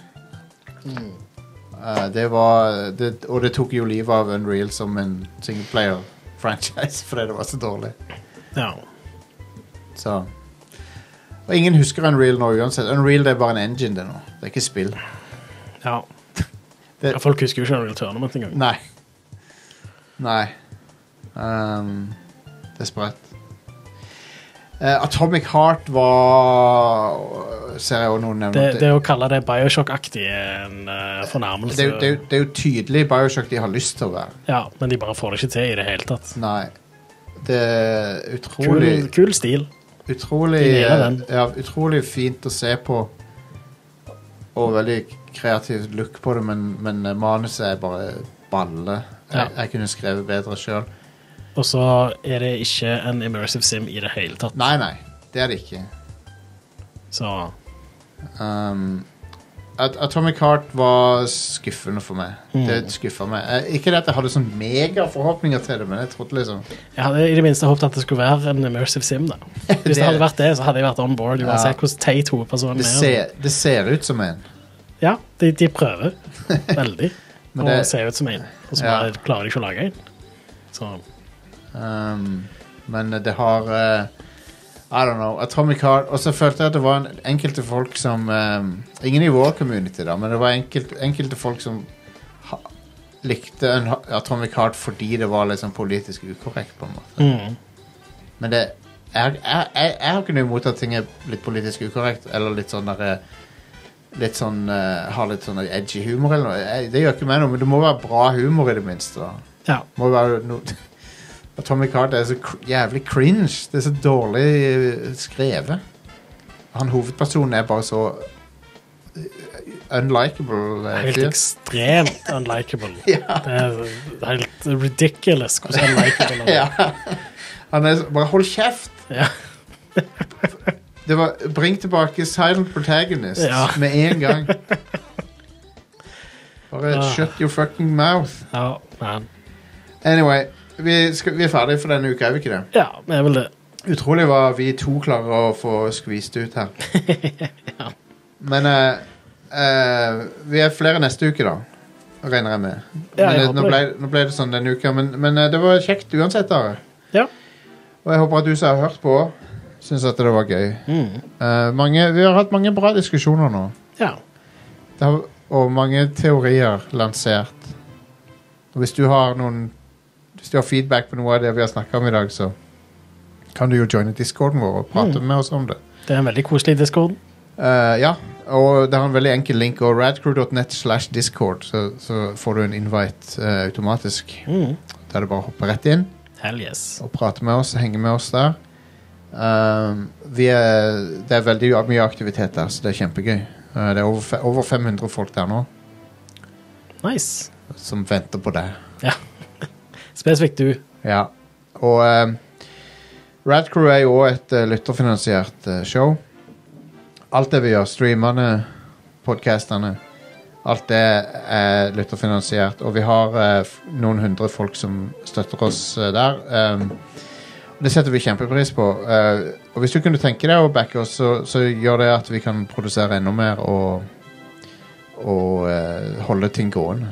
Uh, det var det, og det tok jo livet av Unreal som en singleplayer-franchise fordi det var så dårlig. Ja. Så. Og ingen husker Unreal nå uansett. Unreal det er bare en engine det nå. Det er ikke spill. ja. Det- ja. Folk husker jo ikke Unreal Tournament engang. Nei. Nei. Um, det er sprøtt. Uh, Atomic Heart var ser jeg også noen nevne. Det, det å kalle det Bioshock-aktig er en uh, fornærmelse. det, er jo- det, er jo- det er jo tydelig Bioshock de har lyst til å være. Ja, men de bare får det ikke til i det hele tatt. Nei. Det er Kul, utrolig kul stil. utrolig, De nailer den. eh, ja, utrolig fint å se på. Og veldig kreativ look på det, men, men eh, manuset er bare balle. Ja. Jeg, jeg kunne skrevet bedre selv. Og så er det ikke en immersive sim i det hele tatt. Nei, nei. Det er det ikke. Så Um, At Atomic Heart var skuffende for meg. Mm. Det skuffa meg. Eh, ikke det at jeg hadde sånn megaforhåpninger til det, men jeg trodde liksom jeg hadde i det minste håpet at det skulle være en immersive sim. da. Hvis det, Det- hadde vært det, så hadde jeg vært on board. Uansett Ja. hvordan teit hovedpersonen det er. ser, det ser ut som en. Ja, de, de prøver veldig Men å det- se ut som en, og så Ja. bare klarer de ikke å lage en. Så Um, men det har eh, I don't know. Atomic Heart. Og så følte jeg at det var en, enkelte folk som um, ingen i vår community, da, men det var enkelt, enkelte folk som ha, likte en, Atomic Heart fordi det var liksom politisk ukorrekt, på en måte. mm. Men det jeg, jeg, jeg, jeg har ikke noe imot at ting er litt politisk ukorrekt, eller litt sånn der, litt sånn uh, har litt sånn edgy humor eller noe. Jeg, det gjør ikke meg noe, men det må være bra humor i det minste. Da. Ja. Må være no Atomic Heart er så cr jævlig cringe. Det er så dårlig eh, skrevet. Han hovedpersonen er bare så eh, unlikable. eh, Helt fyr. ekstremt unlikable. Ja. Det er helt ridiculous hvordan unlikable han er. Ja. Han er så, bare hold kjeft. Ja. Det var bring tilbake Silent Protagonist Ja. med en gang. Bare Ah. shut your fucking mouth. Ja, man. Anyway, vi, skal, vi er ferdige for denne uka, er vi ikke det? Ja, det er vel det. Utrolig hva vi to klarer å få skvist ut her. Ja. Men eh, eh, vi er flere neste uke, da. Regner jeg med. Ja, men, jeg eh, håper nå, ble, det. nå ble det sånn denne uka, men, men eh, det var kjekt uansett, Are. Ja. Og jeg håper at du som har hørt på, syns at det var gøy. Mm. Eh, mange, vi har hatt mange bra diskusjoner nå. Ja. Det har, og mange teorier lansert. Og hvis du har noen Hvis du har feedback på noe av det vi har snakket om i dag, så kan du jo joine Discorden vår og prate Mm. med oss om det. Det er en veldig koselig Discord. Eh, ja, og det har en veldig enkel link, og radcrew dot net slash discord, så, så får du en invite eh, automatisk. Mm. Der er det bare å hoppe rett inn Hell yes. og prate med oss, henge med oss der. Um, vi er, det er veldig mye aktivitet der, så det er kjempegøy. Eh, det er over, fe- over fem hundre folk der nå Nice. som venter på det. Ja. Spesifikt du. Ja, og um, Radcrew er jo også et uh, lytterfinansiert uh, show. Alt det vi gjør, streamerne, podcasterne, alt det er lytterfinansiert, og vi har uh, f- noen hundre folk som støtter oss uh, der. Um, og det setter vi kjempepris på. Uh, og hvis du kunne tenke deg å backe oss, så, så gjør det at vi kan produsere enda mer og, og uh, holde ting gående.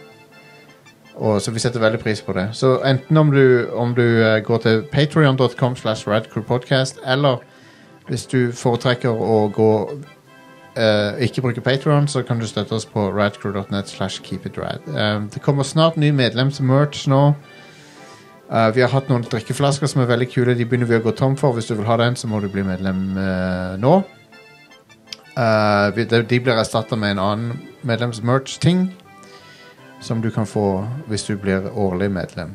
Og så vi setter veldig pris på det. Så enten om du, om du uh, går til patreon dot com slash radcrewpodcast, eller hvis du foretrekker å gå uh, ikke bruke Patreon, så kan du støtte oss på radcrew dot net slash keepitrad. Um, det kommer snart ny medlemsmerch nå. Uh, vi har hatt noen drikkeflasker som er veldig kule. De begynner vi å gå tom for. Hvis du vil ha den, så må du bli medlem uh, nå. Uh, vi, de, de blir erstattet med en annen medlemsmerch-ting som du kan få hvis du blir årlig medlem.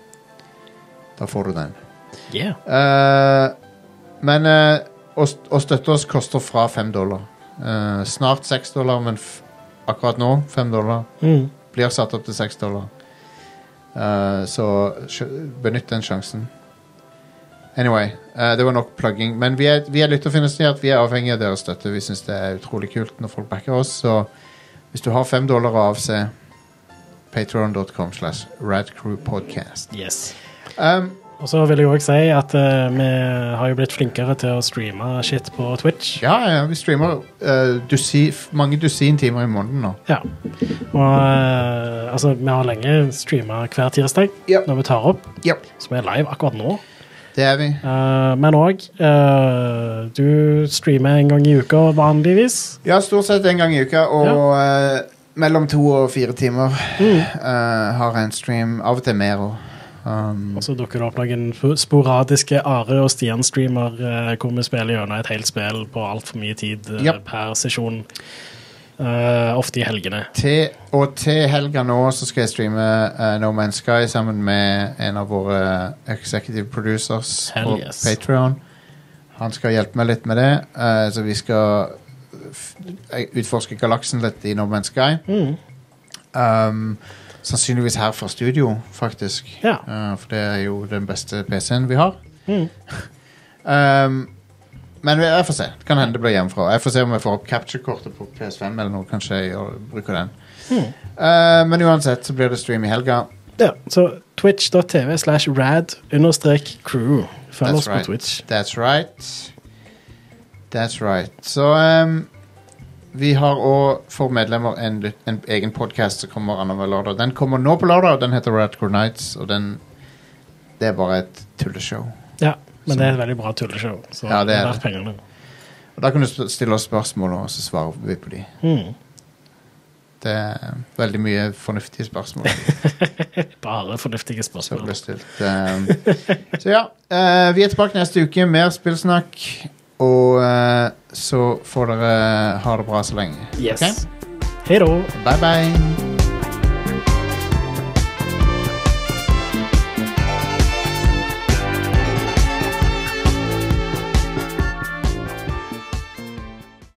Da får du den. Yeah. Uh, men uh, å, st- å støtte oss koster fra fem dollar. Uh, snart seks dollar, men f- akkurat nå fem dollar. Mm. Blir satt opp til seks dollar. Uh, så sj- benytt den sjansen. Anyway, uh, det var nok plugging. Men vi er, vi er lytterfinansiert, vi er avhengig av deres støtte. Vi synes det er utrolig kult når folk backer oss. Så hvis du har fem dollar å avse, patreon dot com slash radcrewpodcast. Yes. Um, Og så vil jeg også si at eh, vi har jo blitt flinkere til å streame shit på Twitch. ja, ja, vi streamer uh, dusi, f- mange dusin timer i måneden nå. Ja. Og eh, altså, vi har lenge streamet hver tirsdag Yep. når vi tar opp, Yep, så vi er live akkurat nå. det er vi. Eh, men òg du streamer en gang i uka vanligvis. Ja, stort sett en gang i uka, og uh, mellom to og fire timer Mm. uh, har jeg en stream, av og til mer. Og, um, Og så dukker det opp noen f- sporadiske Are og Stian-streamer eh, hvor vi spiller gjennom et helt spill på alt for mye tid eh, Yep. per sesjon. Eh, ofte i helgene. til, og til helga nå så skal jeg streame uh, No Man's Sky sammen med en av våre executive producers Hell på yes. Patreon. Han skal hjelpe meg litt med det, uh, så vi skal f- utforske galaksen litt i No Man's Sky. Mm. Um, sannsynligvis her fra studio, faktisk. Ja. Uh, for det er jo den beste P C-en vi har. Mm. Um, men vi- jeg får se. Det kan hende det blir hjemmefra. Jeg får se om jeg får opp capture-kortet på P S fem eller noe. Kanskje jeg gjør- bruker den. Mm. Uh, men uansett så blir det stream i helga. Ja, så twitch dot tv slash rad understrek crew. Følg That's oss right. på Twitch. That's right. That's right. Så um, vi har også for medlemmer en, lyt- en egen podcast som kommer annenhver lørdag. Den kommer nå på lørdag, og den heter Radcrew Nights, og den det er bare et tulleshow. Ja, men det er et veldig bra tulleshow, så Ja, det det er er det. verdt pengene. Og da kan du sp- stille oss spørsmål, og så svarer vi på de. Mm. Det er veldig mye fornuftige spørsmål Bare fornuftige som spørsmål. blir stilt. Um, så ja, uh, vi er tilbake neste uke. Mer spillsnakk. Og uh, så får dere ha det bra så lenge. Yes. Ok? Hei da. Bye bye.